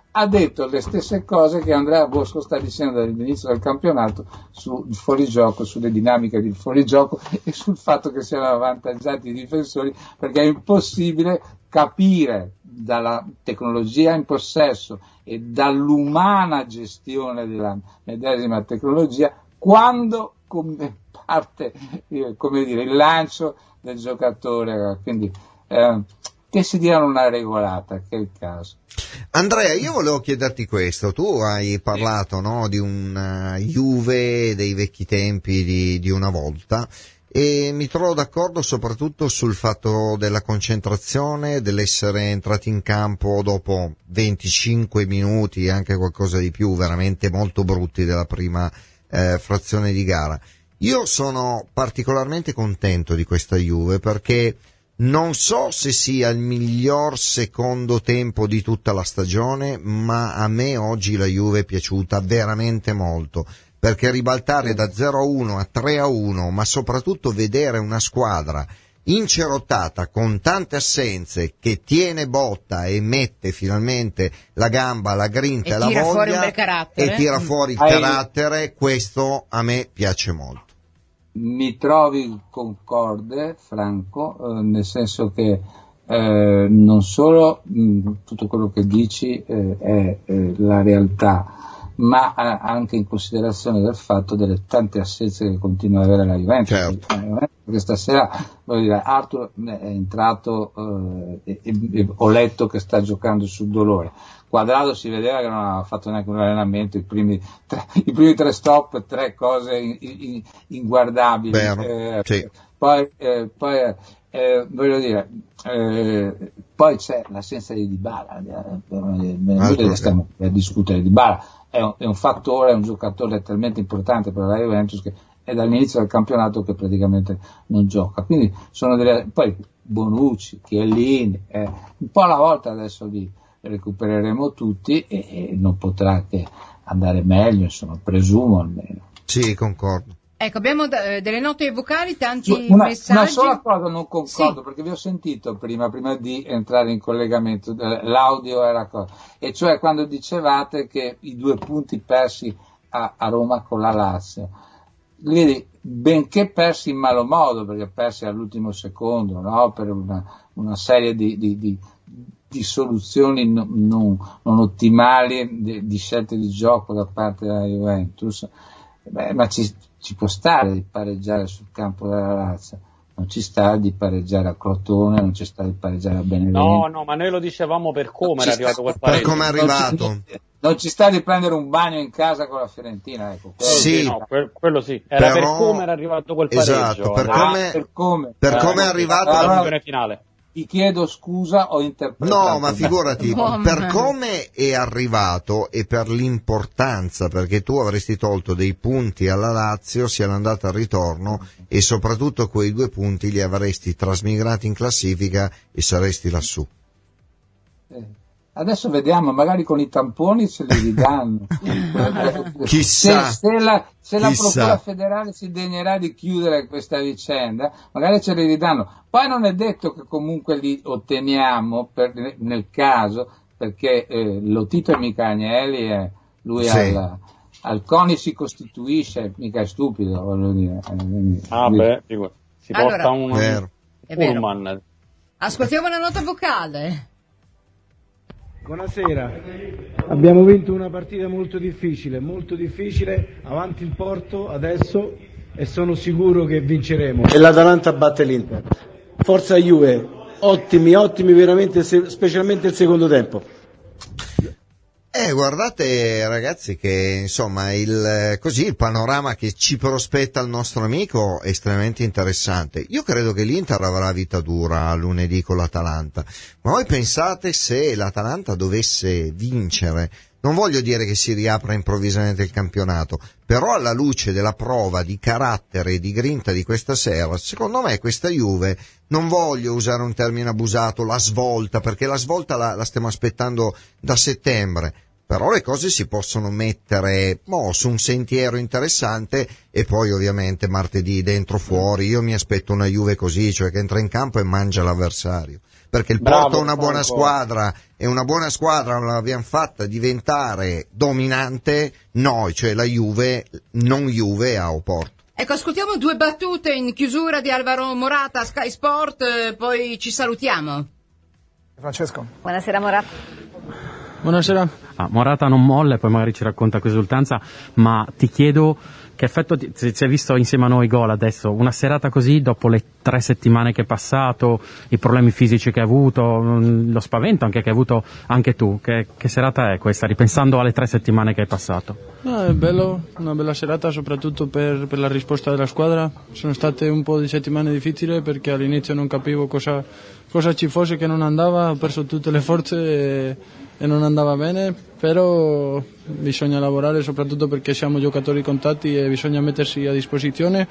ha detto le stesse cose che Andrea Bosco sta dicendo dall'inizio del campionato sul fuorigioco, sulle dinamiche del fuorigioco e sul fatto che siano avvantaggiati i difensori, perché è impossibile capire dalla tecnologia in possesso e dall'umana gestione della medesima tecnologia quando come parte eh, come dire, il lancio del giocatore, quindi eh, che si diano una regolata, che è il caso. Andrea, io volevo chiederti questo, tu hai parlato, no, di una Juve dei vecchi tempi, di, di una volta, e mi trovo d'accordo soprattutto sul fatto della concentrazione, dell'essere entrati in campo dopo venticinque minuti, anche qualcosa di più, veramente molto brutti della prima eh, frazione di gara. Io sono particolarmente contento di questa Juve perché non so se sia il miglior secondo tempo di tutta la stagione, ma a me oggi la Juve è piaciuta veramente molto, perché ribaltare da zero a uno a tre a uno, ma soprattutto vedere una squadra incerottata con tante assenze che tiene botta e mette finalmente la gamba, la grinta e, e la tira voglia fuori un bel carattere. e tira fuori il Hai... carattere, questo a me piace molto. Mi trovi concorde, Franco, eh, nel senso che eh, non solo mh, tutto quello che dici eh, è eh, la realtà, ma eh, anche in considerazione del fatto delle tante assenze che continua ad avere la Juventus. Certo. Perché stasera, voglio dire, Arthur è entrato eh, e, e ho letto che sta giocando sul dolore. Quadrado si vedeva che non aveva fatto neanche un allenamento, i primi tre, i primi tre stop, tre cose in, in, inguardabili. Vero, eh, sì. Poi, eh, poi eh, voglio dire, eh, poi c'è l'assenza di Dybala, noi stiamo a discutere. Dybala è un, è un fattore, è un giocatore talmente importante per la Juventus che è dall'inizio del campionato che praticamente non gioca. Quindi sono delle, poi Bonucci, Chiellini, eh, un po' alla volta adesso li recupereremo tutti e, e non potrà che andare meglio, insomma, presumo almeno. Sì, concordo. Ecco, abbiamo d- delle note vocali, tanti Una, messaggi. una sola cosa non concordo, sì. Perché vi ho sentito prima, prima di entrare in collegamento, l'audio era cosa, e cioè quando dicevate che i due punti persi a, a Roma con la Lazio, vedi, benché persi in malo modo, perché persi all'ultimo secondo, no? Per una, una serie di, di, di, di soluzioni non, non, non ottimali, di, di scelte di gioco da parte della Juventus, beh, ma ci, ci può stare di pareggiare sul campo della Lazio, non ci sta di pareggiare a Crotone, non ci sta di pareggiare a Benevento. No, no, ma noi lo dicevamo per come era arrivato quel pareggio. Per come è arrivato. Non ci, non ci sta di prendere un bagno in casa con la Fiorentina, ecco. Quello sì, no, que- quello sì. Era però, per come era arrivato quel pareggio. Esatto, per ah, come, per come, per eh, come è arrivato allora, la finale. Ti chiedo scusa, ho interpretato. No, ma figurati, Oh, per man. come è arrivato e per l'importanza, perché tu avresti tolto dei punti alla Lazio sia l'andata al ritorno e soprattutto quei due punti li avresti trasmigrati in classifica e saresti lassù. Eh, adesso vediamo, magari con i tamponi se li ridanno. Chissà, se, se la, se la chissà. Procura federale si degnerà di chiudere questa vicenda, magari ce li ridanno. Poi non è detto che comunque li otteniamo per, nel caso, perché eh, Lotito è mica Agnelli, è, lui Sì. al, al CONI si costituisce, mica è stupido, voglio dire. Ah beh, figura. Si Allora, porta un Vero. È vero. pullman. Ascoltiamo una nota vocale. Buonasera, abbiamo vinto una partita molto difficile, molto difficile, avanti il Porto adesso e sono sicuro che vinceremo. E l'Atalanta batte l'Inter. Forza Juve, ottimi, ottimi veramente, specialmente il secondo tempo. Eh, guardate ragazzi che insomma il, così il panorama che ci prospetta il nostro amico è estremamente interessante. Io credo che l'Inter avrà vita dura lunedì con l'Atalanta, ma voi pensate se l'Atalanta dovesse vincere, non voglio dire che si riapra improvvisamente il campionato, però alla luce della prova di carattere e di grinta di questa sera, secondo me questa Juve, non voglio usare un termine abusato, la svolta, perché la svolta la, la stiamo aspettando da settembre, però le cose si possono mettere oh, su un sentiero interessante. E poi ovviamente martedì dentro fuori io mi aspetto una Juve così, cioè che entra in campo e mangia l'avversario, perché il Bravo, Porto è una buona Franco. squadra, e una buona squadra l'abbiamo fatta diventare dominante noi, cioè la Juve, non Juve a Oporto. Ecco, ascoltiamo due battute in chiusura di Alvaro Morata a Sky Sport, eh, poi ci salutiamo. Francesco. Buonasera Morata. Buonasera. Ah, Morata non molla, poi magari ci racconta questa esultanza, ma ti chiedo che effetto ti, si è visto insieme a noi gol adesso, una serata così dopo le tre settimane che è passato, i problemi fisici che hai avuto, lo spavento anche che hai avuto anche tu, che, che serata è questa, ripensando alle tre settimane che hai passato? No, è bello, una bella serata soprattutto per, per la risposta della squadra. Sono state un po' di settimane difficili perché all'inizio non capivo cosa, cosa ci fosse che non andava, ho perso tutte le forze e, e non andava bene, però bisogna lavorare soprattutto perché siamo giocatori contatti e bisogna mettersi a disposizione.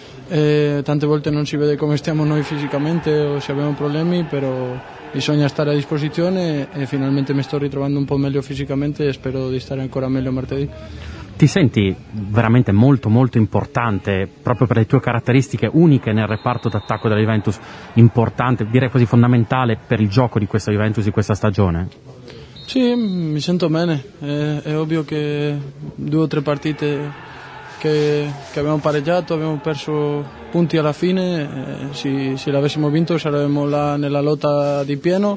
E tante volte non si vede come stiamo noi fisicamente o se abbiamo problemi, però bisogna stare a disposizione e finalmente mi sto ritrovando un po' meglio fisicamente e spero di stare ancora meglio martedì. Ti senti veramente molto molto importante proprio per le tue caratteristiche uniche nel reparto d'attacco della Juventus, importante, direi quasi fondamentale per il gioco di questa Juventus di questa stagione? Sì, mi sento bene, è, è ovvio che due o tre partite che, che abbiamo pareggiato, abbiamo perso punti alla fine, eh, se, se l'avessimo vinto saremmo là nella lotta di pieno,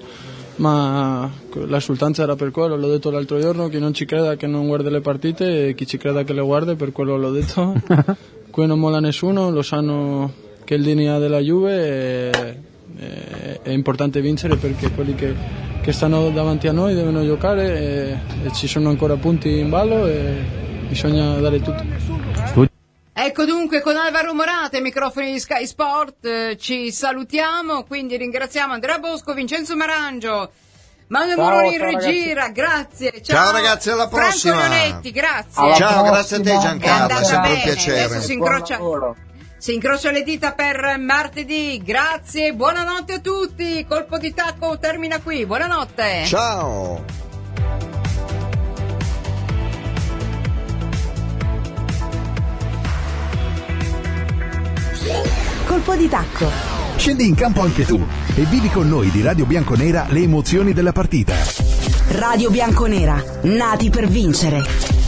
ma la esultanza era per quello, l'ho detto l'altro giorno, chi non ci creda che non guarda le partite e chi ci creda che le guarda, per quello l'ho detto. Qui non molla nessuno, lo sanno che il D N A della Juve è, è, è importante vincere perché quelli che, che stanno davanti a noi devono giocare e, e ci sono ancora punti in ballo e bisogna dare tutto. Ecco dunque con Alvaro Morata ai microfoni di Sky Sport eh, ci salutiamo, quindi ringraziamo Andrea Bosco, Vincenzo Marangio, Manuel Ciao, Moroni in ciao, regia, grazie. Ciao, Ciao ragazzi, alla prossima. Franco Leonetti, grazie. Alla Ciao, prossima. Grazie a te Giancarlo, è andata è sempre bene. un piacere. Adesso si incrocia, si incrocia le dita per martedì, grazie, buonanotte a tutti, Colpo di Tacco termina qui, buonanotte. Ciao. Colpo di tacco. Scendi in campo anche tu e vivi con noi di Radio Bianconera le emozioni della partita. Radio Bianconera, nati per vincere.